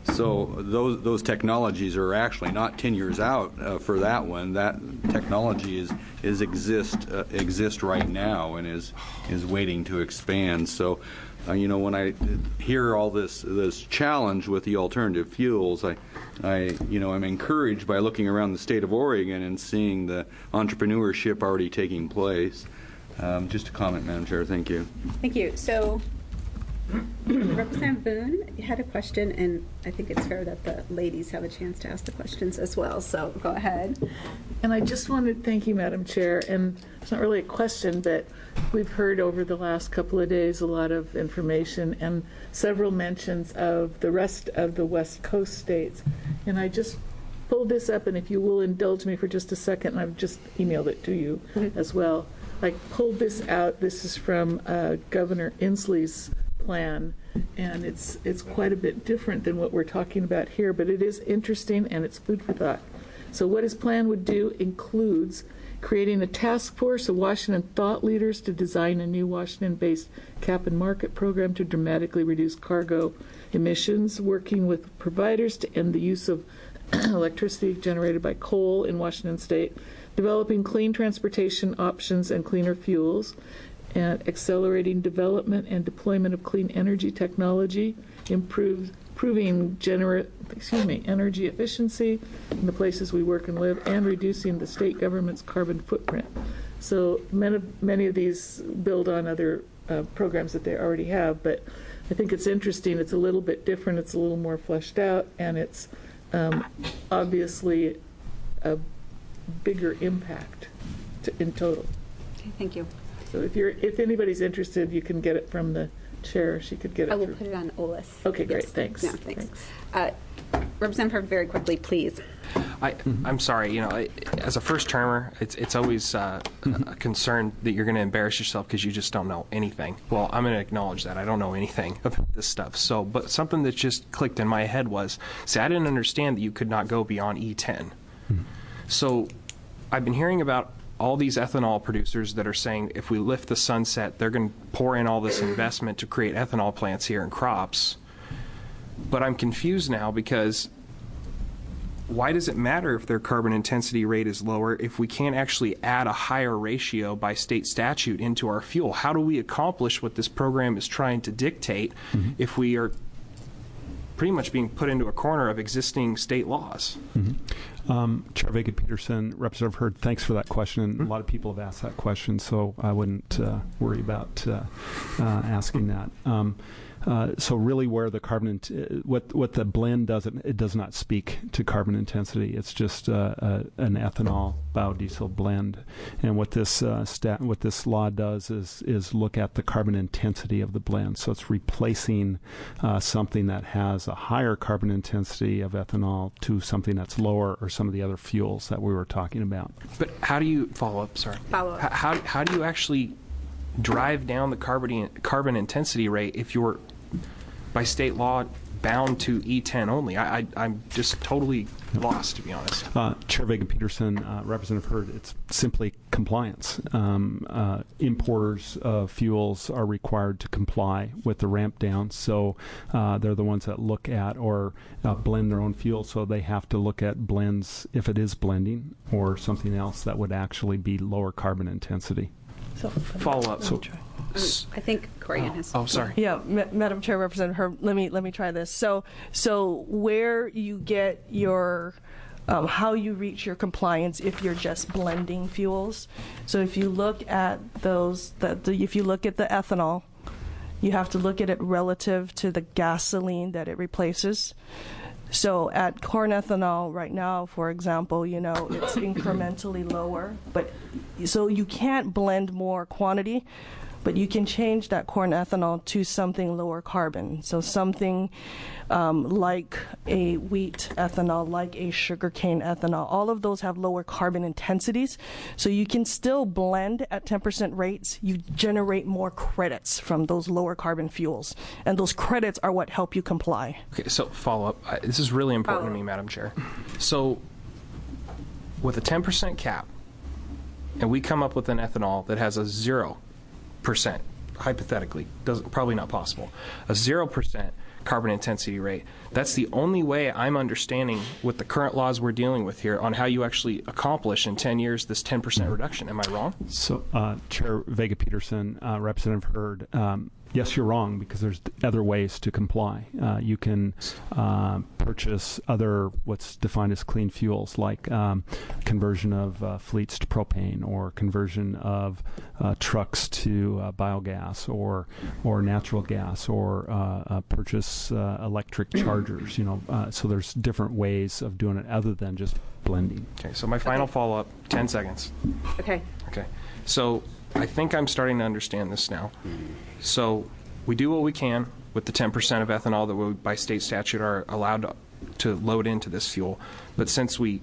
So those those technologies are actually not ten years out uh, for that one. That technology is is exist uh, exist right now and is is waiting to expand. So, uh, you know, when I hear all this this challenge with the alternative fuels, I I you know I'm encouraged by looking around the state of Oregon and seeing the entrepreneurship already taking place. Um, just a comment, Madam Chair. Thank you. Thank you. So. Representative Boone, you had a question, and I think it's fair that the ladies have a chance to ask the questions as well, so go ahead. And I just wanted to thank you, Madam Chair, and it's not really a question, but we've heard over the last couple of days a lot of information and several mentions of the rest of the West Coast states. And I just pulled this up, and if you will indulge me for just a second, and I've just emailed it to you mm-hmm. as well. I pulled this out. This is from uh, Governor Inslee's plan, and it's it's quite a bit different than what we're talking about here, but it is interesting and it's food for thought. So what his plan would do includes creating a task force of Washington thought leaders to design a new Washington-based cap and market program to dramatically reduce cargo emissions, working with providers to end the use of electricity generated by coal in Washington state, developing clean transportation options and cleaner fuels, and accelerating development and deployment of clean energy technology, improve, improving gener- excuse me, energy efficiency in the places we work and live, and reducing the state government's carbon footprint. So many of, many of these build on other uh, programs that they already have, but I think it's interesting. It's a little bit different. It's a little more fleshed out, and it's um, obviously a bigger impact to, in total. Okay, thank you. So if you're, if anybody's interested, you can get it from the chair. She could get it. I will through. put it on O L I S. Okay, great. Yes. Thanks. Yeah, thanks. thanks. Uh, Representative, very quickly, please. I, I'm sorry. You know, I, as a first termer, it's it's always uh, a concern that you're going to embarrass yourself because you just don't know anything. Well, I'm going to acknowledge that I don't know anything about this stuff. So, but something that just clicked in my head was, see, I didn't understand that you could not go beyond E ten. Mm-hmm. So, I've been hearing about all these ethanol producers that are saying if we lift the sunset, they're going to pour in all this investment to create ethanol plants here and crops. But I'm confused now because why does it matter if their carbon intensity rate is lower if we can't actually add a higher ratio by state statute into our fuel? How do we accomplish what this program is trying to dictate mm-hmm. if we are pretty much being put into a corner of existing state laws? Mm-hmm. Um, Chair Vega-Peterson, Representative Hurd, thanks for that question. Mm-hmm. A lot of people have asked that question, so I wouldn't uh, worry about uh, uh, asking that. Um, Uh, so really where the carbon, in- what what the blend does, it, it does not speak to carbon intensity. It's just uh, uh, an ethanol biodiesel blend. And what this uh, stat, what this law does is is look at the carbon intensity of the blend. So it's replacing uh, something that has a higher carbon intensity of ethanol to something that's lower, or some of the other fuels that we were talking about. But how do you follow up? Sorry. Follow up. How how, how do you actually drive down the carbon carbon intensity rate if you're by state law bound to E ten only? I, I, I'm just totally lost, to be honest. Uh, Chair Vega-Peterson, uh, Representative Hurd, it's simply compliance. Um, uh, importers of fuels are required to comply with the ramp down, so uh, they're the ones that look at or uh, blend their own fuel, so they have to look at blends if it is blending or something else that would actually be lower carbon intensity. So, follow up. So, I think Corian has. Oh, sorry. Yeah, Ma- Madam Chair, Representative Herb, let me let me try this. So, so where you get your, um, how you reach your compliance if you're just blending fuels. So, if you look at those, the, the, if you look at the ethanol, you have to look at it relative to the gasoline that it replaces. So at corn ethanol right now, for example, you know, it's incrementally lower, but so you can't blend more quantity but you can change that corn ethanol to something lower carbon. So something um, like a wheat ethanol, like a sugarcane ethanol. All of those have lower carbon intensities. So you can still blend at ten percent rates. You generate more credits from those lower carbon fuels. And those credits are what help you comply. Okay, so follow up. I, this is really important Follow. to me, Madam Chair. So with a ten percent cap, and we come up with an ethanol that has a zero percent, hypothetically, doesn't, probably not possible, a zero percent carbon intensity rate. That's the only way I'm understanding with the current laws we're dealing with here on how you actually accomplish in ten years this ten percent reduction. Am I wrong? So, uh, Chair Vega Peterson, uh, Representative Hurd, um, yes, you're wrong, because there's other ways to comply. Uh, you can uh, purchase other what's defined as clean fuels, like um, conversion of uh, fleets to propane, or conversion of uh, trucks to uh, biogas, or or natural gas, or uh, uh, purchase uh, electric chargers. You know, uh, so there's different ways of doing it other than just blending. Okay, so my final Okay. follow-up, ten seconds. Okay. Okay, so I think I'm starting to understand this now. So we do what we can with the ten percent of ethanol that we, by state statute, are allowed to, to load into this fuel. But since we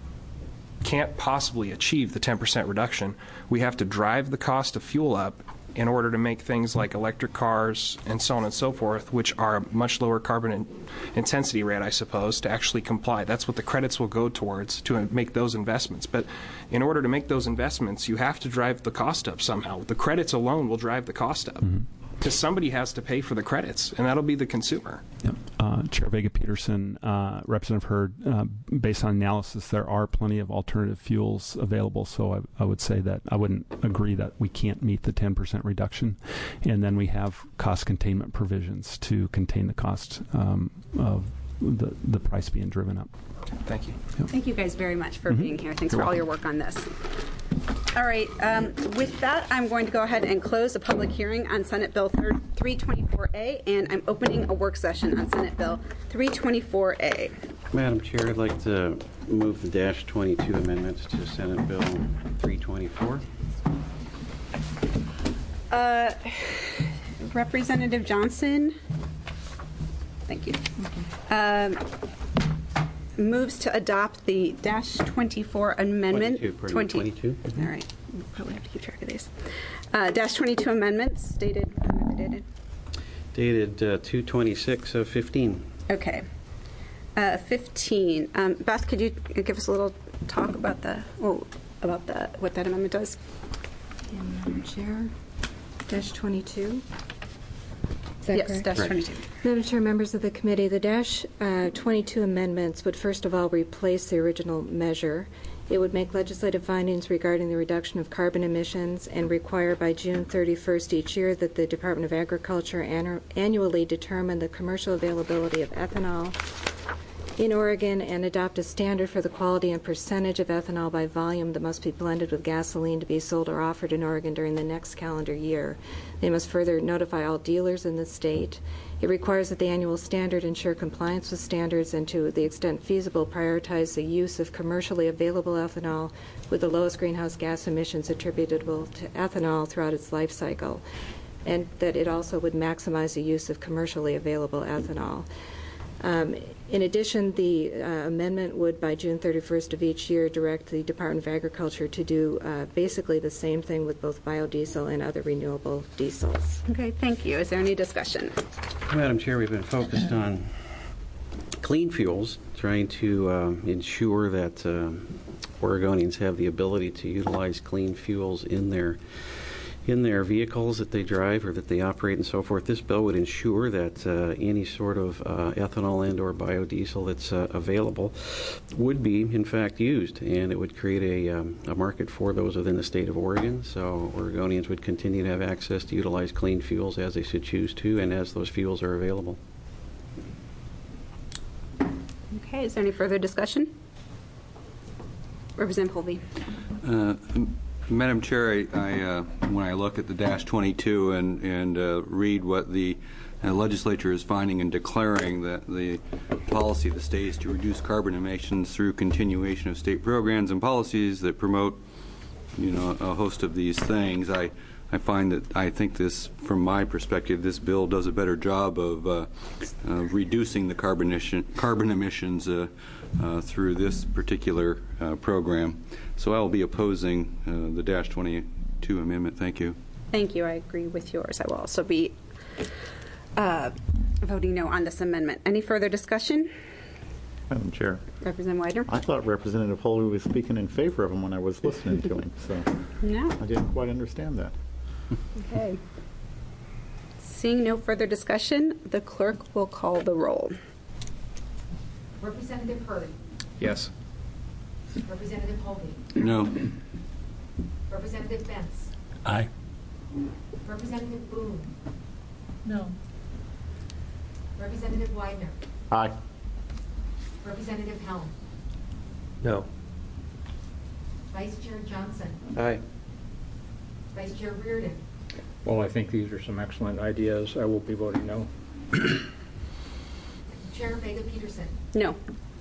can't possibly achieve the ten percent reduction, we have to drive the cost of fuel up in order to make things like electric cars and so on and so forth, which are a much lower carbon in, intensity rate, I suppose, to actually comply. That's what the credits will go towards, to make those investments. But in order to make those investments, you have to drive the cost up somehow. The credits alone will drive the cost up. Mm-hmm. Because somebody has to pay for the credits, and that'll be the consumer. Yep. Uh, Chair Vega Peterson, uh, Representative Hurd, uh, based on analysis, there are plenty of alternative fuels available. So I, I would say that I wouldn't agree that we can't meet the ten percent reduction. And then we have cost containment provisions to contain the cost um, of the, the price being driven up. Thank you. Yep. Thank you guys very much for Mhm. being here. Thanks You're for all welcome. your work on this. All right. Um, with that, I'm going to go ahead and close the public hearing on Senate Bill three twenty-four A, and I'm opening a work session on Senate Bill three twenty-four A. Madam Chair, I'd like to move the dash twenty-two amendments to Senate Bill three twenty-four. Uh, Representative Johnson, thank you. Um, moves to adopt the dash twenty-four amendment. twenty-two, pardon me, twenty-two. All right. We'll probably have to keep track of these. Uh, dash twenty-two amendments dated. When are they dated? Dated uh, two twenty-six of fifteen. Okay. Uh, fifteen. Um, Beth, could you give us a little talk about the well, about the what that amendment does? Yeah, Madam Chair, dash twenty-two. Is that Yes, correct? dash twenty-two. Madam Chair, members of the committee, the dash uh, twenty-two amendments would first of all replace the original measure. It would make legislative findings regarding the reduction of carbon emissions and require by June thirty-first each year that the Department of Agriculture annu- annually determine the commercial availability of ethanol in Oregon and adopt a standard for the quality and percentage of ethanol by volume that must be blended with gasoline to be sold or offered in Oregon during the next calendar year. They must further notify all dealers in the state. It requires that the annual standard ensure compliance with standards and, to the extent feasible, prioritize the use of commercially available ethanol with the lowest greenhouse gas emissions attributable to ethanol throughout its life cycle, and that it also would maximize the use of commercially available ethanol. Um, in addition, the uh, amendment would, by June thirty-first of each year, direct the Department of Agriculture to do uh, basically the same thing with both biodiesel and other renewable diesels. Okay, thank you. Is there any discussion? Madam Chair, we've been focused on clean fuels, trying to uh, ensure that uh, Oregonians have the ability to utilize clean fuels in their in their vehicles that they drive or that they operate and so forth. This bill would ensure that uh, any sort of uh, ethanol and or biodiesel that's uh, available would be in fact used, and it would create a, um, a market for those within the state of Oregon. So Oregonians would continue to have access to utilize clean fuels as they should choose to and as those fuels are available. Okay, is there any further discussion? Representative Holby. Uh, Madam Chair, I, I, uh, when I look at the dash twenty-two and, and uh, read what the uh, legislature is finding and declaring that the policy of the state is to reduce carbon emissions through continuation of state programs and policies that promote, you know, a host of these things, I, I find that I think this, from my perspective, this bill does a better job of uh, uh, reducing the carbon, emission, carbon emissions uh, uh, through this particular uh, program. So I will be opposing uh, the dash twenty-two amendment. Thank you. Thank you. I agree with yours. I will also be uh, voting no on this amendment. Any further discussion? Madam Chair. Representative Widener? I thought Representative Holder was speaking in favor of him when I was listening to him, so no. I didn't quite understand that. Okay. Seeing no further discussion, the clerk will call the roll. Representative Hurd. Yes. Representative Holby. No. Representative Bentz. Aye. Representative Boone. No. Representative Widener. Aye. Representative Helm. No. Vice Chair Johnson. Aye. Vice Chair Reardon. Well, I think these are some excellent ideas. I will be voting no. Chair Vega Peterson. No.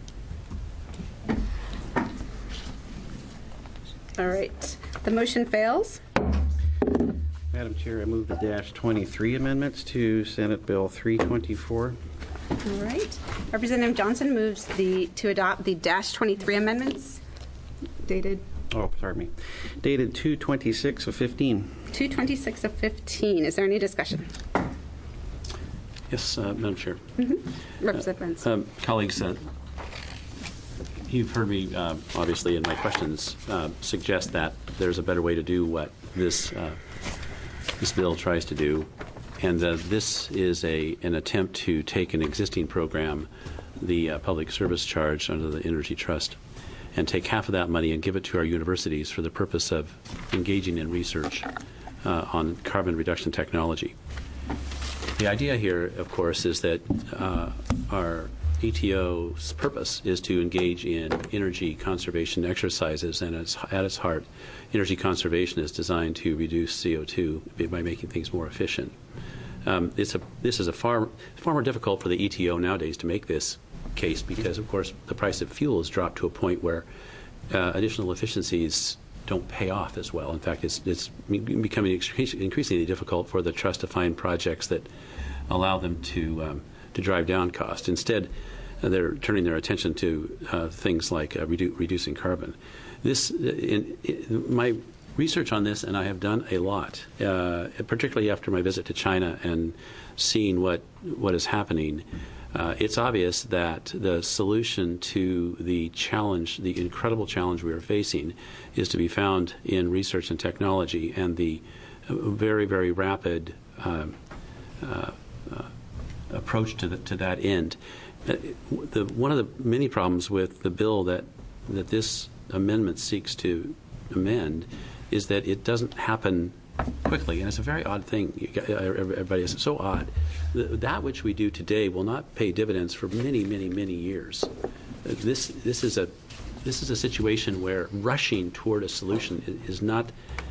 All right. The motion fails. Madam Chair, I move the dash twenty-three amendments to Senate Bill three twenty-four. All right. Representative Johnson moves the to adopt the dash twenty-three amendments dated Oh, pardon me. Dated two twenty-six of fifteen. two twenty-six of fifteen. Is there any discussion? Yes, uh, Madam Chair. Mm-hmm. Representative Bentz. Uh, um, colleagues, uh, you've heard me, uh, obviously, in my questions uh, suggest that there's a better way to do what this uh, this bill tries to do, and uh, this is a an attempt to take an existing program, the uh, public service charge under the Energy Trust, and take half of that money and give it to our universities for the purpose of engaging in research uh, on carbon reduction technology. The idea here, of course, is that uh, our E T O's purpose is to engage in energy conservation exercises, and it's, at its heart, energy conservation is designed to reduce C O two by making things more efficient. Um, it's a, this is a far, far more difficult for the E T O nowadays to make this case because, of course, the price of fuel has dropped to a point where uh, additional efficiencies don't pay off as well. In fact, it's, it's becoming increasingly difficult for the trust to find projects that allow them to um, to drive down cost. Instead, uh, they're turning their attention to uh, things like uh, redu- reducing carbon. This, in, in my research on this, and I have done a lot, uh, particularly after my visit to China and seeing what what is happening. Uh, it's obvious that the solution to the challenge, the incredible challenge we are facing, is to be found in research and technology and the very, very rapid uh, uh, uh, approach to, the, to that end. Uh, the, one of the many problems with the bill that, that this amendment seeks to amend is that it doesn't happen quickly, and it's a very odd thing. You got, everybody is so odd. The, that which we do today will not pay dividends for many, many, many years. This this is a this is a situation where rushing toward a solution is not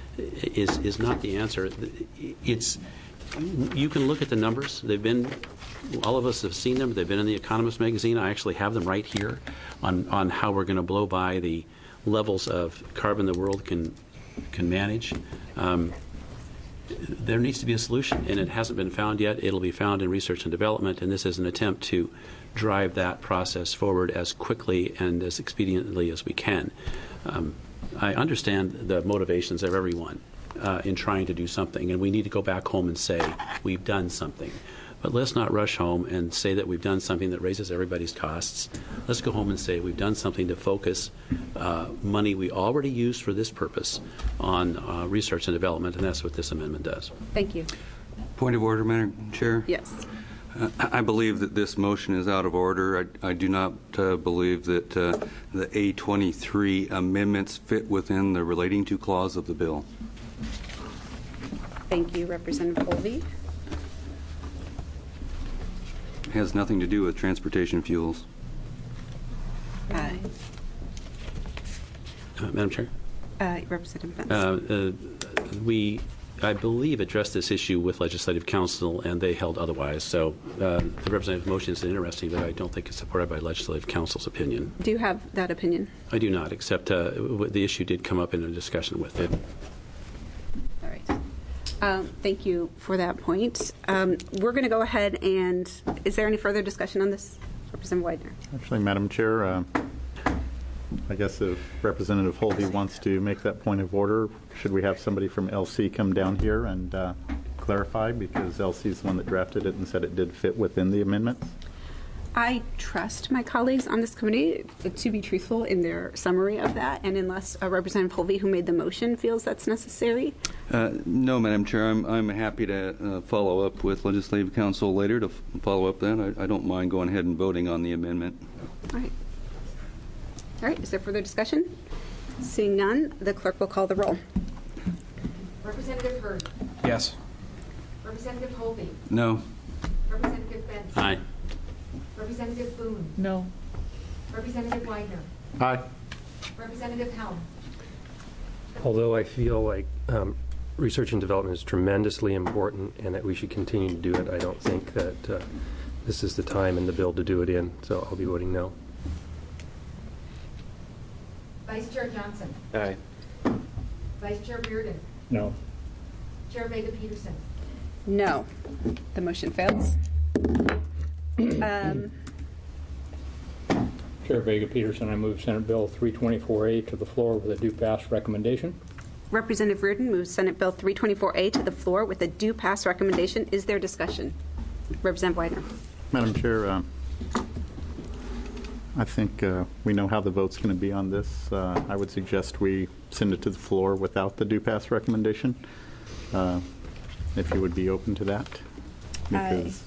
is is not the answer. It's you can look at the numbers. They've been all of us have seen them. They've been in the Economist magazine. I actually have them right here on on how we're going to blow by the levels of carbon the world can can manage. Um, there needs to be a solution, and it hasn't been found yet. It'll be found in research and development, and this is an attempt to drive that process forward as quickly and as expediently as we can. Um, I understand the motivations of everyone uh, in trying to do something, and we need to go back home and say, we've done something. But let's not rush home and say that we've done something that raises everybody's costs. Let's go home and say we've done something to focus uh, money we already used for this purpose on uh, research and development, and that's what this amendment does. Thank you. Point of order, Madam Chair? Yes. Uh, I believe that this motion is out of order. I, I do not uh, believe that uh, the A twenty-three amendments fit within the relating to clause of the bill. Thank you, Representative Holby. Has nothing to do with transportation fuels. Uh, uh, Madam Chair? Uh, Representative Bentz. Uh, uh, we, I believe, addressed this issue with Legislative Council, and they held otherwise. So uh, the representative's motion is interesting, but I don't think it's supported by Legislative Council's opinion. Do you have that opinion? I do not, except uh, the issue did come up in a discussion with it. All right. Um, thank you for that point. Um, we're going to go ahead and, is there any further discussion on this? Representative Widener. Actually, Madam Chair, uh, I guess if Representative Holvey wants to make that point of order, should we have somebody from L C come down here and uh, clarify? Because L C is the one that drafted it and said it did fit within the amendments. I trust my colleagues on this committee to be truthful in their summary of that, and unless uh, Representative Holvey, who made the motion, feels that's necessary. Uh, no, Madam Chair, I'm, I'm happy to uh, follow up with Legislative Council later to f- follow up that. I, I don't mind going ahead and voting on the amendment. All right. All right, is there further discussion? Seeing none, the clerk will call the roll. Representative Hurd. Yes. Representative Holvey. No. Representative Benson. Aye. Representative Boone. No. Representative Widener. Aye. Representative Helm. Although I feel like um, research and development is tremendously important and that we should continue to do it, I don't think that uh, this is the time in the bill to do it in, so I'll be voting no. Vice Chair Johnson. Aye. Vice Chair Reardon. No. Chair Vega Peterson. No. The motion fails. Um, Chair Vega Peterson, I move Senate Bill three twenty-four A to the floor with a due pass recommendation. Representative Reardon moves Senate Bill three twenty-four A to the floor with a due pass recommendation. Is there discussion? Representative Widener. Madam Chair, uh, I think uh, we know how the vote's going to be on this. Uh, I would suggest we send it to the floor without the due pass recommendation, uh, if you would be open to that. Because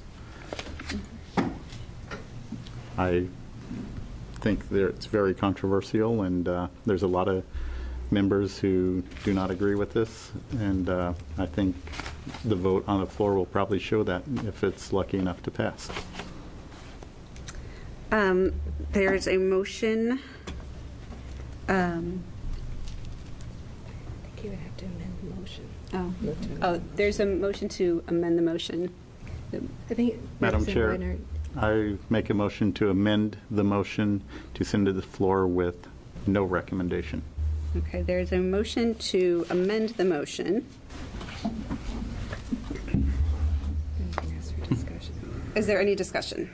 I, I think there, it's very controversial, and uh, there's a lot of members who do not agree with this, and uh, I think the vote on the floor will probably show that if it's lucky enough to pass. Um, there's a motion. Um, I think you would have to amend the motion. Oh, oh, there's a motion to amend the motion. I think Madam Chair, I make a motion to amend the motion to send to the floor with no recommendation. Okay, there's a motion to amend the motion. Is there any discussion?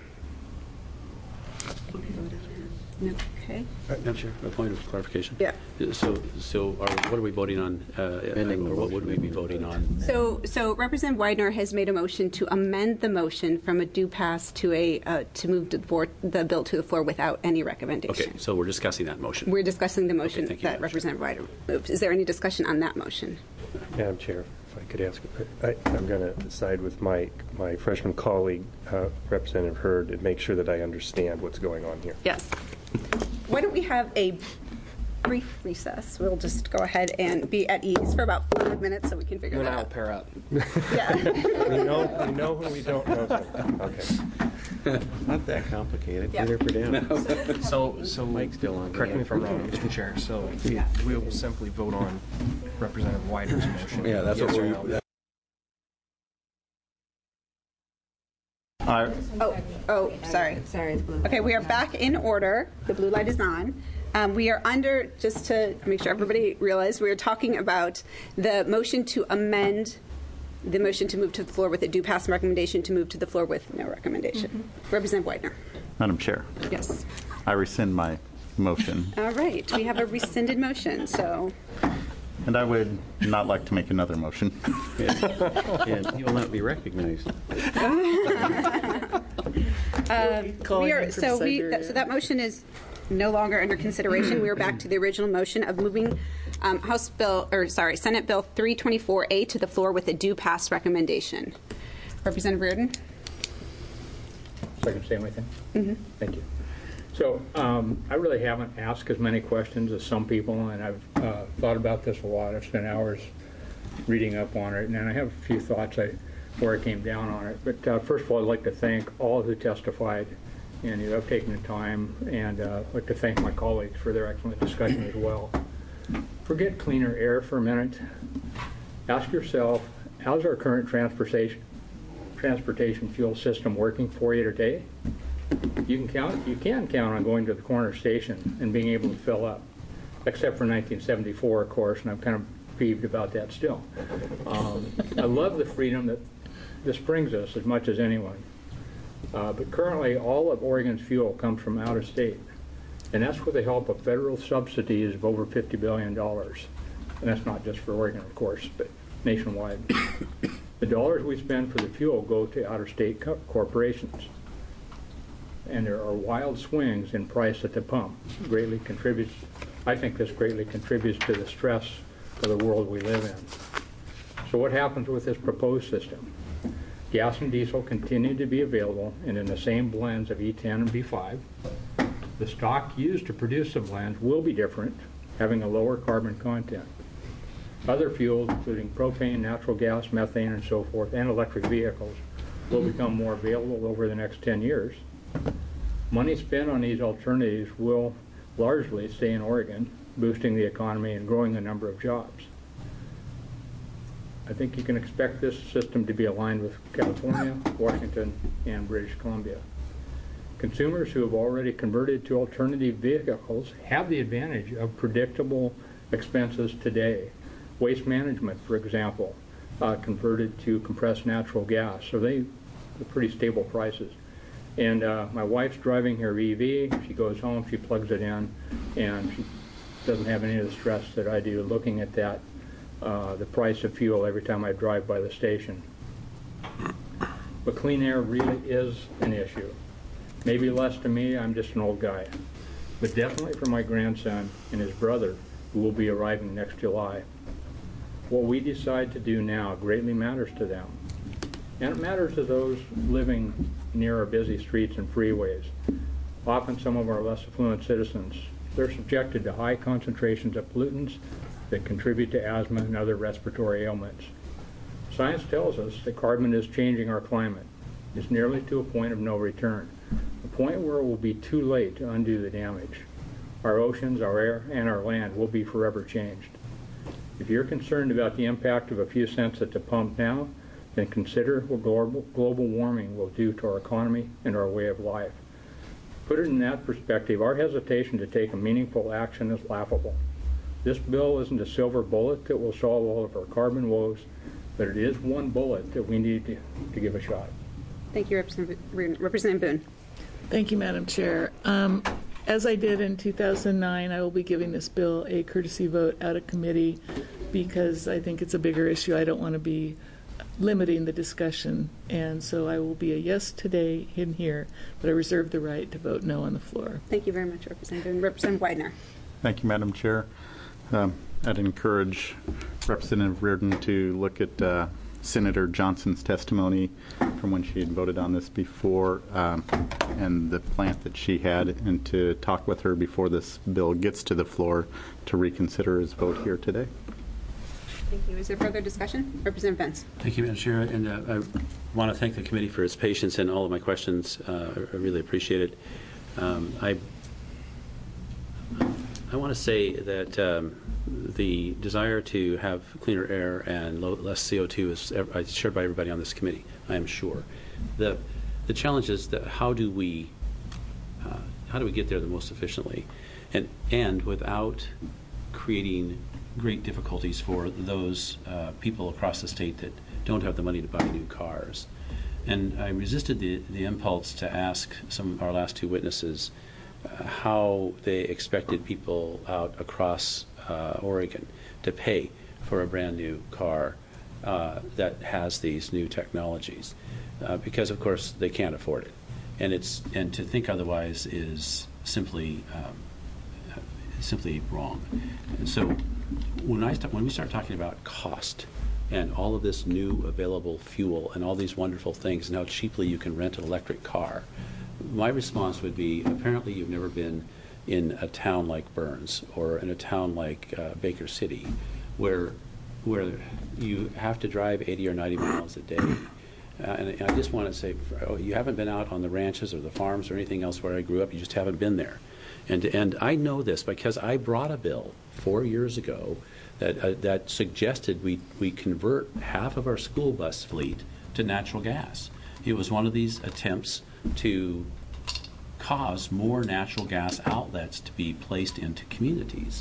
No. Okay. Madam Chair, a point of clarification. Yeah. So, so are, what are we voting on? Uh, or what would we be voting on? So, so Representative Widener has made a motion to amend the motion from a due pass to a uh, to move to the, board, the bill to the floor without any recommendation. Okay, so we're discussing that motion. We're discussing the motion okay, you, that Representative Widener moved. Is there any discussion on that motion? Madam Chair, if I could ask, I, I'm going to side with my my freshman colleague, uh, Representative Hurd, and make sure that I understand what's going on here. Yes. Why don't we have a brief recess? We'll just go ahead and be at ease for about five minutes so we can figure You that and I will out. pair up. Yeah. we know we know who we don't know. Okay. Not that complicated. Yeah. Either for them. So, so Mike's still on. correct me if I'm wrong, Mister Chair. So we, we will simply vote on Representative Widener's motion. Yeah, that's Yes what or we. no. That, I, Oh, oh, sorry. Sorry, the blue. Okay, we are back in order. The blue light is on. Um, we are under, just to make sure everybody realizes, we are talking about the motion to amend the motion to move to the floor with a due pass recommendation to move to the floor with no recommendation. Mm-hmm. Representative Widener. Madam Chair, Yes. I rescind my motion. All right. We have a rescinded motion, so. And I would not like to make another motion. And you will not be recognized. Um, we are, so we that, so that motion is no longer under consideration. We are back to the original motion of moving um, House Bill or sorry Senate Bill three twenty-four A to the floor with a due pass recommendation. Representative Reardon. So I can say anything? Mm-hmm. Thank you. So um, I really haven't asked as many questions as some people, and I've uh, thought about this a lot. I've spent hours reading up on it, and I have a few thoughts I, where I came down on it. But uh, first of all, I'd like to thank all who testified, and who have taken the time, and uh, I'd like to thank my colleagues for their excellent discussion as well. Forget cleaner air for a minute. Ask yourself, how's our current transportation transportation fuel system working for you today? You can count. You can count on going to the corner station and being able to fill up, except for nineteen seventy-four, of course. And I've kind of peeved about that still. Um, I love the freedom that this brings us as much as anyone. Uh, but currently, all of Oregon's fuel comes from out of state. And that's with the help of federal subsidies of over fifty billion dollars. And that's not just for Oregon, of course, but nationwide. The dollars we spend for the fuel go to out-of-state co- corporations. And there are wild swings in price at the pump. Greatly contributes, I think this greatly contributes to the stress of the world we live in. So what happens with this proposed system? Gas and diesel continue to be available and in the same blends of E ten and B five. The stock used to produce the blends will be different, having a lower carbon content. Other fuels, including propane, natural gas, methane, and so forth, and electric vehicles, will become more available over the next ten years. Money spent on these alternatives will largely stay in Oregon, boosting the economy and growing the number of jobs. I think you can expect this system to be aligned with California, Washington, and British Columbia. Consumers who have already converted to alternative vehicles have the advantage of predictable expenses today. Waste management, for example, uh, converted to compressed natural gas, so they are pretty stable prices. And uh, my wife's driving her E V. She goes home, she plugs it in, and she doesn't have any of the stress that I do looking at that, uh, the price of fuel every time I drive by the station. But clean air really is an issue. Maybe less to me, I'm just an old guy. But definitely for my grandson and his brother, who will be arriving next July. What we decide to do now greatly matters to them. And it matters to those living near our busy streets and freeways. Often some of our less affluent citizens, they're subjected to high concentrations of pollutants that contribute to asthma and other respiratory ailments. Science tells us that carbon is changing our climate. It's nearly to a point of no return, a point where it will be too late to undo the damage. Our oceans, our air, and our land will be forever changed. If you're concerned about the impact of a few cents at the pump now, then consider what global, global warming will do to our economy and our way of life. Put it in that perspective, our hesitation to take a meaningful action is laughable. This bill isn't a silver bullet that will solve all of our carbon woes, but it is one bullet that we need to, to give a shot. Thank you, Representative, Representative Boone. Thank you, Madam Chair. Um, as I did in two thousand nine, I will be giving this bill a courtesy vote out of committee because I think it's a bigger issue. I don't want to be limiting the discussion, and so I will be a yes today in here, but I reserve the right to vote no on the floor. Thank you very much, Representative Boone. Representative Widener. Thank you, Madam Chair. Um, I'd encourage Representative Reardon to look at uh, Senator Johnson's testimony from when she had voted on this before um, and the plant that she had, and to talk with her before this bill gets to the floor to reconsider his vote here today. Thank you. Is there further discussion? Representative Pence. Thank you, Madam Chair. And uh, I want to thank the committee for its patience and all of my questions. Uh, I really appreciate it. Um, I I want to say that um, the desire to have cleaner air and low, less C O two is uh, shared by everybody on this committee, I am sure. The the challenge is that how do we uh, how do we get there the most efficiently, and and without creating great difficulties for those uh, people across the state that don't have the money to buy new cars. And I resisted the, the impulse to ask some of our last two witnesses uh, how they expected people out across uh, Oregon to pay for a brand new car uh, that has these new technologies, uh, because of course they can't afford it. And it's and to think otherwise is simply um, simply wrong. And so when I start, when we start talking about cost and all of this new available fuel and all these wonderful things and how cheaply you can rent an electric car, my response would be, apparently you've never been in a town like Burns or in a town like uh, Baker City, where where you have to drive eighty or ninety miles a day. Uh, and, and I just want to say, oh, you haven't been out on the ranches or the farms or anything else where I grew up. You just haven't been there. And and I know this because I brought a bill four years ago that uh, that suggested we we convert half of our school bus fleet to natural gas. It was one of these attempts to cause more natural gas outlets to be placed into communities.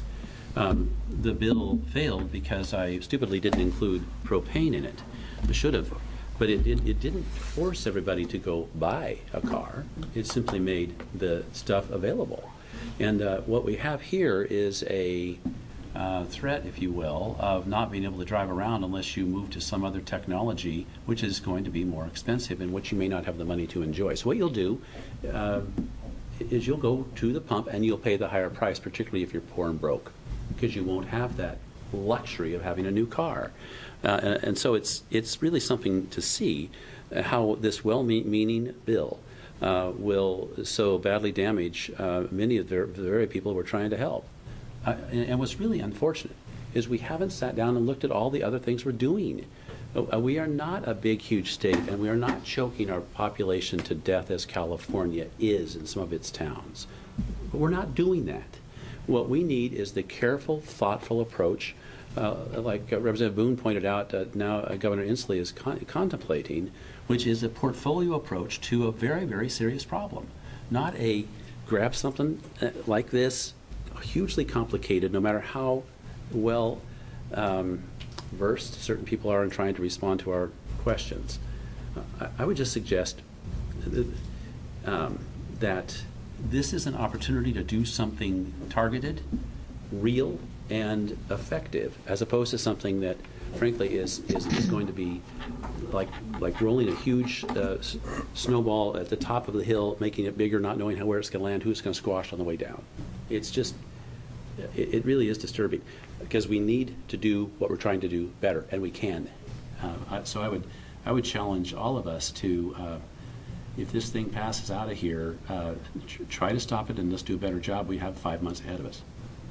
Um, the bill failed because I stupidly didn't include propane in it. I should have. But it, it, it didn't force everybody to go buy a car. It simply made the stuff available. And uh, what we have here is a uh, threat, if you will, of not being able to drive around unless you move to some other technology, which is going to be more expensive and which you may not have the money to enjoy. So what you'll do uh, is you'll go to the pump and you'll pay the higher price, particularly if you're poor and broke, because you won't have that luxury of having a new car. Uh, and, and so it's it's really something to see uh, how this well-meaning bill uh, will so badly damage uh, many of the, the very people we're trying to help. Uh, and, and what's really unfortunate is we haven't sat down and looked at all the other things we're doing. Uh, we are not a big, huge state, and we are not choking our population to death as California is in some of its towns. But we're not doing that. What we need is the careful, thoughtful approach, uh, like uh, Representative Boone pointed out, uh, now uh, Governor Inslee is con contemplating, which is a portfolio approach to a very, very serious problem. Not a grab something uh, like this, hugely complicated, no matter how well um, versed certain people are in trying to respond to our questions. Uh, I, I would just suggest that, um, that this is an opportunity to do something targeted, real, and effective, as opposed to something that, frankly, is, is, is going to be like, like rolling a huge uh, s snowball at the top of the hill, making it bigger, not knowing how, where it's going to land, who's going to squash on the way down. It's just, it, it really is disturbing, because we need to do what we're trying to do better, and we can. Uh, I, so I would, I would challenge all of us to, uh, if this thing passes out of here, uh, tr try to stop it and let's do a better job. We have five months ahead of us.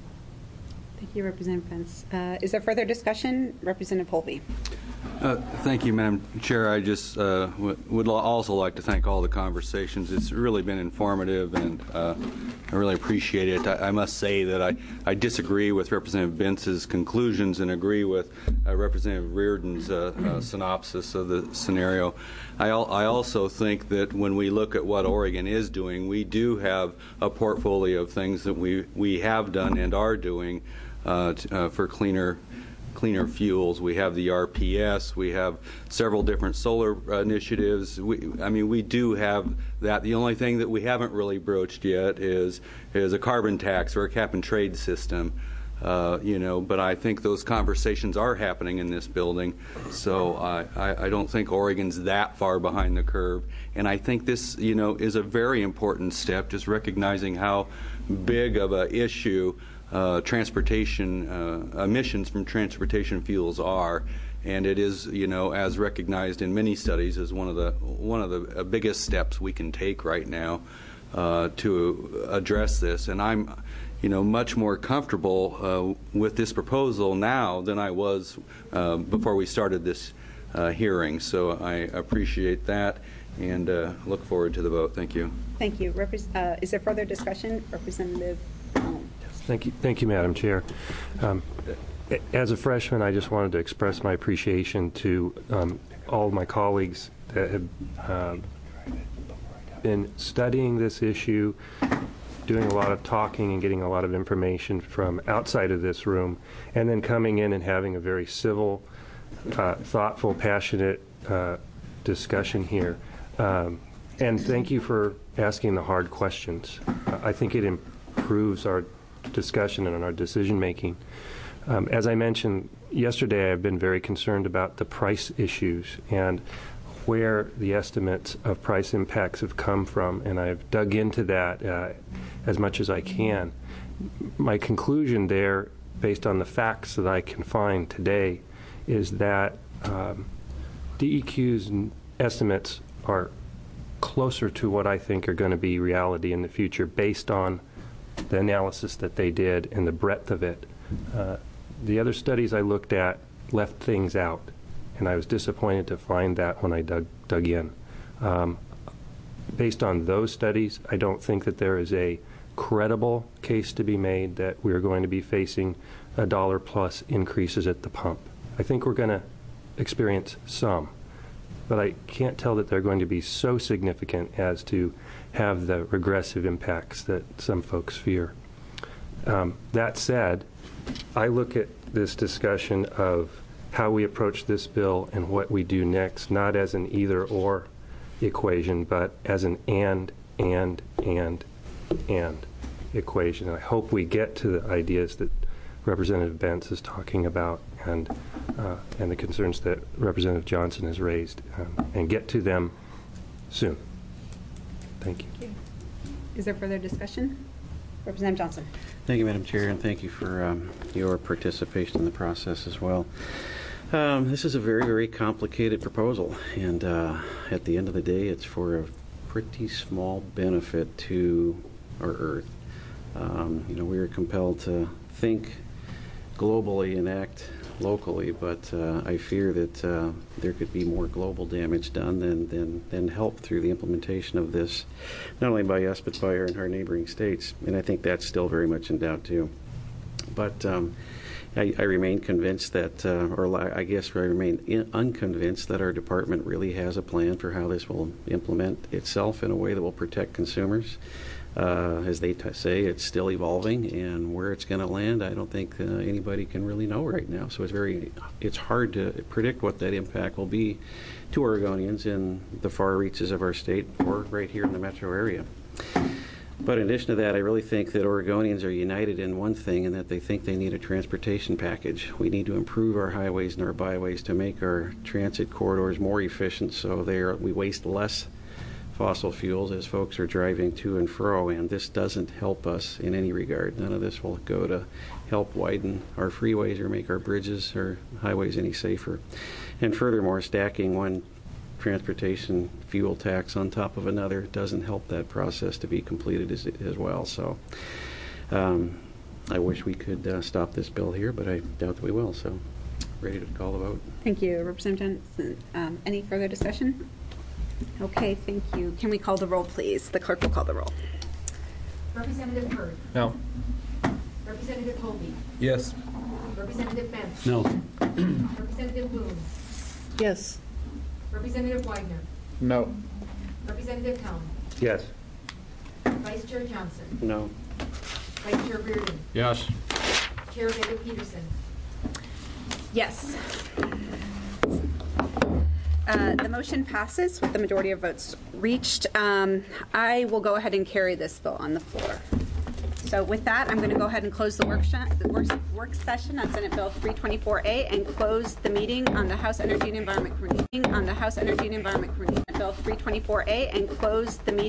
Thank you, Representative Pence. Uh, is there further discussion? Representative Holvey. Uh, thank you, Madam Chair. I just uh, w would also like to thank all the conversations. It's really been informative, and uh, I really appreciate it. I, I must say that I, I disagree with Representative Bentz's conclusions and agree with uh, Representative Reardon's uh, uh, synopsis of the scenario. I, al I also think that when we look at what Oregon is doing, we do have a portfolio of things that we, we have done and are doing uh, t uh, for cleaner cleaner fuels. We have the R P S. We have several different solar uh, initiatives. We, I mean, we do have that. The only thing that we haven't really broached yet is is a carbon tax or a cap and trade system. Uh, you know, but I think those conversations are happening in this building. So I, I, I don't think Oregon's that far behind the curve. And I think this, you know, is a very important step, just recognizing how big of an issue Uh, transportation uh, emissions from transportation fuels are, and it is, you know, as recognized in many studies, as one of the one of the uh, biggest steps we can take right now uh, to address this. And I'm, you know, much more comfortable uh, with this proposal now than I was uh, before we started this uh, hearing. So I appreciate that and uh, look forward to the vote. Thank you. Thank you. Repres uh, is there further discussion, Representative Holm? Thank you, thank you, Madam Chair. Um, as a freshman, I just wanted to express my appreciation to um, all of my colleagues that have um, been studying this issue, doing a lot of talking and getting a lot of information from outside of this room, and then coming in and having a very civil, uh, thoughtful, passionate uh, discussion here. Um, and thank you for asking the hard questions. Uh, I think it improves our discussion and on our decision making. Um, as I mentioned yesterday, I've been very concerned about the price issues and where the estimates of price impacts have come from, and I've dug into that uh, as much as I can. My conclusion there, based on the facts that I can find today, is that um, D E Q's estimates are closer to what I think are going to be reality in the future based on the analysis that they did and the breadth of it. Uh, the other studies I looked at left things out, and I was disappointed to find that when I dug, dug in. Um, based on those studies, I don't think that there is a credible case to be made that we're going to be facing a dollar plus increases at the pump. I think we're going to experience some, but I can't tell that they're going to be so significant as to have the regressive impacts that some folks fear. Um, that said, I look at this discussion of how we approach this bill and what we do next, not as an either-or equation, but as an and, and, and, and equation. And I hope we get to the ideas that Representative Bentz is talking about and uh, and the concerns that Representative Johnson has raised, um, and get to them soon. Thank you. Is there further discussion? Representative Johnson. Thank you, Madam Chair, and thank you for um, your participation in the process as well. Um, this is a very, very complicated proposal, and uh, at the end of the day, it's for a pretty small benefit to our Earth. Um, you know, we are compelled to think globally and act locally, but uh, I fear that uh, there could be more global damage done than, than, than help through the implementation of this, not only by us, but by our, our neighboring states. And I think that's still very much in doubt, too. But um, I, I remain convinced that, uh, or I guess I remain in, unconvinced that our department really has a plan for how this will implement itself in a way that will protect consumers. Uh, as they t- say, it's still evolving, and where it's going to land, I don't think uh, anybody can really know right now. So it's very, it's hard to predict what that impact will be to Oregonians in the far reaches of our state or right here in the metro area. But in addition to that, I really think that Oregonians are united in one thing, and that they think they need a transportation package. We need to improve our highways and our byways to make our transit corridors more efficient, so they are, we waste less fossil fuels as folks are driving to and fro, and this doesn't help us in any regard. None of this will go to help widen our freeways or make our bridges or highways any safer. And furthermore, stacking one transportation fuel tax on top of another doesn't help that process to be completed as, as well. So um, I wish we could uh, stop this bill here, but I doubt that we will. So ready to call the vote. Thank you, Representative Johnson. Um, any further discussion? Okay, thank you. Can we call the roll, please? The clerk will call the roll. Representative Byrd. No. Representative Holby. Yes. Representative Bentz. No. Representative Boone. Yes. Representative Widener. No. Representative Helm. Yes. Vice Chair Johnson. No. Vice Chair Reardon. Yes. Chair Vega Peterson. Yes. Uh, the motion passes with the majority of votes reached. Um, I will go ahead and carry this bill on the floor. So with that, I'm going to go ahead and close the work, the work, work session on Senate Bill three twenty-four A and close the meeting on the House Energy and Environment Committee. On the House Energy and Environment Committee, Bill three twenty-four A and close the meeting.